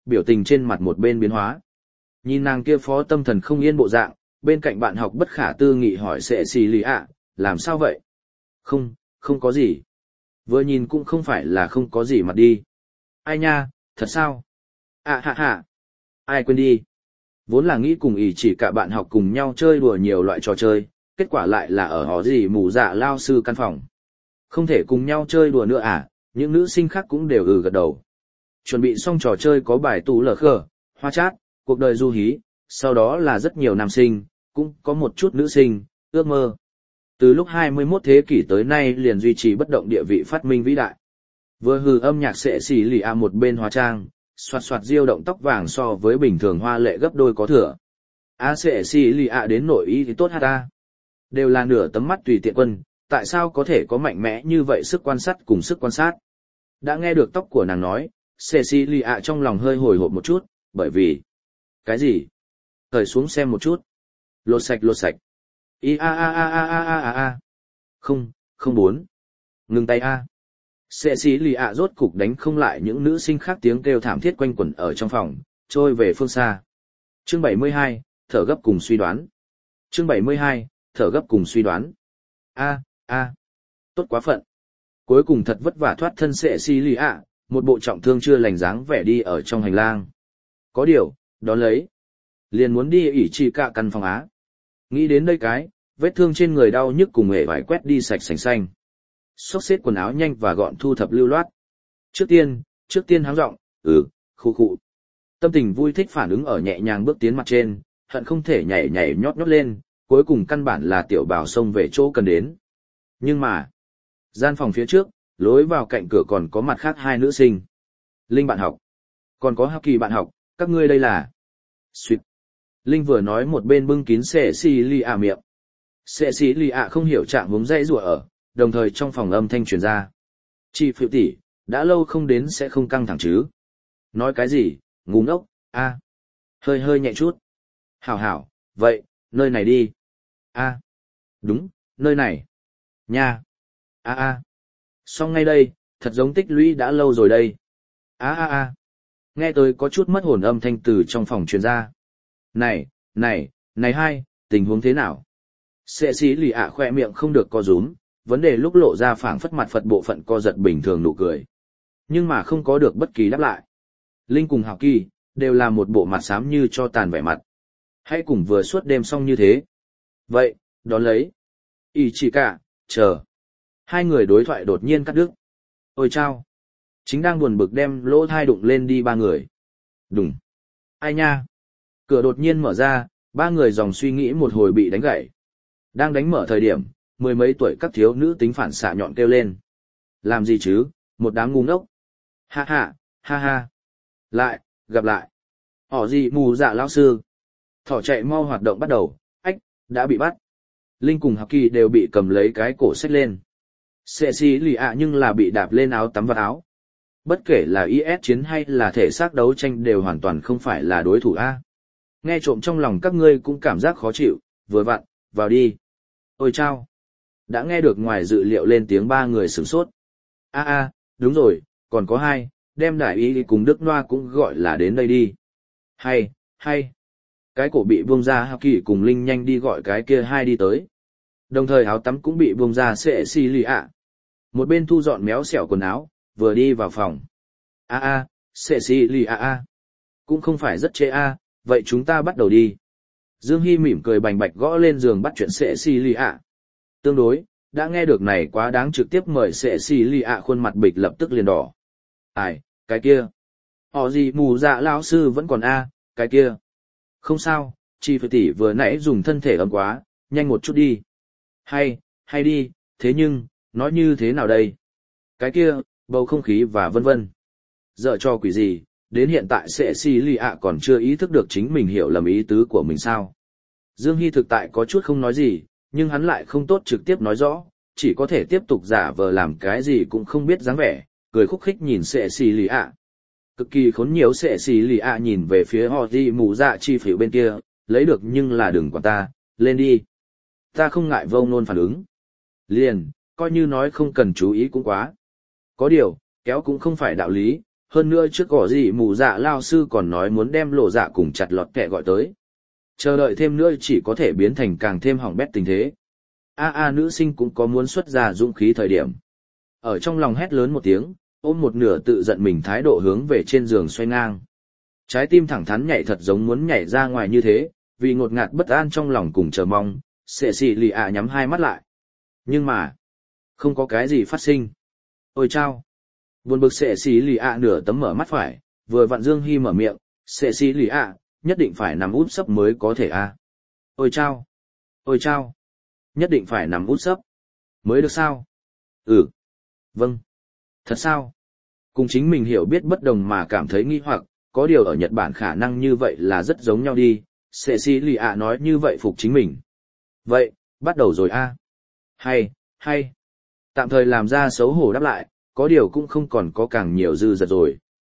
biểu tình trên mặt một bên biến hóa. Nhìn nàng kia phó tâm thần không yên bộ dạng, bên cạnh bạn học bất khả tư nghị hỏi sẽ xì lì ạ, làm sao vậy? Không, không có gì. Vừa nhìn cũng không phải là không có gì mặt đi. Ai nha, thật sao? À hạ hạ. Ai quên đi. Vốn là nghĩ cùng ý chỉ cả bạn học cùng nhau chơi đùa nhiều loại trò chơi, kết quả lại là ở họ gì mù dạ lao sư căn phòng. Không thể cùng nhau chơi đùa nữa à, những nữ sinh khác cũng đều ừ gật đầu. Chuẩn bị xong trò chơi có bài tủ lờ khờ, hoa chát, cuộc đời du hí, sau đó là rất nhiều nam sinh, cũng có một chút nữ sinh, ước mơ. Từ lúc hai mươi mốt thế kỷ tới nay liền duy trì bất động địa vị phát minh vĩ đại. Vừa hừ âm nhạc sệ xì lì a một bên hóa trang, xoạt xoạt diêu động tóc vàng so với bình thường hoa lệ gấp đôi có thừa. A sệ xì lì a đến nội ý thì tốt ha ta. Đều là nửa tấm mắt tùy tiện quân, tại sao có thể có mạnh mẽ như vậy sức quan sát cùng sức quan sát. Đã nghe được tóc của nàng nói, sệ xì lì a trong lòng hơi hồi hộp một chút, bởi vì... Cái gì? Thời xuống xem một chút. Lột sạch lột sạch. I a a a a a a a a. Không, không bốn. Ngừng tay a. Sệ xí lì ạ rốt cục đánh không lại những nữ sinh khác tiếng kêu thảm thiết quanh quẩn ở trong phòng, trôi về phương xa. Chương bảy mươi hai, thở gấp cùng suy đoán. Chương bảy mươi hai, thở gấp cùng suy đoán. A, a. Tốt quá phận. Cuối cùng thật vất vả thoát thân sệ xí lì ạ, một bộ trọng thương chưa lành dáng vẻ đi ở trong hành lang. Có điều, đón lấy. Liền muốn đi ỉ chỉ cả căn phòng á. Nghĩ đến đây cái, vết thương trên người đau nhức cùng hề vải quét đi sạch sành xanh. Xốc xếp quần áo nhanh và gọn thu thập lưu loát. Trước tiên, trước tiên háng giọng, ừ, khu khu. Tâm tình vui thích phản ứng ở nhẹ nhàng bước tiến mặt trên, hận không thể nhảy nhảy nhót nhót lên, cuối cùng căn bản là tiểu bảo xông về chỗ cần đến. Nhưng mà, gian phòng phía trước, lối vào cạnh cửa còn có mặt khác hai nữ sinh. Linh bạn học, còn có Hắc Kỳ bạn học, các ngươi đây là... Xuyệt. Linh vừa nói một bên bưng kín sệ xì lì ạ miệng. Sệ xì lì ạ không hiểu trạng hướng dãy rùa ở, đồng thời trong phòng âm thanh truyền ra. Chị Phiệu tỷ, đã lâu không đến sẽ không căng thẳng chứ? Nói cái gì, ngu ngốc, a, hơi hơi nhẹ chút. Hảo hảo, vậy, nơi này đi. A, đúng, nơi này. Nha, a a, xong ngay đây, thật giống tích lũy đã lâu rồi đây. A a a, nghe tôi có chút mất hồn âm thanh từ trong phòng truyền ra. Này, này, này hai, tình huống thế nào? Sệ xí lì ạ khoe miệng không được co rúm, vấn đề lúc lộ ra phảng phất mặt Phật bộ phận co giật bình thường nụ cười. Nhưng mà không có được bất kỳ đáp lại. Linh cùng Hạo Kỳ, đều là một bộ mặt xám như cho tàn vẻ mặt. Hãy cùng vừa suốt đêm xong như thế. Vậy, đón lấy. Ý chỉ cả, chờ. Hai người đối thoại đột nhiên cắt đứt. Ôi chao. Chính đang buồn bực đem lỗ thai đụng lên đi ba người. Đùng. Ai nha. Cửa đột nhiên mở ra, ba người dòng suy nghĩ một hồi bị đánh gãy. Đang đánh mở thời điểm, mười mấy tuổi các thiếu nữ tính phản xạ nhọn kêu lên. Làm gì chứ, một đám ngu ngốc. Ha ha, ha ha. Lại, gặp lại. Họ gì mù dạ lão sư. Thỏ chạy mau hoạt động bắt đầu, ách, đã bị bắt. Linh cùng Hạc Kỳ đều bị cầm lấy cái cổ xách lên. Sệ xì lì ạ nhưng là bị đạp lên áo tắm vào áo. Bất kể là i ét chiến hay là thể xác đấu tranh đều hoàn toàn không phải là đối thủ A. Nghe trộm trong lòng các ngươi cũng cảm giác khó chịu, vừa vặn, vào đi. Ôi chao. Đã nghe được ngoài dự liệu lên tiếng ba người sửng sốt. A a, đúng rồi, còn có hai, đem đại ý cùng Đức Noa cũng gọi là đến đây đi. Hay, hay. Cái cổ bị buông ra Hạc Kỳ cùng Linh nhanh đi gọi cái kia hai đi tới. Đồng thời áo tắm cũng bị buông ra sệ xì lì ạ. Một bên thu dọn méo xẻo quần áo, vừa đi vào phòng. A a, sệ xì lì ạ a. Cũng không phải rất chê a, vậy chúng ta bắt đầu đi. Dương Hy mỉm cười bành bạch gõ lên giường bắt chuyện sệ xì lì ạ. Tương đối, đã nghe được này quá đáng trực tiếp mời sệ xì lì ạ khuôn mặt bịch lập tức liền đỏ. Ai, cái kia. Họ gì mù dạ lão sư vẫn còn a, cái kia. Không sao, chị phải tỷ vừa nãy dùng thân thể ấm quá, nhanh một chút đi. Hay, hay đi, thế nhưng, nói như thế nào đây? Cái kia, bầu không khí và vân vân. Dở cho quỷ gì, đến hiện tại sệ xì lì ạ còn chưa ý thức được chính mình hiểu lầm ý tứ của mình sao. Dương Hy thực tại có chút không nói gì, nhưng hắn lại không tốt trực tiếp nói rõ, chỉ có thể tiếp tục giả vờ làm cái gì cũng không biết dáng vẻ, cười khúc khích nhìn sệ xì lì ạ. Cực kỳ khốn nhiều sệ xì lì ạ nhìn về phía họ di mù dạ chi phỉu bên kia, lấy được nhưng là đừng quản ta, lên đi. Ta không ngại vông nôn phản ứng. Liền, coi như nói không cần chú ý cũng quá. Có điều, kéo cũng không phải đạo lý, hơn nữa trước cỏ gì mù dạ lao sư còn nói muốn đem lộ dạ cùng chặt lọt kẹ gọi tới. Chờ đợi thêm nữa chỉ có thể biến thành càng thêm hỏng bét tình thế. A a nữ sinh cũng có muốn xuất ra dũng khí thời điểm. Ở trong lòng hét lớn một tiếng, ôm một nửa tự giận mình thái độ hướng về trên giường xoay ngang. Trái tim thẳng thắn nhảy thật giống muốn nhảy ra ngoài như thế, vì ngột ngạt bất an trong lòng cùng chờ mong, sệ xì lì ạ nhắm hai mắt lại. Nhưng mà, không có cái gì phát sinh. Ôi chao! Buồn bực sệ xì lì ạ nửa tấm mở mắt phải, vừa vặn Dương Hy mở miệng, sệ xì lì ạ, nhất định phải nằm út sấp mới có thể a. Ôi chao! Ôi chao! Nhất định phải nằm út sấp. Mới được sao? Ừ. Vâng. Thật sao? Cùng chính mình hiểu biết bất đồng mà cảm thấy nghi hoặc, có điều ở Nhật Bản khả năng như vậy là rất giống nhau đi, sệ xì lì ạ nói như vậy phục chính mình. Vậy, bắt đầu rồi a. Hay, hay. Tạm thời làm ra xấu hổ đáp lại, có điều cũng không còn có càng nhiều dư dật rồi.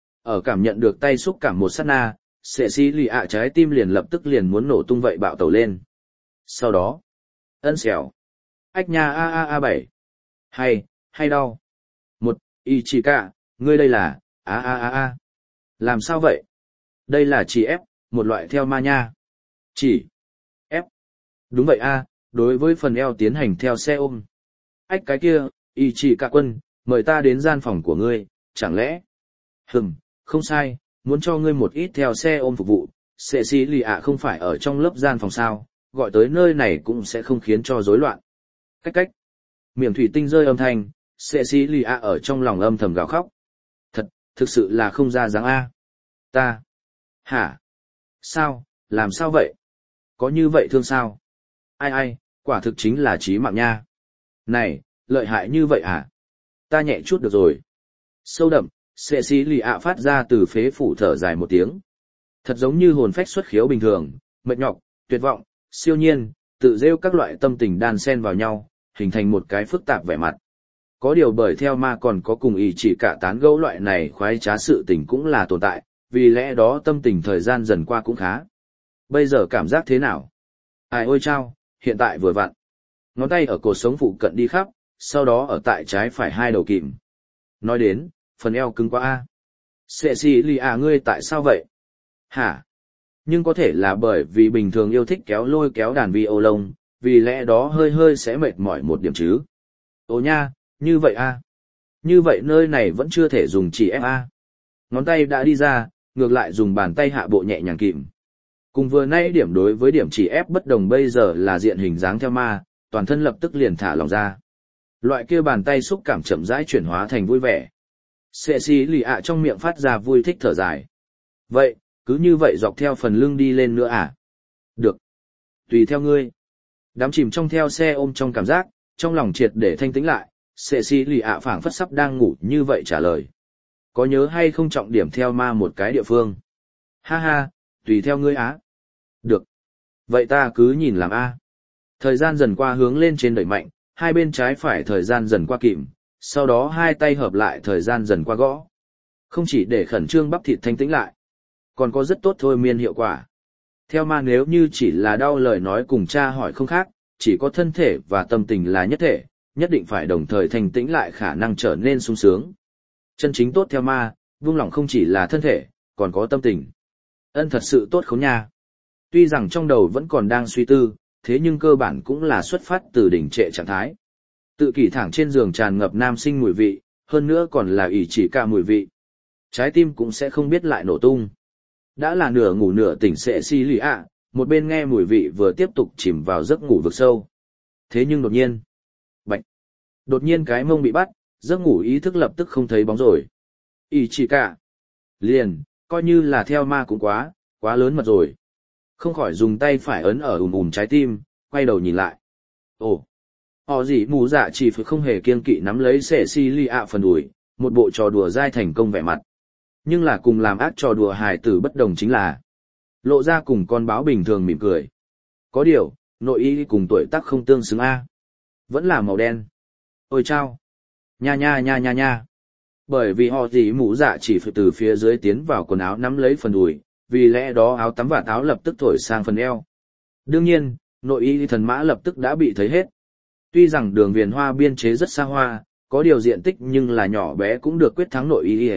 Ở cảm nhận được tay xúc cảm một sát na, sệ xì lì ạ trái tim liền lập tức liền muốn nổ tung vậy bạo tẩu lên. Sau đó, ân xẻo. Ách nha a a a bảy. Hay, hay đau. Một, Ichika, ngươi đây là, a a a a. Làm sao vậy? Đây là chỉ ép, một loại theo ma nha. Chỉ, ép. Đúng vậy a, đối với phần eo tiến hành theo xe ôm. Ách cái kia, Ichika quân, mời ta đến gian phòng của ngươi, chẳng lẽ? Hừm, không sai, muốn cho ngươi một ít theo xe ôm phục vụ, sệ xì lì ạ không phải ở trong lớp gian phòng sao, gọi tới nơi này cũng sẽ không khiến cho rối loạn. Cách cách. Miệng thủy tinh rơi âm thanh, sệ xì lì ạ ở trong lòng âm thầm gào khóc. Thật, thực sự là không ra dáng A. Ta. Hả? Sao, làm sao vậy? Có như vậy thương sao? Ai ai, quả thực chính là chí mạng nha. Này, lợi hại như vậy à? Ta nhẹ chút được rồi. Sâu đậm, sệ xì lì ạ phát ra từ phế phủ thở dài một tiếng. Thật giống như hồn phách xuất khiếu bình thường, mệt nhọc, tuyệt vọng, siêu nhiên, tự rêu các loại tâm tình đan xen vào nhau, hình thành một cái phức tạp vẻ mặt. Có điều bởi theo ma còn có cùng ý chỉ cả tán gẫu loại này khoái trá sự tình cũng là tồn tại, vì lẽ đó tâm tình thời gian dần qua cũng khá. Bây giờ cảm giác thế nào? Ai ôi chao, hiện tại vừa vặn. Ngón tay ở cột sống phụ cận đi khắp, sau đó ở tại trái phải hai đầu kìm. Nói đến, phần eo cứng quá a. Sệ xì lì à ngươi tại sao vậy? Hả? Nhưng có thể là bởi vì bình thường yêu thích kéo lôi kéo đàn vi ô lông, vì lẽ đó hơi hơi sẽ mệt mỏi một điểm chứ. Ồ nha, như vậy a. Như vậy nơi này vẫn chưa thể dùng chỉ ép a. Ngón tay đã đi ra, ngược lại dùng bàn tay hạ bộ nhẹ nhàng kìm. Cùng vừa nãy điểm đối với điểm chỉ ép bất đồng bây giờ là diện hình dáng theo ma, toàn thân lập tức liền thả lòng ra. Loại kia bàn tay xúc cảm chậm rãi chuyển hóa thành vui vẻ. Sệ xì lì ạ trong miệng phát ra vui thích thở dài. Vậy, cứ như vậy dọc theo phần lưng đi lên nữa à? Được. Tùy theo ngươi. Đám chìm trong theo xe ôm trong cảm giác, trong lòng triệt để thanh tĩnh lại, sệ xì lì ạ phảng phất sắp đang ngủ như vậy trả lời. Có nhớ hay không trọng điểm theo ma một cái địa phương? Ha ha, tùy theo ngươi á. Được. Vậy ta cứ nhìn làm a. Thời gian dần qua hướng lên trên đẩy mạnh, hai bên trái phải thời gian dần qua kìm, sau đó hai tay hợp lại thời gian dần qua gõ. Không chỉ để khẩn trương bắp thịt thanh tĩnh lại, còn có rất tốt thôi miên hiệu quả. Theo ma nếu như chỉ là đau lời nói cùng cha hỏi không khác, chỉ có thân thể và tâm tình là nhất thể, nhất định phải đồng thời thanh tĩnh lại khả năng trở nên sung sướng. Chân chính tốt theo ma, vung lòng không chỉ là thân thể, còn có tâm tình. Ân thật sự tốt khốn nha. Tuy rằng trong đầu vẫn còn đang suy tư, thế nhưng cơ bản cũng là xuất phát từ đỉnh trệ trạng thái. Tự kỷ thẳng trên giường tràn ngập nam sinh mùi vị, hơn nữa còn là ỷ chỉ cả mùi vị. Trái tim cũng sẽ không biết lại nổ tung. Đã là nửa ngủ nửa tỉnh sệ xì lì ạ, một bên nghe mùi vị vừa tiếp tục chìm vào giấc ngủ vực sâu. Thế nhưng đột nhiên, bạch, đột nhiên cái mông bị bắt, giấc ngủ ý thức lập tức không thấy bóng rồi. Ỷ chỉ cả, liền, coi như là theo ma cũng quá, quá lớn mật rồi. Không khỏi dùng tay phải ấn ở ùm ùm trái tim, quay đầu nhìn lại. Ồ, họ gì mù dạ chỉ phải không hề kiêng kỵ nắm lấy sệ xì lì ạ phần đùi, một bộ trò đùa dai thành công vẻ mặt. Nhưng là cùng làm ác trò đùa hài tử bất đồng chính là lộ ra cùng con báo bình thường mỉm cười. Có điều, nội y cùng tuổi tác không tương xứng a. Vẫn là màu đen. Ôi chao! Nha nha nha nha nha! Bởi vì họ gì mũ dạ chỉ phải từ phía dưới tiến vào quần áo nắm lấy phần đùi, vì lẽ đó áo tắm và áo lập tức thổi sang phần eo. Đương nhiên, nội y thần mã lập tức đã bị thấy hết. Tuy rằng đường viền hoa biên chế rất xa hoa, có điều diện tích nhưng là nhỏ bé cũng được quyết thắng nội y,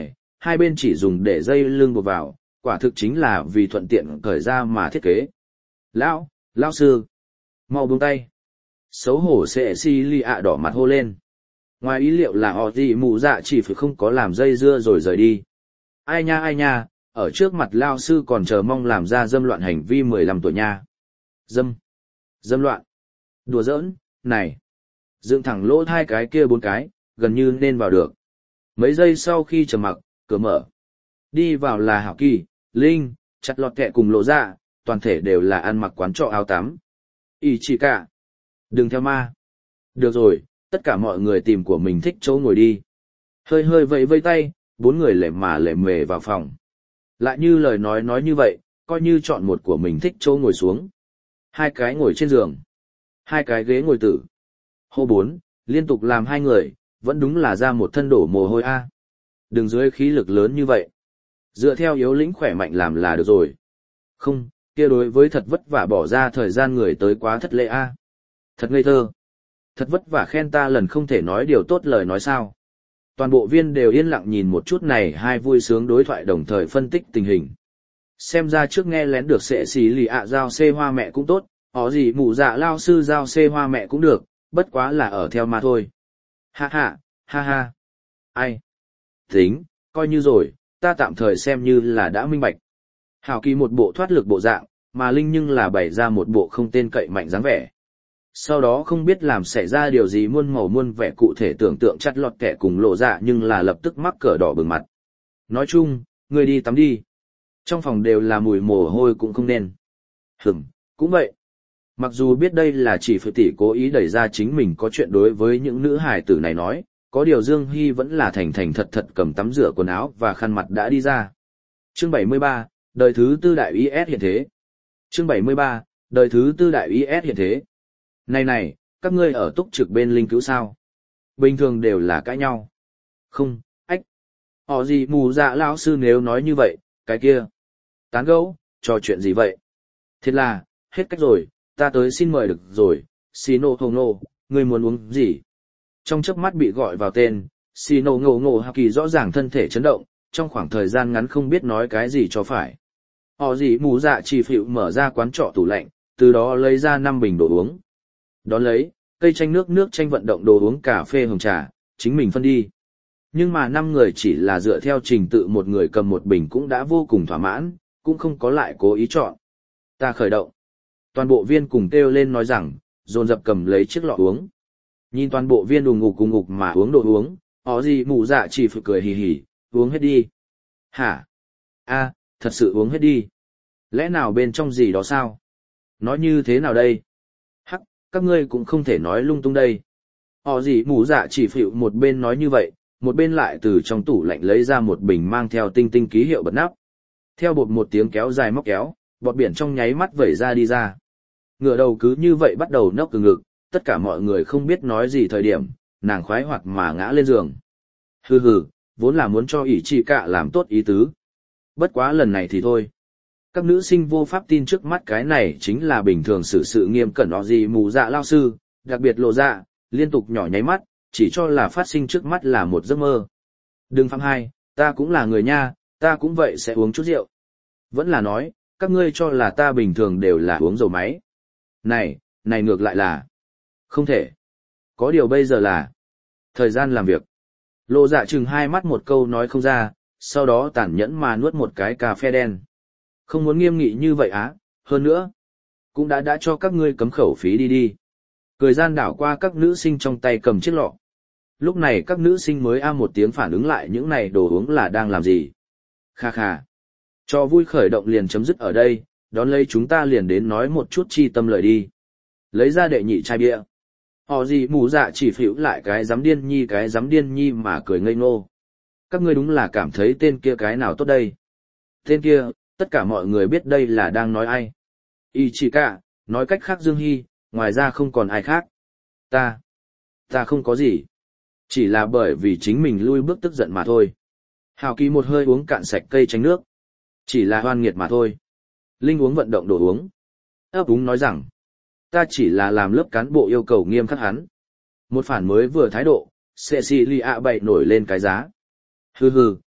hai bên chỉ dùng để dây lưng buộc vào, quả thực chính là vì thuận tiện cởi ra mà thiết kế. Lão, lão sư, mau buông tay. Xấu hổ sẽ si li ạ đỏ mặt hô lên. Ngoài ý liệu là họ gì mù dạ chỉ phải không có làm dây dưa rồi rời đi. Ai nha ai nha, ở trước mặt lao sư còn chờ mong làm ra dâm loạn hành vi mười lăm tuổi nha. Dâm. Dâm loạn. Đùa giỡn, này. Dựng thẳng lỗ hai cái kia bốn cái, gần như nên vào được. Mấy giây sau khi trầm mặc, cửa mở. Đi vào là Hảo Kỳ, Linh, chặt lọt kẹ cùng lộ ra, toàn thể đều là ăn mặc quán trọ áo tắm. Ý chỉ cả. Đừng theo ma. Được rồi, tất cả mọi người tìm của mình thích chỗ ngồi đi. Hơi hơi vẫy vây tay, bốn người lệ mà lệ mề vào phòng. Lại như lời nói nói như vậy, coi như chọn một của mình thích chỗ ngồi xuống. Hai cái ngồi trên giường. Hai cái ghế ngồi tử. Hô bốn, liên tục làm hai người, vẫn đúng là ra một thân đổ mồ hôi a. Đừng dưới khí lực lớn như vậy. Dựa theo yếu lĩnh khỏe mạnh làm là được rồi. Không, kia đối với thật vất vả bỏ ra thời gian người tới quá thất lễ a. Thật ngây thơ. Thật vất vả khen ta lần không thể nói điều tốt lời nói sao. Toàn bộ viên đều yên lặng nhìn một chút này hai vui sướng đối thoại đồng thời phân tích tình hình. Xem ra trước nghe lén được sệ xì lì ạ giao xê hoa mẹ cũng tốt, họ gì mụ dạ lao sư giao xê hoa mẹ cũng được, bất quá là ở theo mà thôi. Ha ha, ha ha. Ai? Tính, coi như rồi, ta tạm thời xem như là đã minh bạch. Hảo Kỳ một bộ thoát lực bộ dạng, mà Linh nhưng là bày ra một bộ không tên cậy mạnh dáng vẻ. Sau đó không biết làm xảy ra điều gì muôn màu muôn vẻ cụ thể tưởng tượng chặt lọt kẻ cùng lộ dạ nhưng là lập tức mắc cỡ đỏ bừng mặt. Nói chung, ngươi đi tắm đi. Trong phòng đều là mùi mồ hôi cũng không nên. Hửm, cũng vậy. Mặc dù biết đây là chỉ phải tỷ cố ý đẩy ra chính mình có chuyện đối với những nữ hài tử này nói, có điều Dương Hy vẫn là thành thành thật thật cầm tắm rửa quần áo và khăn mặt đã đi ra. Chương bảy mươi ba, đời thứ tư đại i ét hiện thế. Chương bảy mươi ba, đời thứ tư đại i ét hiện thế. Này này, các ngươi ở túc trực bên linh cứu sao? Bình thường đều là cãi nhau. Không, ách. Họ gì mù dạ lão sư nếu nói như vậy, cái kia. Tán gẫu, trò chuyện gì vậy? Thiệt là, hết cách rồi, ta tới xin mời được rồi, Sino Ngô Ngô, ngươi muốn uống gì? Trong chớp mắt bị gọi vào tên, Sino Ngô Ngô Hạo Kỳ rõ ràng thân thể chấn động, trong khoảng thời gian ngắn không biết nói cái gì cho phải. Họ gì mù dạ chỉ phịu mở ra quán trọ tủ lạnh, từ đó lấy ra năm bình đồ uống. Đón lấy, cây chanh nước nước chanh vận động đồ uống cà phê hồng trà, chính mình phân đi. Nhưng mà năm người chỉ là dựa theo trình tự một người cầm một bình cũng đã vô cùng thỏa mãn, cũng không có lại cố ý chọn. Ta khởi động. Toàn bộ viên cùng kêu lên nói rằng, dồn dập cầm lấy chiếc lọ uống. Nhìn toàn bộ viên đùng ngục cùng ngục mà uống đồ uống, ó gì mù dạ chỉ phải cười hì hì, uống hết đi. Hả? A, thật sự uống hết đi. Lẽ nào bên trong gì đó sao? Nói như thế nào đây? Hắc, các ngươi cũng không thể nói lung tung đây. Họ gì mù dạ chỉ phịu một bên nói như vậy, một bên lại từ trong tủ lạnh lấy ra một bình mang theo tinh tinh ký hiệu bật nắp. Theo bột một tiếng kéo dài móc kéo, bọt biển trong nháy mắt vẩy ra đi ra. Ngựa đầu cứ như vậy bắt đầu nốc từ ngực, tất cả mọi người không biết nói gì thời điểm, nàng khoái hoạt mà ngã lên giường. Hừ hừ, vốn là muốn cho ỷ chỉ cả làm tốt ý tứ. Bất quá lần này thì thôi. Các nữ sinh vô pháp tin trước mắt cái này chính là bình thường xử sự nghiêm cẩn ọ gì mù dạ lao sư, đặc biệt lộ dạ, liên tục nhỏ nháy mắt, chỉ cho là phát sinh trước mắt là một giấc mơ. Đừng phạm hai, ta cũng là người nha, ta cũng vậy sẽ uống chút rượu. Vẫn là nói, các ngươi cho là ta bình thường đều là uống dầu máy. Này, này ngược lại là... Không thể. Có điều bây giờ là... Thời gian làm việc. Lộ dạ chừng hai mắt một câu nói không ra, sau đó tàn nhẫn mà nuốt một cái cà phê đen. Không muốn nghiêm nghị như vậy á, hơn nữa. Cũng đã đã cho các ngươi cấm khẩu phí đi đi. Cười gian đảo qua các nữ sinh trong tay cầm chiếc lọ. Lúc này các nữ sinh mới a một tiếng phản ứng lại những này đồ uống là đang làm gì. Kha kha. Cho vui khởi động liền chấm dứt ở đây, đón lấy chúng ta liền đến nói một chút chi tâm lời đi. Lấy ra đệ nhị chai bia. Họ gì mù dạ chỉ phỉu lại cái giám điên nhi cái giám điên nhi mà cười ngây ngô. Các ngươi đúng là cảm thấy tên kia cái nào tốt đây. Tên kia, tất cả mọi người biết đây là đang nói ai. Y chỉ cả, nói cách khác Dương Hy, ngoài ra không còn ai khác. Ta, ta không có gì. Chỉ là bởi vì chính mình lui bước tức giận mà thôi. Hào Kỳ một hơi uống cạn sạch cây tránh nước. Chỉ là hoan nghiệt mà thôi. Linh uống vận động đồ uống. Ấp úng nói rằng, ta chỉ là làm lớp cán bộ yêu cầu nghiêm khắc hắn. Một phản mới vừa thái độ, Cecilia bậy nổi lên cái giá. Hừ hừ,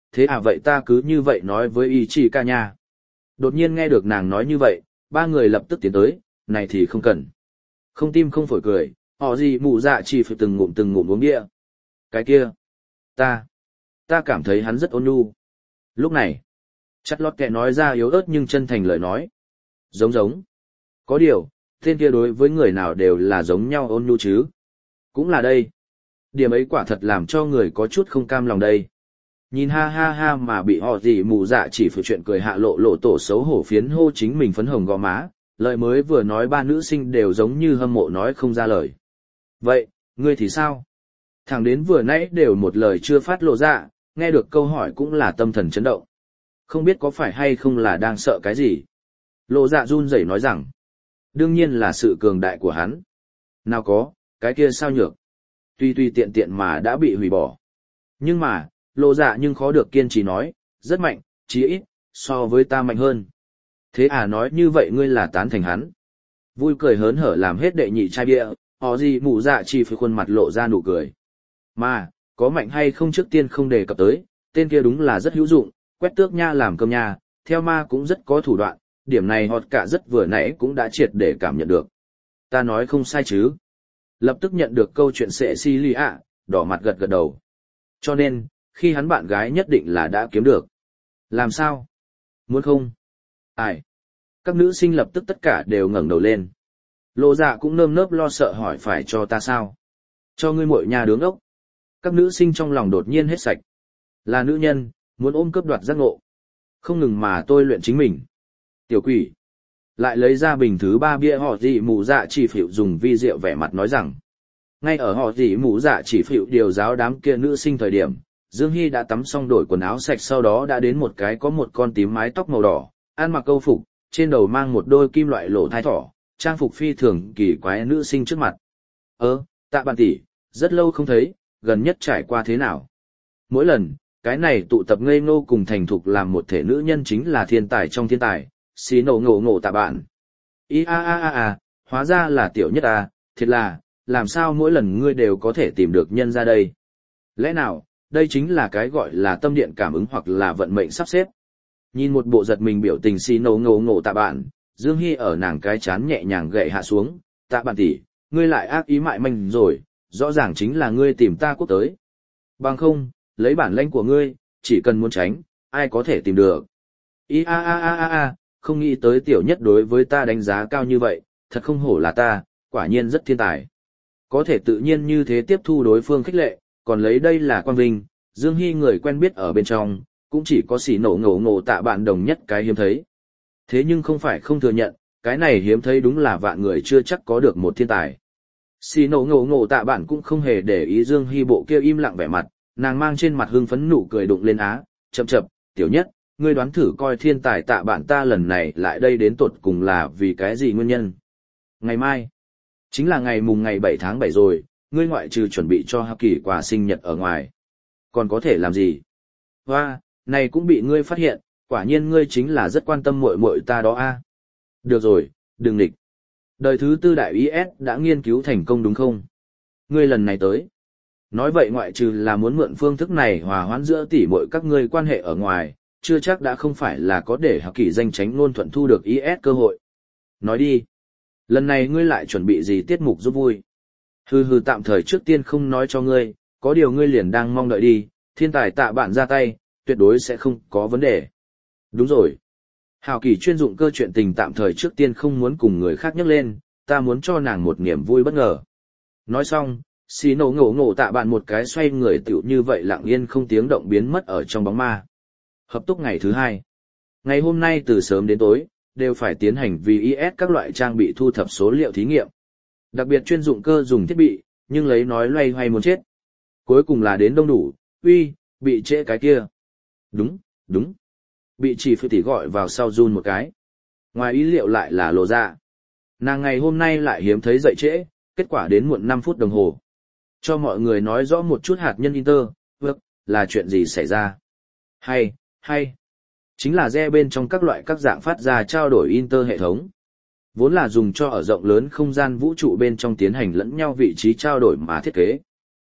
thế à vậy ta cứ như vậy nói với ý chỉ ca nha. Đột nhiên nghe được nàng nói như vậy, ba người lập tức tiến tới, này thì không cần. Không tim không phổi cười, họ gì mụ dạ chỉ phải từng ngụm từng ngụm uống bia. Cái kia, ta, ta cảm thấy hắn rất ôn nhu. Lúc này, chắt lót kẹ nói ra yếu ớt nhưng chân thành lời nói. Giống giống. Có điều, tên kia đối với người nào đều là giống nhau ôn nhu chứ. Cũng là đây. Điểm ấy quả thật làm cho người có chút không cam lòng đây. Nhìn ha ha ha mà bị họ gì mù dạ chỉ phải chuyện cười hạ lộ lộ tổ xấu hổ phiến hô chính mình phấn hồng gò má, lời mới vừa nói ba nữ sinh đều giống như hâm mộ nói không ra lời. Vậy, ngươi thì sao? Thằng đến vừa nãy đều một lời chưa phát lộ ra, nghe được câu hỏi cũng là tâm thần chấn động. Không biết có phải hay không là đang sợ cái gì? Lộ dạ run rẩy nói rằng, đương nhiên là sự cường đại của hắn. Nào có, cái kia sao nhược? Tuy tuy tiện tiện mà đã bị hủy bỏ. Nhưng mà, lộ dạ nhưng khó được kiên trì nói, rất mạnh, chí ít, so với ta mạnh hơn. Thế à nói như vậy ngươi là tán thành hắn. Vui cười hớn hở làm hết đệ nhị chai bia, họ gì mụ dạ chỉ phải khuôn mặt lộ ra nụ cười. Mà, có mạnh hay không trước tiên không đề cập tới, tên kia đúng là rất hữu dụng, quét tước nha làm cơm nha, theo ma cũng rất có thủ đoạn, điểm này họt cả rất vừa nãy cũng đã triệt để cảm nhận được. Ta nói không sai chứ. Lập tức nhận được câu chuyện sệ si lì ạ, đỏ mặt gật gật đầu. Cho nên, khi hắn bạn gái nhất định là đã kiếm được. Làm sao? Muốn không? Ai? Các nữ sinh lập tức tất cả đều ngẩng đầu lên. Lộ dạ cũng nơm nớp lo sợ hỏi phải cho ta sao? Cho ngươi muội nhà đứng ốc. Các nữ sinh trong lòng đột nhiên hết sạch. Là nữ nhân, muốn ôm cướp đoạt giác ngộ. Không ngừng mà tôi luyện chính mình. Tiểu quỷ. Lại lấy ra bình thứ ba bia họ gì mù dạ chỉ phịu dùng vi rượu vẻ mặt nói rằng. Ngay ở họ gì mù dạ chỉ phịu điều giáo đám kia nữ sinh thời điểm, Dương Hy đã tắm xong đổi quần áo sạch sau đó đã đến một cái có một con tím mái tóc màu đỏ, ăn mặc câu phục, trên đầu mang một đôi kim loại lỗ thai thỏ, trang phục phi thường kỳ quái nữ sinh trước mặt. Ơ, tạ bạn tỷ, rất lâu không thấy, gần nhất trải qua thế nào? Mỗi lần, cái này tụ tập ngây ngô cùng thành thục làm một thể nữ nhân chính là thiên tài trong thiên tài, xí nổ ngộ ngộ tạ bạn. Ý a a a a, hóa ra là tiểu nhất à, thiệt là, làm sao mỗi lần ngươi đều có thể tìm được nhân ra đây? Lẽ nào, đây chính là cái gọi là tâm điện cảm ứng hoặc là vận mệnh sắp xếp? Nhìn một bộ giật mình biểu tình xí nổ ngộ ngộ tạ bạn, Dương Hy ở nàng cái chán nhẹ nhàng gậy hạ xuống, tạ bạn tỷ, ngươi lại ác ý mại manh rồi, rõ ràng chính là ngươi tìm ta quốc tới. Bằng không, lấy bản lãnh của ngươi, chỉ cần muốn tránh, ai có thể tìm được. Ý a a a a a, không nghĩ tới tiểu nhất đối với ta đánh giá cao như vậy, thật không hổ là ta, quả nhiên rất thiên tài. Có thể tự nhiên như thế tiếp thu đối phương khích lệ, còn lấy đây là quang vinh, Dương Hy người quen biết ở bên trong, cũng chỉ có xỉ nổ ngộ ngộ tạ bạn đồng nhất cái hiếm thấy. Thế nhưng không phải không thừa nhận, cái này hiếm thấy đúng là vạn người chưa chắc có được một thiên tài. Xỉ nổ ngộ ngộ tạ bạn cũng không hề để ý Dương Hy bộ kia im lặng vẻ mặt, nàng mang trên mặt hưng phấn nụ cười đụng lên á, chậm chậm, tiểu nhất, ngươi đoán thử coi thiên tài tạ bạn ta lần này lại đây đến tột cùng là vì cái gì nguyên nhân. Ngày mai, chính là ngày mùng ngày bảy tháng bảy rồi, ngươi ngoại trừ chuẩn bị cho Hạc Kỳ quà sinh nhật ở ngoài. Còn có thể làm gì? Hoa, này cũng bị ngươi phát hiện, quả nhiên ngươi chính là rất quan tâm muội muội ta đó a. Được rồi, đừng nghịch. Đời thứ tư đại i ét đã nghiên cứu thành công đúng không? Ngươi lần này tới. Nói vậy ngoại trừ là muốn mượn phương thức này hòa hoãn giữa tỉ muội các ngươi quan hệ ở ngoài, chưa chắc đã không phải là có để Hạc Kỳ danh tránh ngôn thuận thu được i ét cơ hội. Nói đi. Lần này ngươi lại chuẩn bị gì tiết mục giúp vui? Hừ hừ tạm thời trước tiên không nói cho ngươi, có điều ngươi liền đang mong đợi đi, thiên tài tạ bạn ra tay, tuyệt đối sẽ không có vấn đề. Đúng rồi. Hào Kỳ chuyên dụng cơ chuyện tình tạm thời trước tiên không muốn cùng người khác nhắc lên, ta muốn cho nàng một niềm vui bất ngờ. Nói xong, xì nổ ngổ ngổ tạ bạn một cái xoay người tựu như vậy lặng yên không tiếng động biến mất ở trong bóng ma. Hợp túc ngày thứ hai. Ngày hôm nay từ sớm đến tối, đều phải tiến hành vì i ét các loại trang bị thu thập số liệu thí nghiệm. Đặc biệt chuyên dụng cơ dùng thiết bị, nhưng lấy nói loay hoay muốn chết. Cuối cùng là đến đông đủ, uy, bị trễ cái kia. Đúng, đúng. Bị chỉ phi tỷ gọi vào sau run một cái. Ngoài ý liệu lại là lộ ra. Nàng ngày hôm nay lại hiếm thấy dậy trễ, kết quả đến muộn năm phút đồng hồ. Cho mọi người nói rõ một chút hạt nhân Inter, vâng, là chuyện gì xảy ra. Hay, hay. Chính là re bên trong các loại các dạng phát ra trao đổi Inter hệ thống. Vốn là dùng cho ở rộng lớn không gian vũ trụ bên trong tiến hành lẫn nhau vị trí trao đổi mà thiết kế.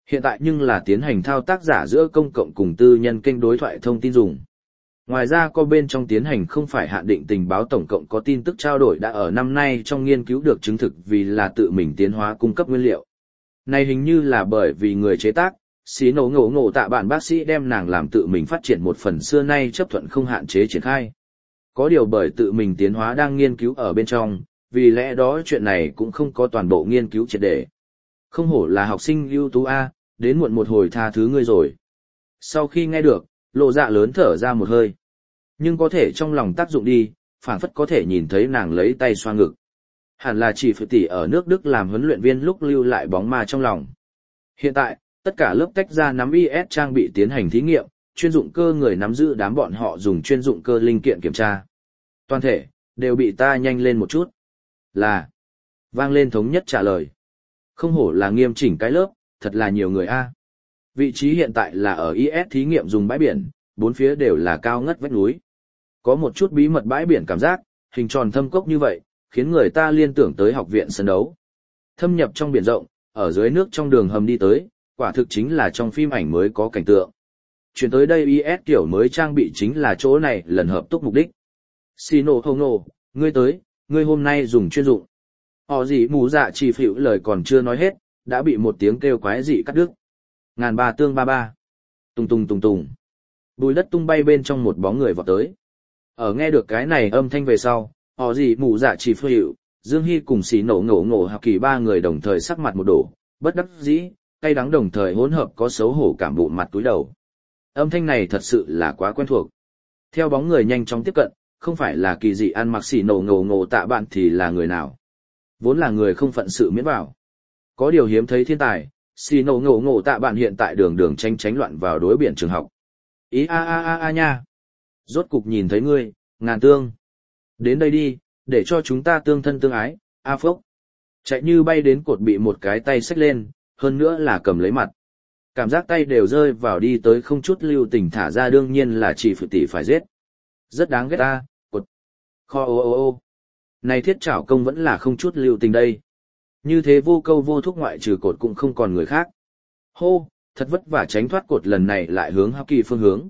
Hiện tại nhưng là tiến hành thao tác giả giữa công cộng cùng tư nhân kênh đối thoại thông tin dùng. Ngoài ra có bên trong tiến hành không phải hạn định tình báo tổng cộng có tin tức trao đổi đã ở năm nay trong nghiên cứu được chứng thực vì là tự mình tiến hóa cung cấp nguyên liệu. Này hình như là bởi vì người chế tác, xí nổ ngộ ngộ tạ bản bác sĩ đem nàng làm tự mình phát triển một phần xưa nay chấp thuận không hạn chế triển khai. Có điều bởi tự mình tiến hóa đang nghiên cứu ở bên trong, vì lẽ đó chuyện này cũng không có toàn bộ nghiên cứu triệt để. Không hổ là học sinh ưu tú A, đến muộn một hồi tha thứ ngươi rồi. Sau khi nghe được, lộ dạ lớn thở ra một hơi. Nhưng có thể trong lòng tác dụng đi, phảng phất có thể nhìn thấy nàng lấy tay xoa ngực. Hẳn là chỉ phải tỷ ở nước Đức làm huấn luyện viên lúc lưu lại bóng ma trong lòng. Hiện tại, tất cả lớp tách ra nắm i ét trang bị tiến hành thí nghiệm, chuyên dụng cơ người nắm giữ đám bọn họ dùng chuyên dụng cơ linh kiện kiểm tra. Toàn thể, đều bị ta nhanh lên một chút. Là, vang lên thống nhất trả lời. Không hổ là nghiêm chỉnh cái lớp, thật là nhiều người a. Vị trí hiện tại là ở i ét thí nghiệm dùng bãi biển, bốn phía đều là cao ngất vách núi. Có một chút bí mật bãi biển cảm giác, hình tròn thâm cốc như vậy, khiến người ta liên tưởng tới học viện sân đấu. Thâm nhập trong biển rộng, ở dưới nước trong đường hầm đi tới, quả thực chính là trong phim ảnh mới có cảnh tượng. Chuyển tới đây i ét kiểu mới trang bị chính là chỗ này lần hợp túc mục đích. Xino không nổ, ngươi tới, ngươi hôm nay dùng chuyên dụng. Họ gì mù dạ chỉ phịu lời còn chưa nói hết, đã bị một tiếng kêu quái dị cắt đứt. Ngàn ba tương ba ba. Tùng tùng tùng tùng. Bùi đất tung bay bên trong một bóng người vọt tới. Ở nghe được cái này âm thanh về sau, họ gì mù dạ chỉ phịu, Dương Hy cùng xì nổ ngổ ngổ học kỳ ba người đồng thời sắc mặt một đổ, bất đắc dĩ, cay đắng đồng thời hỗn hợp có xấu hổ cảm bụng mặt túi đầu. Âm thanh này thật sự là quá quen thuộc. Theo bóng người nhanh chóng tiếp cận, không phải là kỳ dị ăn mặc xì nổ ngổ ngổ tạ bạn thì là người nào. Vốn là người không phận sự miễn vào. Có điều hiếm thấy thiên tài, xì nổ ngổ ngổ tạ bạn hiện tại đường đường tranh tránh loạn vào đối biển trường học. Ý a a a a nha. Rốt cục nhìn thấy ngươi, ngàn tương. Đến đây đi, để cho chúng ta tương thân tương ái, a phốc. Chạy như bay đến cột bị một cái tay xách lên, hơn nữa là cầm lấy mặt. Cảm giác tay đều rơi vào đi tới không chút lưu tình thả ra đương nhiên là chỉ phải tỷ phải giết. Rất đáng ghét ta, cột. Kho ô ô ô. Này thiết trảo công vẫn là không chút lưu tình đây. Như thế vô câu vô thúc ngoại trừ cột cũng không còn người khác. Hô, thật vất vả tránh thoát cột lần này lại hướng Hắc Kỳ phương hướng.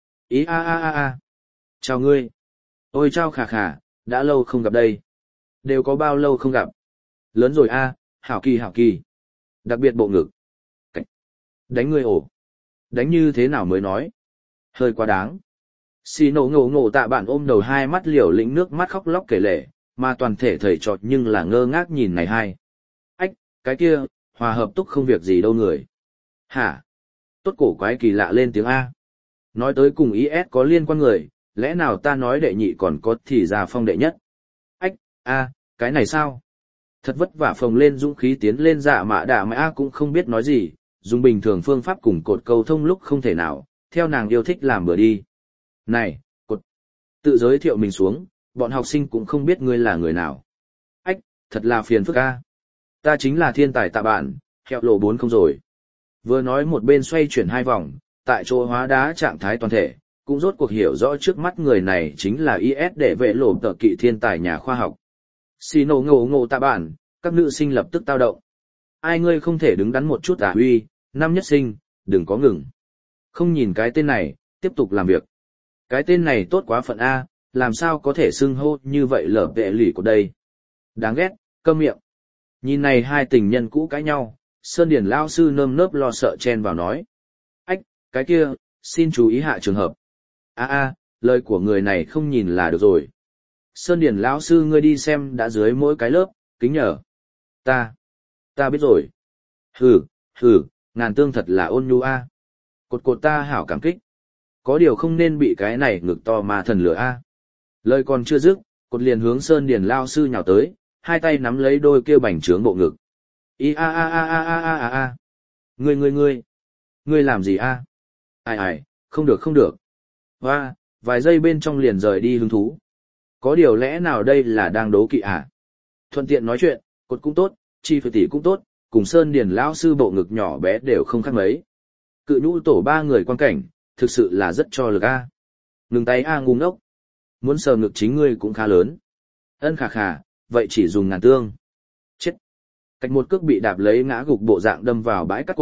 Ý a a a a. Chào ngươi. Ôi chào khà khà, đã lâu không gặp đây. Đều có bao lâu không gặp. Lớn rồi a, hảo kỳ hảo kỳ. Đặc biệt bộ ngực. Cảnh. Đánh ngươi ổ. Đánh như thế nào mới nói. Hơi quá đáng. Xì nổ ngổ ngổ tạ bạn ôm đầu hai mắt liều lĩnh nước mắt khóc lóc kể lể, mà toàn thể thầy trọt nhưng là ngơ ngác nhìn này hai. Ách, cái kia, hòa hợp túc không việc gì đâu người. Hả? Tốt cổ quái kỳ lạ lên tiếng A. Nói tới cùng i ét có liên quan người, lẽ nào ta nói đệ nhị còn có thì ra phong đệ nhất. Ách, A, cái này sao? Thật vất vả phồng lên dũng khí tiến lên dạ mạ đạ mã cũng không biết nói gì, dùng bình thường phương pháp cùng cột câu thông lúc không thể nào, theo nàng yêu thích làm bữa đi. Này, cột, tự giới thiệu mình xuống, bọn học sinh cũng không biết ngươi là người nào. Ách, thật là phiền phức a. Ta chính là thiên tài tạ bạn, hẹo lộ bốn không rồi. Vừa nói một bên xoay chuyển hai vòng, tại chỗ hóa đá trạng thái toàn thể, cũng rốt cuộc hiểu rõ trước mắt người này chính là i ét để vệ lộ tợ kỵ thiên tài nhà khoa học. Xì nổ ngộ ngộ tạ bạn, các nữ sinh lập tức tao động. Ai ngươi không thể đứng đắn một chút à huy, năm nhất sinh, đừng có ngừng. Không nhìn cái tên này, tiếp tục làm việc. Cái tên này tốt quá phận A, làm sao có thể xưng hô như vậy lở vệ lì của đây. Đáng ghét, câm miệng. Nhìn này hai tình nhân cũ cãi nhau, Sơn Điển lao sư nơm nớp lo sợ chen vào nói. Ách, cái kia, xin chú ý hạ trường hợp. A a, lời của người này không nhìn là được rồi. Sơn Điển lão sư ngươi đi xem đã dưới mỗi cái lớp, kính nhờ. Ta, ta biết rồi. Hừ, hừ, ngàn tương thật là ôn nhu a. Cột cột ta hảo cảm kích. Có điều không nên bị cái này ngực to mà thần lửa a. Lời còn chưa dứt, cột liền hướng Sơn Điển lao sư nhào tới, hai tay nắm lấy đôi kêu bành trướng bộ ngực. Ý a a a a a a a a. Ngươi ngươi ngươi. Ngươi làm gì a? Ai ai, không được không được. Hoa, vài giây bên trong liền rời đi hứng thú. Có điều lẽ nào đây là đang đố kỵ à? Thuận tiện nói chuyện, cột cũng tốt, chi phải tỷ cũng tốt, cùng Sơn Điển lão sư bộ ngực nhỏ bé đều không khác mấy. Cự nhũ tổ ba người quan cảnh, thực sự là rất cho lực a. Ngừng tay a ngu ngốc. Muốn sờ ngực chính ngươi cũng khá lớn. Ân khà khà, vậy chỉ dùng ngàn tương. Chết. Cách một cước bị đạp lấy ngã gục bộ dạng đâm vào bãi cắt cột,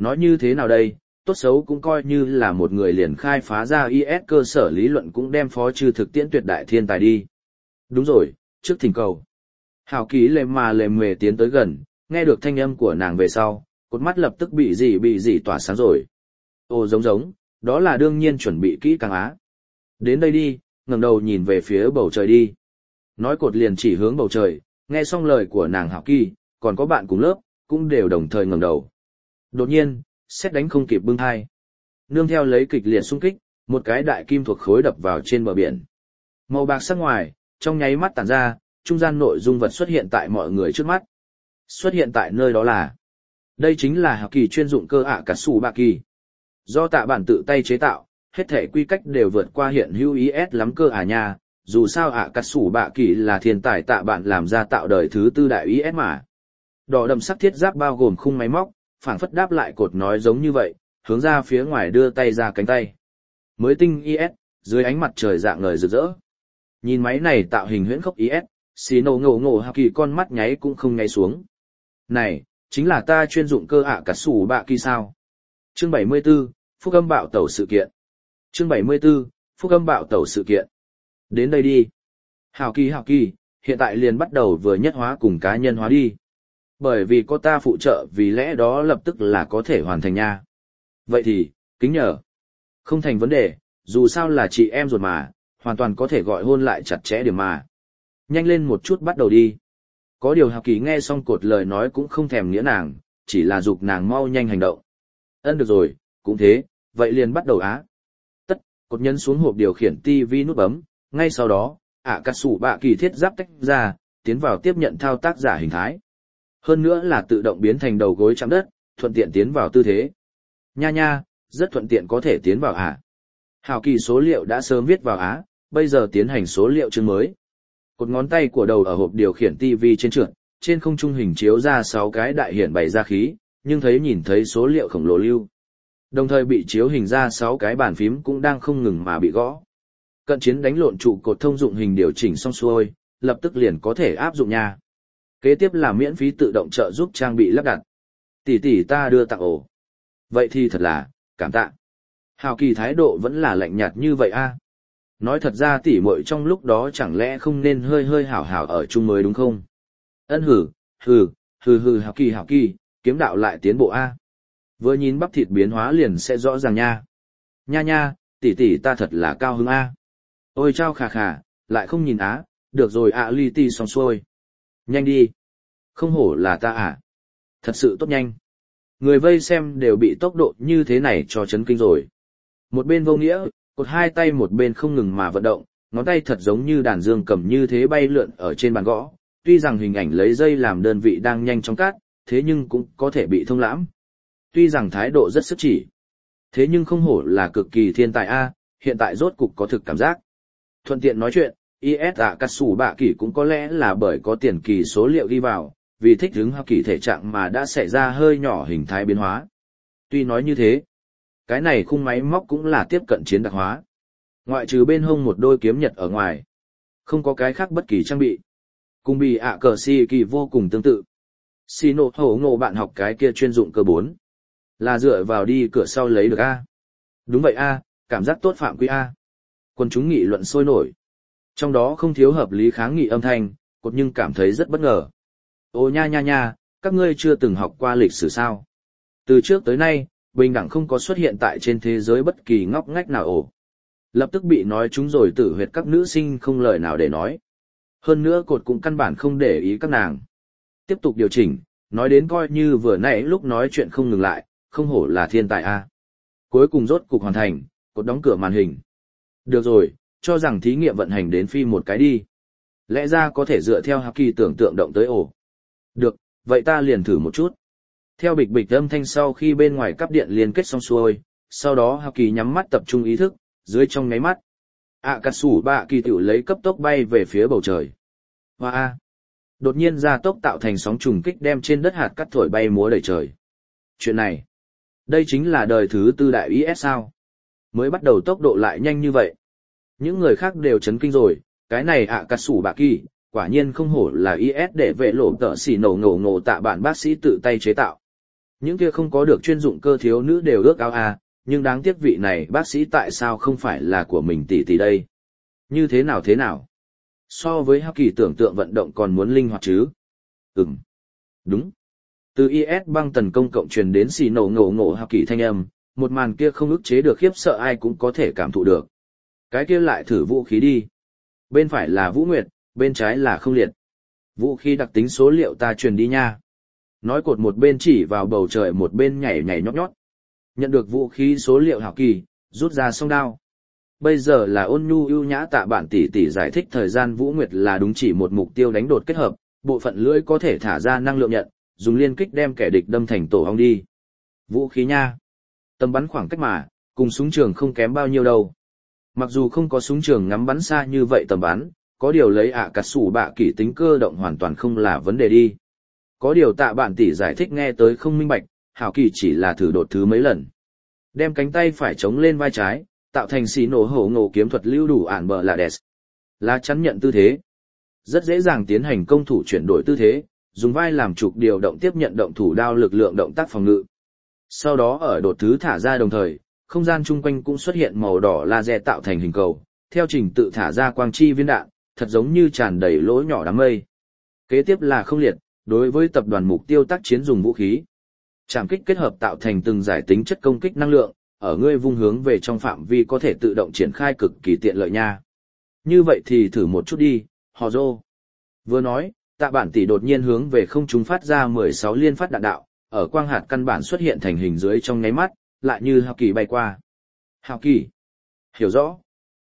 Nói như thế nào đây, tốt xấu cũng coi như là một người liền khai phá ra i ét cơ sở lý luận cũng đem phó trừ thực tiễn tuyệt đại thiên tài đi. Đúng rồi, trước thỉnh cầu. Hảo Kỳ lề mà lề mề tiến tới gần, nghe được thanh âm của nàng về sau, cột mắt lập tức bị gì bị gì tỏa sáng rồi. Ồ giống giống, đó là đương nhiên chuẩn bị kỹ càng á. Đến đây đi, ngẩng đầu nhìn về phía bầu trời đi. Nói cột liền chỉ hướng bầu trời, nghe xong lời của nàng Hảo Kỳ, còn có bạn cùng lớp, cũng đều đồng thời ngẩng đầu. Đột nhiên, sét đánh không kịp bưng hai. Nương theo lấy kịch liệt xung kích, một cái đại kim thuộc khối đập vào trên bờ biển. Màu bạc sắc ngoài, trong nháy mắt tản ra, trung gian nội dung vật xuất hiện tại mọi người trước mắt. Xuất hiện tại nơi đó là, đây chính là Hảo Kỳ chuyên dụng cơ ạ cà sủ bạ kỳ. Do tạ bản tự tay chế tạo, hết thể quy cách đều vượt qua hiện hữu i ét lắm cơ à nha, dù sao ạ cà sủ bạ kỳ là thiên tài tạ bản làm ra tạo đời thứ tư đại i ét mà. Đỏ đậm sắc thiết giáp bao gồm khung máy móc, phảng phất đáp lại cột nói giống như vậy, hướng ra phía ngoài đưa tay ra cánh tay. Mới tinh i ét, dưới ánh mặt trời dạng ngời rực rỡ. Nhìn máy này tạo hình huyễn khốc i ét, xí nổ ngộ ngộ Hảo Kỳ con mắt nháy cũng không nháy xuống. Này, chính là ta chuyên dụng cơ ạ cà sủ bạ kỳ sao? Chương bảy mươi 74, Phúc âm bạo tẩu sự kiện. Chương bảy mươi 74, Phúc âm bạo tẩu sự kiện. Đến đây đi. Hảo Kỳ Hảo Kỳ, hiện tại liền bắt đầu vừa nhất hóa cùng cá nhân hóa đi. Bởi vì có ta phụ trợ vì lẽ đó lập tức là có thể hoàn thành nha. Vậy thì, kính nhờ. Không thành vấn đề, dù sao là chị em ruột mà, hoàn toàn có thể gọi hôn lại chặt chẽ điểm mà. Nhanh lên một chút bắt đầu đi. Có điều Hảo Kỳ nghe xong cột lời nói cũng không thèm nghĩa nàng, chỉ là giục nàng mau nhanh hành động. Ân được rồi, cũng thế, vậy liền bắt đầu á. Tất, cột nhấn xuống hộp điều khiển ti vi nút bấm, ngay sau đó, ạ cà sủ bạ kỳ thiết giáp tách ra, tiến vào tiếp nhận thao tác giả hình thái. Hơn nữa là tự động biến thành đầu gối chạm đất, thuận tiện tiến vào tư thế. Nha nha, rất thuận tiện có thể tiến vào ạ. Hảo Kỳ số liệu đã sớm viết vào á, bây giờ tiến hành số liệu chương mới. Cột ngón tay của đầu ở hộp điều khiển ti vi trên trượt, trên không trung hình chiếu ra sáu cái đại hiển bày ra khí, nhưng thấy nhìn thấy số liệu khổng lồ lưu. Đồng thời bị chiếu hình ra sáu cái bàn phím cũng đang không ngừng mà bị gõ. Cận chiến đánh lộn trụ cột thông dụng hình điều chỉnh xong xuôi, lập tức liền có thể áp dụng nha. Kế tiếp là miễn phí tự động trợ giúp trang bị lắp đặt. Tỷ tỷ ta đưa tặng ổ. Vậy thì thật là, cảm tạ. Hảo Kỳ thái độ vẫn là lạnh nhạt như vậy a. Nói thật ra tỷ muội trong lúc đó chẳng lẽ không nên hơi hơi hảo hảo ở chung mới đúng không? Ân hử, hừ, hừ hừ Hảo Kỳ Hảo Kỳ, kiếm đạo lại tiến bộ a. Vừa nhìn bắp thịt biến hóa liền sẽ rõ ràng nha. Nha nha, tỷ tỷ ta thật là cao hứng a. Ôi chao khà khà, lại không nhìn á, được rồi ạ li ti xong xuôi. Nhanh đi. Không hổ là ta à. Thật sự tốt nhanh. Người vây xem đều bị tốc độ như thế này cho chấn kinh rồi. Một bên vô nghĩa, cột hai tay một bên không ngừng mà vận động, ngón tay thật giống như đàn dương cầm như thế bay lượn ở trên bàn gõ. Tuy rằng hình ảnh lấy dây làm đơn vị đang nhanh chóng cắt, thế nhưng cũng có thể bị thông lãm. Tuy rằng thái độ rất sức chỉ. Thế nhưng không hổ là cực kỳ thiên tài a, hiện tại rốt cục có thực cảm giác. Thuận tiện nói chuyện, i ét ạ cà sủ bạ kỳ cũng có lẽ là bởi có tiền kỳ số liệu ghi vào, vì thích ứng Hảo Kỳ thể trạng mà đã xảy ra hơi nhỏ hình thái biến hóa. Tuy nói như thế, cái này khung máy móc cũng là tiếp cận chiến đặc hóa. Ngoại trừ bên hông một đôi kiếm nhật ở ngoài, không có cái khác bất kỳ trang bị. Cùng bị ạ cờ si kỳ vô cùng tương tự. Xì nộ hổ ngộ bạn học cái kia chuyên dụng cơ bốn. Là dựa vào đi cửa sau lấy được A. Đúng vậy A, cảm giác tốt phạm quy A. Quân chúng nghị luận sôi nổi. Trong đó không thiếu hợp lý kháng nghị âm thanh, cột nhưng cảm thấy rất bất ngờ. Ô nha nha nha, các ngươi chưa từng học qua lịch sử sao? Từ trước tới nay, bình đẳng không có xuất hiện tại trên thế giới bất kỳ ngóc ngách nào ổ. Lập tức bị nói chúng rồi tử huyệt các nữ sinh không lời nào để nói. Hơn nữa cột cũng căn bản không để ý các nàng. Tiếp tục điều chỉnh, nói đến coi như vừa nãy lúc nói chuyện không ngừng lại, không hổ là thiên tài a. Cuối cùng rốt cục hoàn thành, cột đóng cửa màn hình. Được rồi, cho rằng thí nghiệm vận hành đến phi một cái đi. Lẽ ra có thể dựa theo Hảo Kỳ tưởng tượng động tới ổ. Được, vậy ta liền thử một chút. Theo bịch bịch âm thanh sau khi bên ngoài cắp điện liên kết xong xuôi, sau đó Hảo Kỳ nhắm mắt tập trung ý thức, dưới trong ngáy mắt. ạ cà sủ bạ kỳ tiểu lấy cấp tốc bay về phía bầu trời. Hoa a! Đột nhiên gia tốc tạo thành sóng trùng kích đem trên đất hạt cắt thổi bay múa đầy trời. Chuyện này, đây chính là đời thứ tư đại i ét sao? Mới bắt đầu tốc độ lại nhanh như vậy. Những người khác đều chấn kinh rồi, cái này ạ cà sủ bạ kỳ, quả nhiên không hổ là i ét để vệ lộ tợ xỉ nổ ngổ ngổ tạ bản bác sĩ tự tay chế tạo. Những kia không có được chuyên dụng cơ thiếu nữ đều ước ao à, nhưng đáng tiếc vị này bác sĩ tại sao không phải là của mình tỷ tỷ đây. Như thế nào thế nào? So với Hắc Kỳ tưởng tượng vận động còn muốn linh hoạt chứ? Ừm. Đúng. Từ i ét băng tần công cộng truyền đến xì nổ ngộ ngộ Hắc Kỳ thanh âm, một màn kia không ức chế được khiếp sợ ai cũng có thể cảm thụ được. Cái kia lại thử vũ khí đi. Bên phải là Vũ Nguyệt, bên trái là Không Liệt. Vũ khí đặc tính số liệu ta truyền đi nha. Nói cột một bên chỉ vào bầu trời một bên nhảy nhảy nhót nhót. Nhận được vũ khí số liệu Hảo Kỳ, rút ra song đao. Bây giờ là ôn nhu ưu nhã tạ bản tỷ tỷ giải thích thời gian Vũ Nguyệt là đúng chỉ một mục tiêu đánh đột kết hợp, bộ phận lưỡi có thể thả ra năng lượng nhận, dùng liên kích đem kẻ địch đâm thành tổ ong đi. Vũ khí nha. Tầm bắn khoảng cách mà, cùng súng trường không kém bao nhiêu đâu. Mặc dù không có súng trường ngắm bắn xa như vậy tầm bắn, có điều lấy ạ cà sủ bạ kỷ tính cơ động hoàn toàn không là vấn đề đi. Có điều tạ bản tỷ giải thích nghe tới không minh bạch, Hảo Kỳ chỉ là thử đột thứ mấy lần. Đem cánh tay phải chống lên vai trái, tạo thành xì nổ hổ ngộ kiếm thuật lưu đủ ản bờ là đẹp. Lá chắn nhận tư thế. Rất dễ dàng tiến hành công thủ chuyển đổi tư thế, dùng vai làm trục điều động tiếp nhận động thủ đao lực lượng động tác phòng ngự. Sau đó ở đột thứ thả ra đồng thời, không gian chung quanh cũng xuất hiện màu đỏ laser tạo thành hình cầu, theo trình tự thả ra quang chi viên đạn, thật giống như tràn đầy lỗ nhỏ đám mây. Kế tiếp là Không Liệt, đối với tập đoàn mục tiêu tác chiến dùng vũ khí. Trảm kích kết hợp tạo thành từng giải tính chất công kích năng lượng, ở ngươi vung hướng về trong phạm vi có thể tự động triển khai cực kỳ tiện lợi nha. Như vậy thì thử một chút đi, Hò Dô. Vừa nói, tạ bản tỷ đột nhiên hướng về không trung phát ra mười sáu liên phát đạn đạo, ở quang hạt căn bản xuất hiện thành hình dưới trong nháy mắt, lại như Hạo Kỳ bay qua. Hạo Kỳ. Hiểu rõ.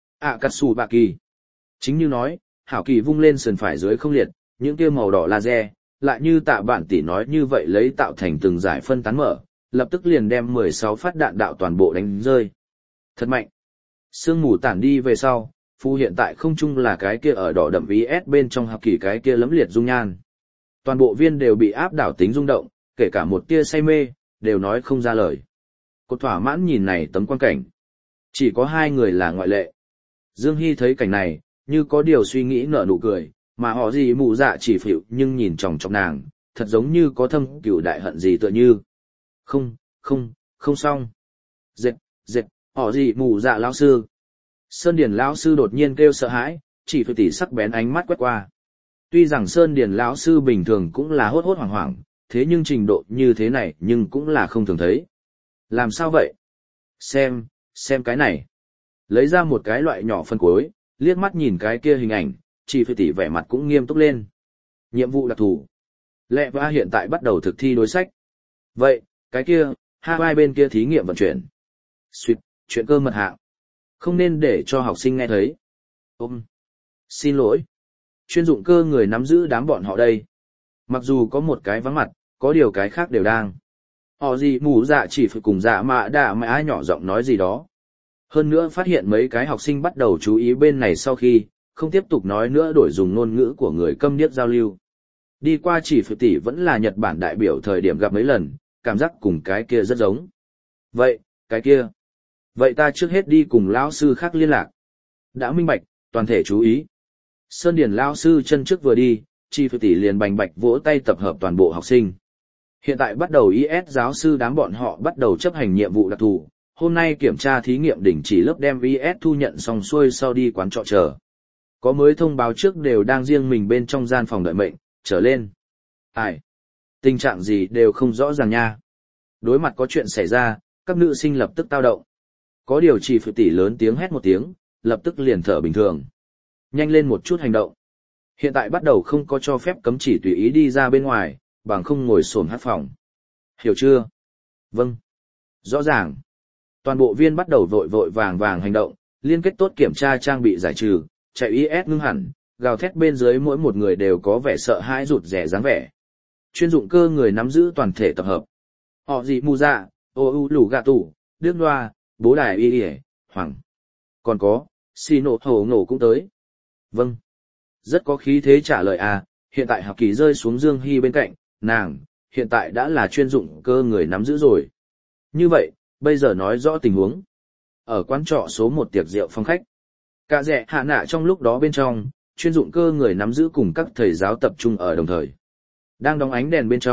À cắt xù bạ kỳ. Chính như nói, Hạo Kỳ vung lên sườn phải dưới Không Liệt, những kia màu đỏ laser, lại như tạ bản tỷ nói như vậy lấy tạo thành từng giải phân tán mở, lập tức liền đem mười sáu phát đạn đạo toàn bộ đánh rơi. Thật mạnh. Sương mù tản đi về sau, phu hiện tại không chung là cái kia ở đỏ đậm vê ét bên trong Hạo Kỳ cái kia lấm liệt dung nhan. Toàn bộ viên đều bị áp đảo tính rung động, kể cả một tia say mê, đều nói không ra lời. Cột thỏa mãn nhìn này tấm quan cảnh. Chỉ có hai người là ngoại lệ. Dương Hy thấy cảnh này, như có điều suy nghĩ nở nụ cười, mà họ gì mù dạ chỉ phịu nhưng nhìn chòng chọc nàng, thật giống như có thâm cửu đại hận gì tựa như. Không, không, không xong. Dệt, dệt, họ gì mù dạ lão sư. Sơn Điền lão sư đột nhiên kêu sợ hãi, chỉ phải tỉ sắc bén ánh mắt quét qua. Tuy rằng Sơn Điền lão sư bình thường cũng là hốt hốt hoảng hoảng, thế nhưng trình độ như thế này nhưng cũng là không thường thấy. Làm sao vậy? Xem, xem cái này. Lấy ra một cái loại nhỏ phân cuối, liếc mắt nhìn cái kia hình ảnh, chỉ phải tỉ vẻ mặt cũng nghiêm túc lên. Nhiệm vụ đặc thù. Lệ và hiện tại bắt đầu thực thi đối sách. Vậy, cái kia, Hawaii bên kia thí nghiệm vận chuyển. Xuyệt, chuyện cơ mật hạng. Không nên để cho học sinh nghe thấy. Ôm. Xin lỗi. Chuyên dụng cơ người nắm giữ đám bọn họ đây. Mặc dù có một cái vắng mặt, có điều cái khác đều đang. Họ gì mù dạ chỉ phải cùng dạ mạ đạ mạ ai nhỏ giọng nói gì đó. Hơn nữa phát hiện mấy cái học sinh bắt đầu chú ý bên này sau khi, không tiếp tục nói nữa đổi dùng ngôn ngữ của người câm điếc giao lưu. Đi qua chỉ phải tỷ vẫn là Nhật Bản đại biểu thời điểm gặp mấy lần, cảm giác cùng cái kia rất giống. Vậy, cái kia. Vậy ta trước hết đi cùng lão sư khác liên lạc. Đã minh bạch, toàn thể chú ý. Sơn Điền lão sư chân trước vừa đi, Chi Phi tỷ liền bành bạch vỗ tay tập hợp toàn bộ học sinh. Hiện tại bắt đầu i ét giáo sư đám bọn họ bắt đầu chấp hành nhiệm vụ đặc thù. Hôm nay kiểm tra thí nghiệm đỉnh chỉ lớp đem i ét thu nhận xong xuôi sau đi quán trọ chờ. Có mới thông báo trước đều đang riêng mình bên trong gian phòng đợi mệnh, trở lên. Ai? Tình trạng gì đều không rõ ràng nha. Đối mặt có chuyện xảy ra, các nữ sinh lập tức tao động. Có điều Chi Phi tỷ lớn tiếng hét một tiếng, lập tức liền thở bình thường. Nhanh lên một chút hành động. Hiện tại bắt đầu không có cho phép cấm chỉ tùy ý đi ra bên ngoài, bằng không ngồi xổm hát phòng. Hiểu chưa? Vâng. Rõ ràng. Toàn bộ viên bắt đầu vội vội vàng vàng hành động, liên kết tốt kiểm tra trang bị giải trừ, chạy i ét ngưng hẳn, gào thét bên dưới mỗi một người đều có vẻ sợ hãi rụt rẻ dáng vẻ. Chuyên dụng cơ người nắm giữ toàn thể tập hợp. Họ gì mù dạ, ô u lù gà tủ, điếc loa, bố đài y y, hoàng. Còn có, xì nổ hổ ngổ cũng tới. Vâng. Rất có khí thế trả lời à, hiện tại học kỳ rơi xuống Dương Hy bên cạnh, nàng, hiện tại đã là chuyên dụng cơ người nắm giữ rồi. Như vậy, bây giờ nói rõ tình huống. Ở quán trọ số một tiệc rượu phòng khách. Cả rẻ hạ nạ trong lúc đó bên trong, chuyên dụng cơ người nắm giữ cùng các thầy giáo tập trung ở đồng thời. Đang đóng ánh đèn bên trong,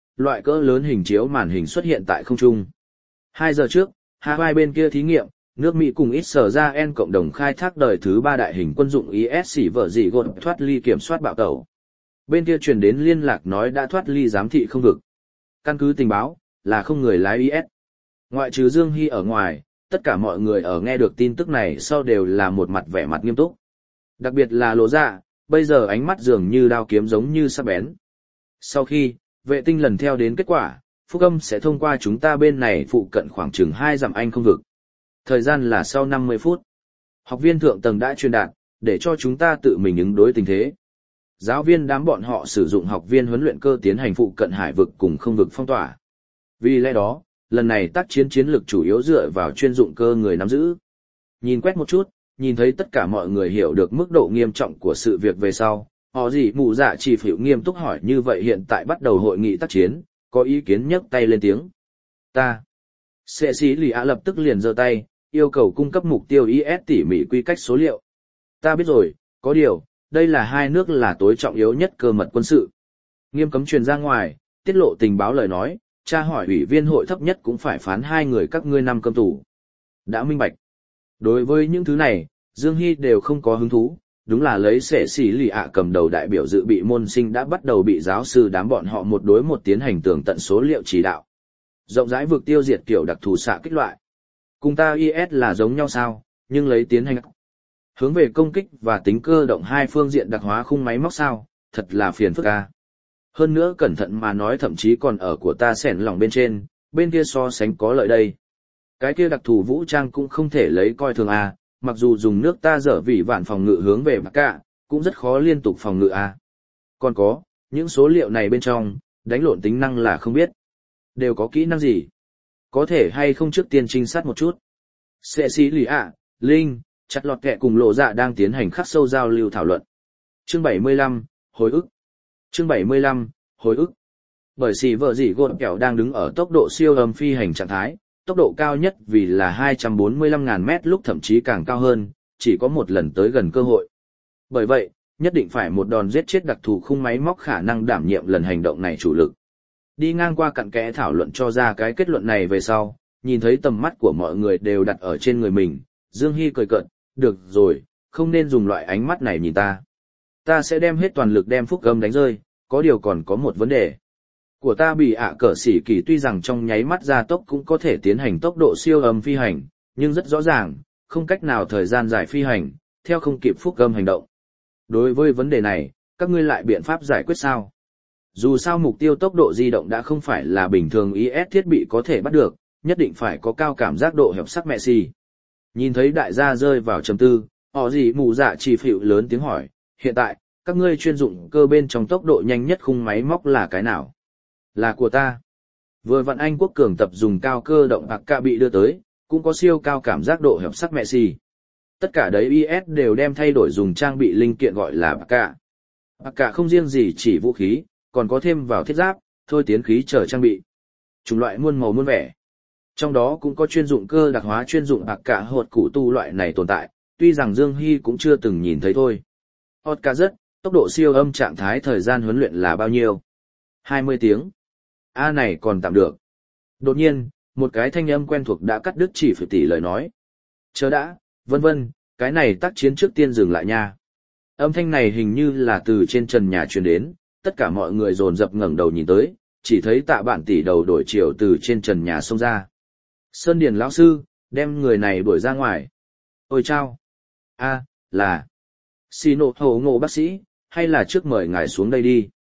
loại cỡ lớn hình chiếu màn hình xuất hiện tại không trung. Hai giờ trước, Hawaii bên kia thí nghiệm, nước Mỹ cùng Israel cộng đồng khai thác đời thứ ba đại hình quân dụng i ét xỉ vợ dị gột thoát ly kiểm soát bạo tẩu. Bên kia truyền đến liên lạc nói đã thoát ly giám thị không vực. Căn cứ tình báo, là không người lái i ét. Ngoại trừ Dương Hy ở ngoài, tất cả mọi người ở nghe được tin tức này sau đều là một mặt vẻ mặt nghiêm túc. Đặc biệt là Lộ Dạ, bây giờ ánh mắt dường như đao kiếm giống như sắc bén. Sau khi, vệ tinh lần theo đến kết quả, Phúc Âm sẽ thông qua chúng ta bên này phụ cận khoảng chừng hai dặm anh không vực. Thời gian là sau năm mươi phút. Học viên thượng tầng đã truyền đạt, để cho chúng ta tự mình ứng đối tình thế. Giáo viên đám bọn họ sử dụng học viên huấn luyện cơ tiến hành phụ cận hải vực cùng không vực phong tỏa. Vì lẽ đó, lần này tác chiến chiến lược chủ yếu dựa vào chuyên dụng cơ người nắm giữ. Nhìn quét một chút, nhìn thấy tất cả mọi người hiểu được mức độ nghiêm trọng của sự việc về sau, họ gì mù dạ chỉ phịu nghiêm túc hỏi như vậy hiện tại bắt đầu hội nghị tác chiến, có ý kiến nhấc tay lên tiếng. Ta. Sệ sĩ lì ạ lập tức liền giơ tay, yêu cầu cung cấp mục tiêu i ét tỉ mỉ quy cách số liệu. Ta biết rồi, có điều, đây là hai nước là tối trọng yếu nhất cơ mật quân sự. Nghiêm cấm truyền ra ngoài, tiết lộ tình báo lời nói, tra hỏi ủy viên hội thấp nhất cũng phải phán hai người các ngươi năm câm tù. Đã minh bạch. Đối với những thứ này, Dương Hy đều không có hứng thú, đúng là lấy sẻ xỉ lì ạ cầm đầu đại biểu dự bị môn sinh đã bắt đầu bị giáo sư đám bọn họ một đối một tiến hành tường tận số liệu chỉ đạo. Rộng rãi vực tiêu diệt kiểu đặc thù xạ kích loại. Cùng ta i ét là giống nhau sao, nhưng lấy tiến hành hướng về công kích và tính cơ động hai phương diện đặc hóa khung máy móc sao, thật là phiền phức ca. Hơn nữa cẩn thận mà nói thậm chí còn ở của ta xẻn lòng bên trên, bên kia so sánh có lợi đây. Cái kia đặc thù vũ trang cũng không thể lấy coi thường a, mặc dù dùng nước ta dở vì vạn phòng ngự hướng về mặt cả, cũng rất khó liên tục phòng ngự a. Còn có, những số liệu này bên trong, đánh lộn tính năng là không biết. Đều có kỹ năng gì? Có thể hay không trước tiên trinh sát một chút. Sệ sĩ lì ạ, Linh, chặt lọt kẹ cùng Lộ Dạ đang tiến hành khắc sâu giao lưu thảo luận. Chương bảy mươi lăm, hồi ức. Chương bảy mươi lăm, hồi ức. Bởi xì vợ dỉ gột kẹo đang đứng ở tốc độ siêu âm phi hành trạng thái, tốc độ cao nhất vì là hai trăm bốn mươi lăm nghìn mét lúc thậm chí càng cao hơn, chỉ có một lần tới gần cơ hội. Bởi vậy, nhất định phải một đòn giết chết đặc thù khung máy móc khả năng đảm nhiệm lần hành động này chủ lực. Đi ngang qua cặn kẽ thảo luận cho ra cái kết luận này về sau, nhìn thấy tầm mắt của mọi người đều đặt ở trên người mình, Dương Hy cười cợt, được rồi, không nên dùng loại ánh mắt này nhìn ta. Ta sẽ đem hết toàn lực đem Phúc Âm đánh rơi, có điều còn có một vấn đề. Của ta bị ạ cỡ xỉ kỳ tuy rằng trong nháy mắt gia tốc cũng có thể tiến hành tốc độ siêu âm phi hành, nhưng rất rõ ràng, không cách nào thời gian dài phi hành, theo không kịp Phúc Âm hành động. Đối với vấn đề này, các ngươi lại biện pháp giải quyết sao? Dù sao mục tiêu tốc độ di động đã không phải là bình thường i ét thiết bị có thể bắt được, nhất định phải có cao cảm giác độ hợp sắc mẹ xì. Nhìn thấy đại gia rơi vào trầm tư, họ gì mù dạ chỉ phịu lớn tiếng hỏi, hiện tại, các ngươi chuyên dụng cơ bên trong tốc độ nhanh nhất khung máy móc là cái nào? Là của ta. Vừa vặn Anh quốc cường tập dùng cao cơ động bạc ca bị đưa tới, cũng có siêu cao cảm giác độ hợp sắc mẹ xì. Tất cả đấy i ét đều đem thay đổi dùng trang bị linh kiện gọi là bạc ca. Bạc ca không riêng gì chỉ vũ khí, còn có thêm vào thiết giáp, thôi tiến khí chờ trang bị. Chủng loại muôn màu muôn vẻ. Trong đó cũng có chuyên dụng cơ đặc hóa chuyên dụng bạc ca hột cụ tu loại này tồn tại, tuy rằng Dương Hy cũng chưa từng nhìn thấy thôi. Hột ca rất, tốc độ siêu âm trạng thái thời gian huấn luyện là bao nhiêu? hai mươi tiếng. A này còn tạm được. Đột nhiên, một cái thanh âm quen thuộc đã cắt đứt chỉ phải tỷ lời nói. Chờ đã, vân vân, cái này tác chiến trước tiên dừng lại nha. Âm thanh này hình như là từ trên trần nhà truyền đến, tất cả mọi người dồn dập ngẩng đầu nhìn tới, chỉ thấy tạ bản tỷ đầu đổi chiều từ trên trần nhà xông ra. Sơn Điền lão sư, đem người này đuổi ra ngoài. Ôi chao! A, là... Xì nộ hầu ngộ bác sĩ, hay là trước mời ngài xuống đây đi.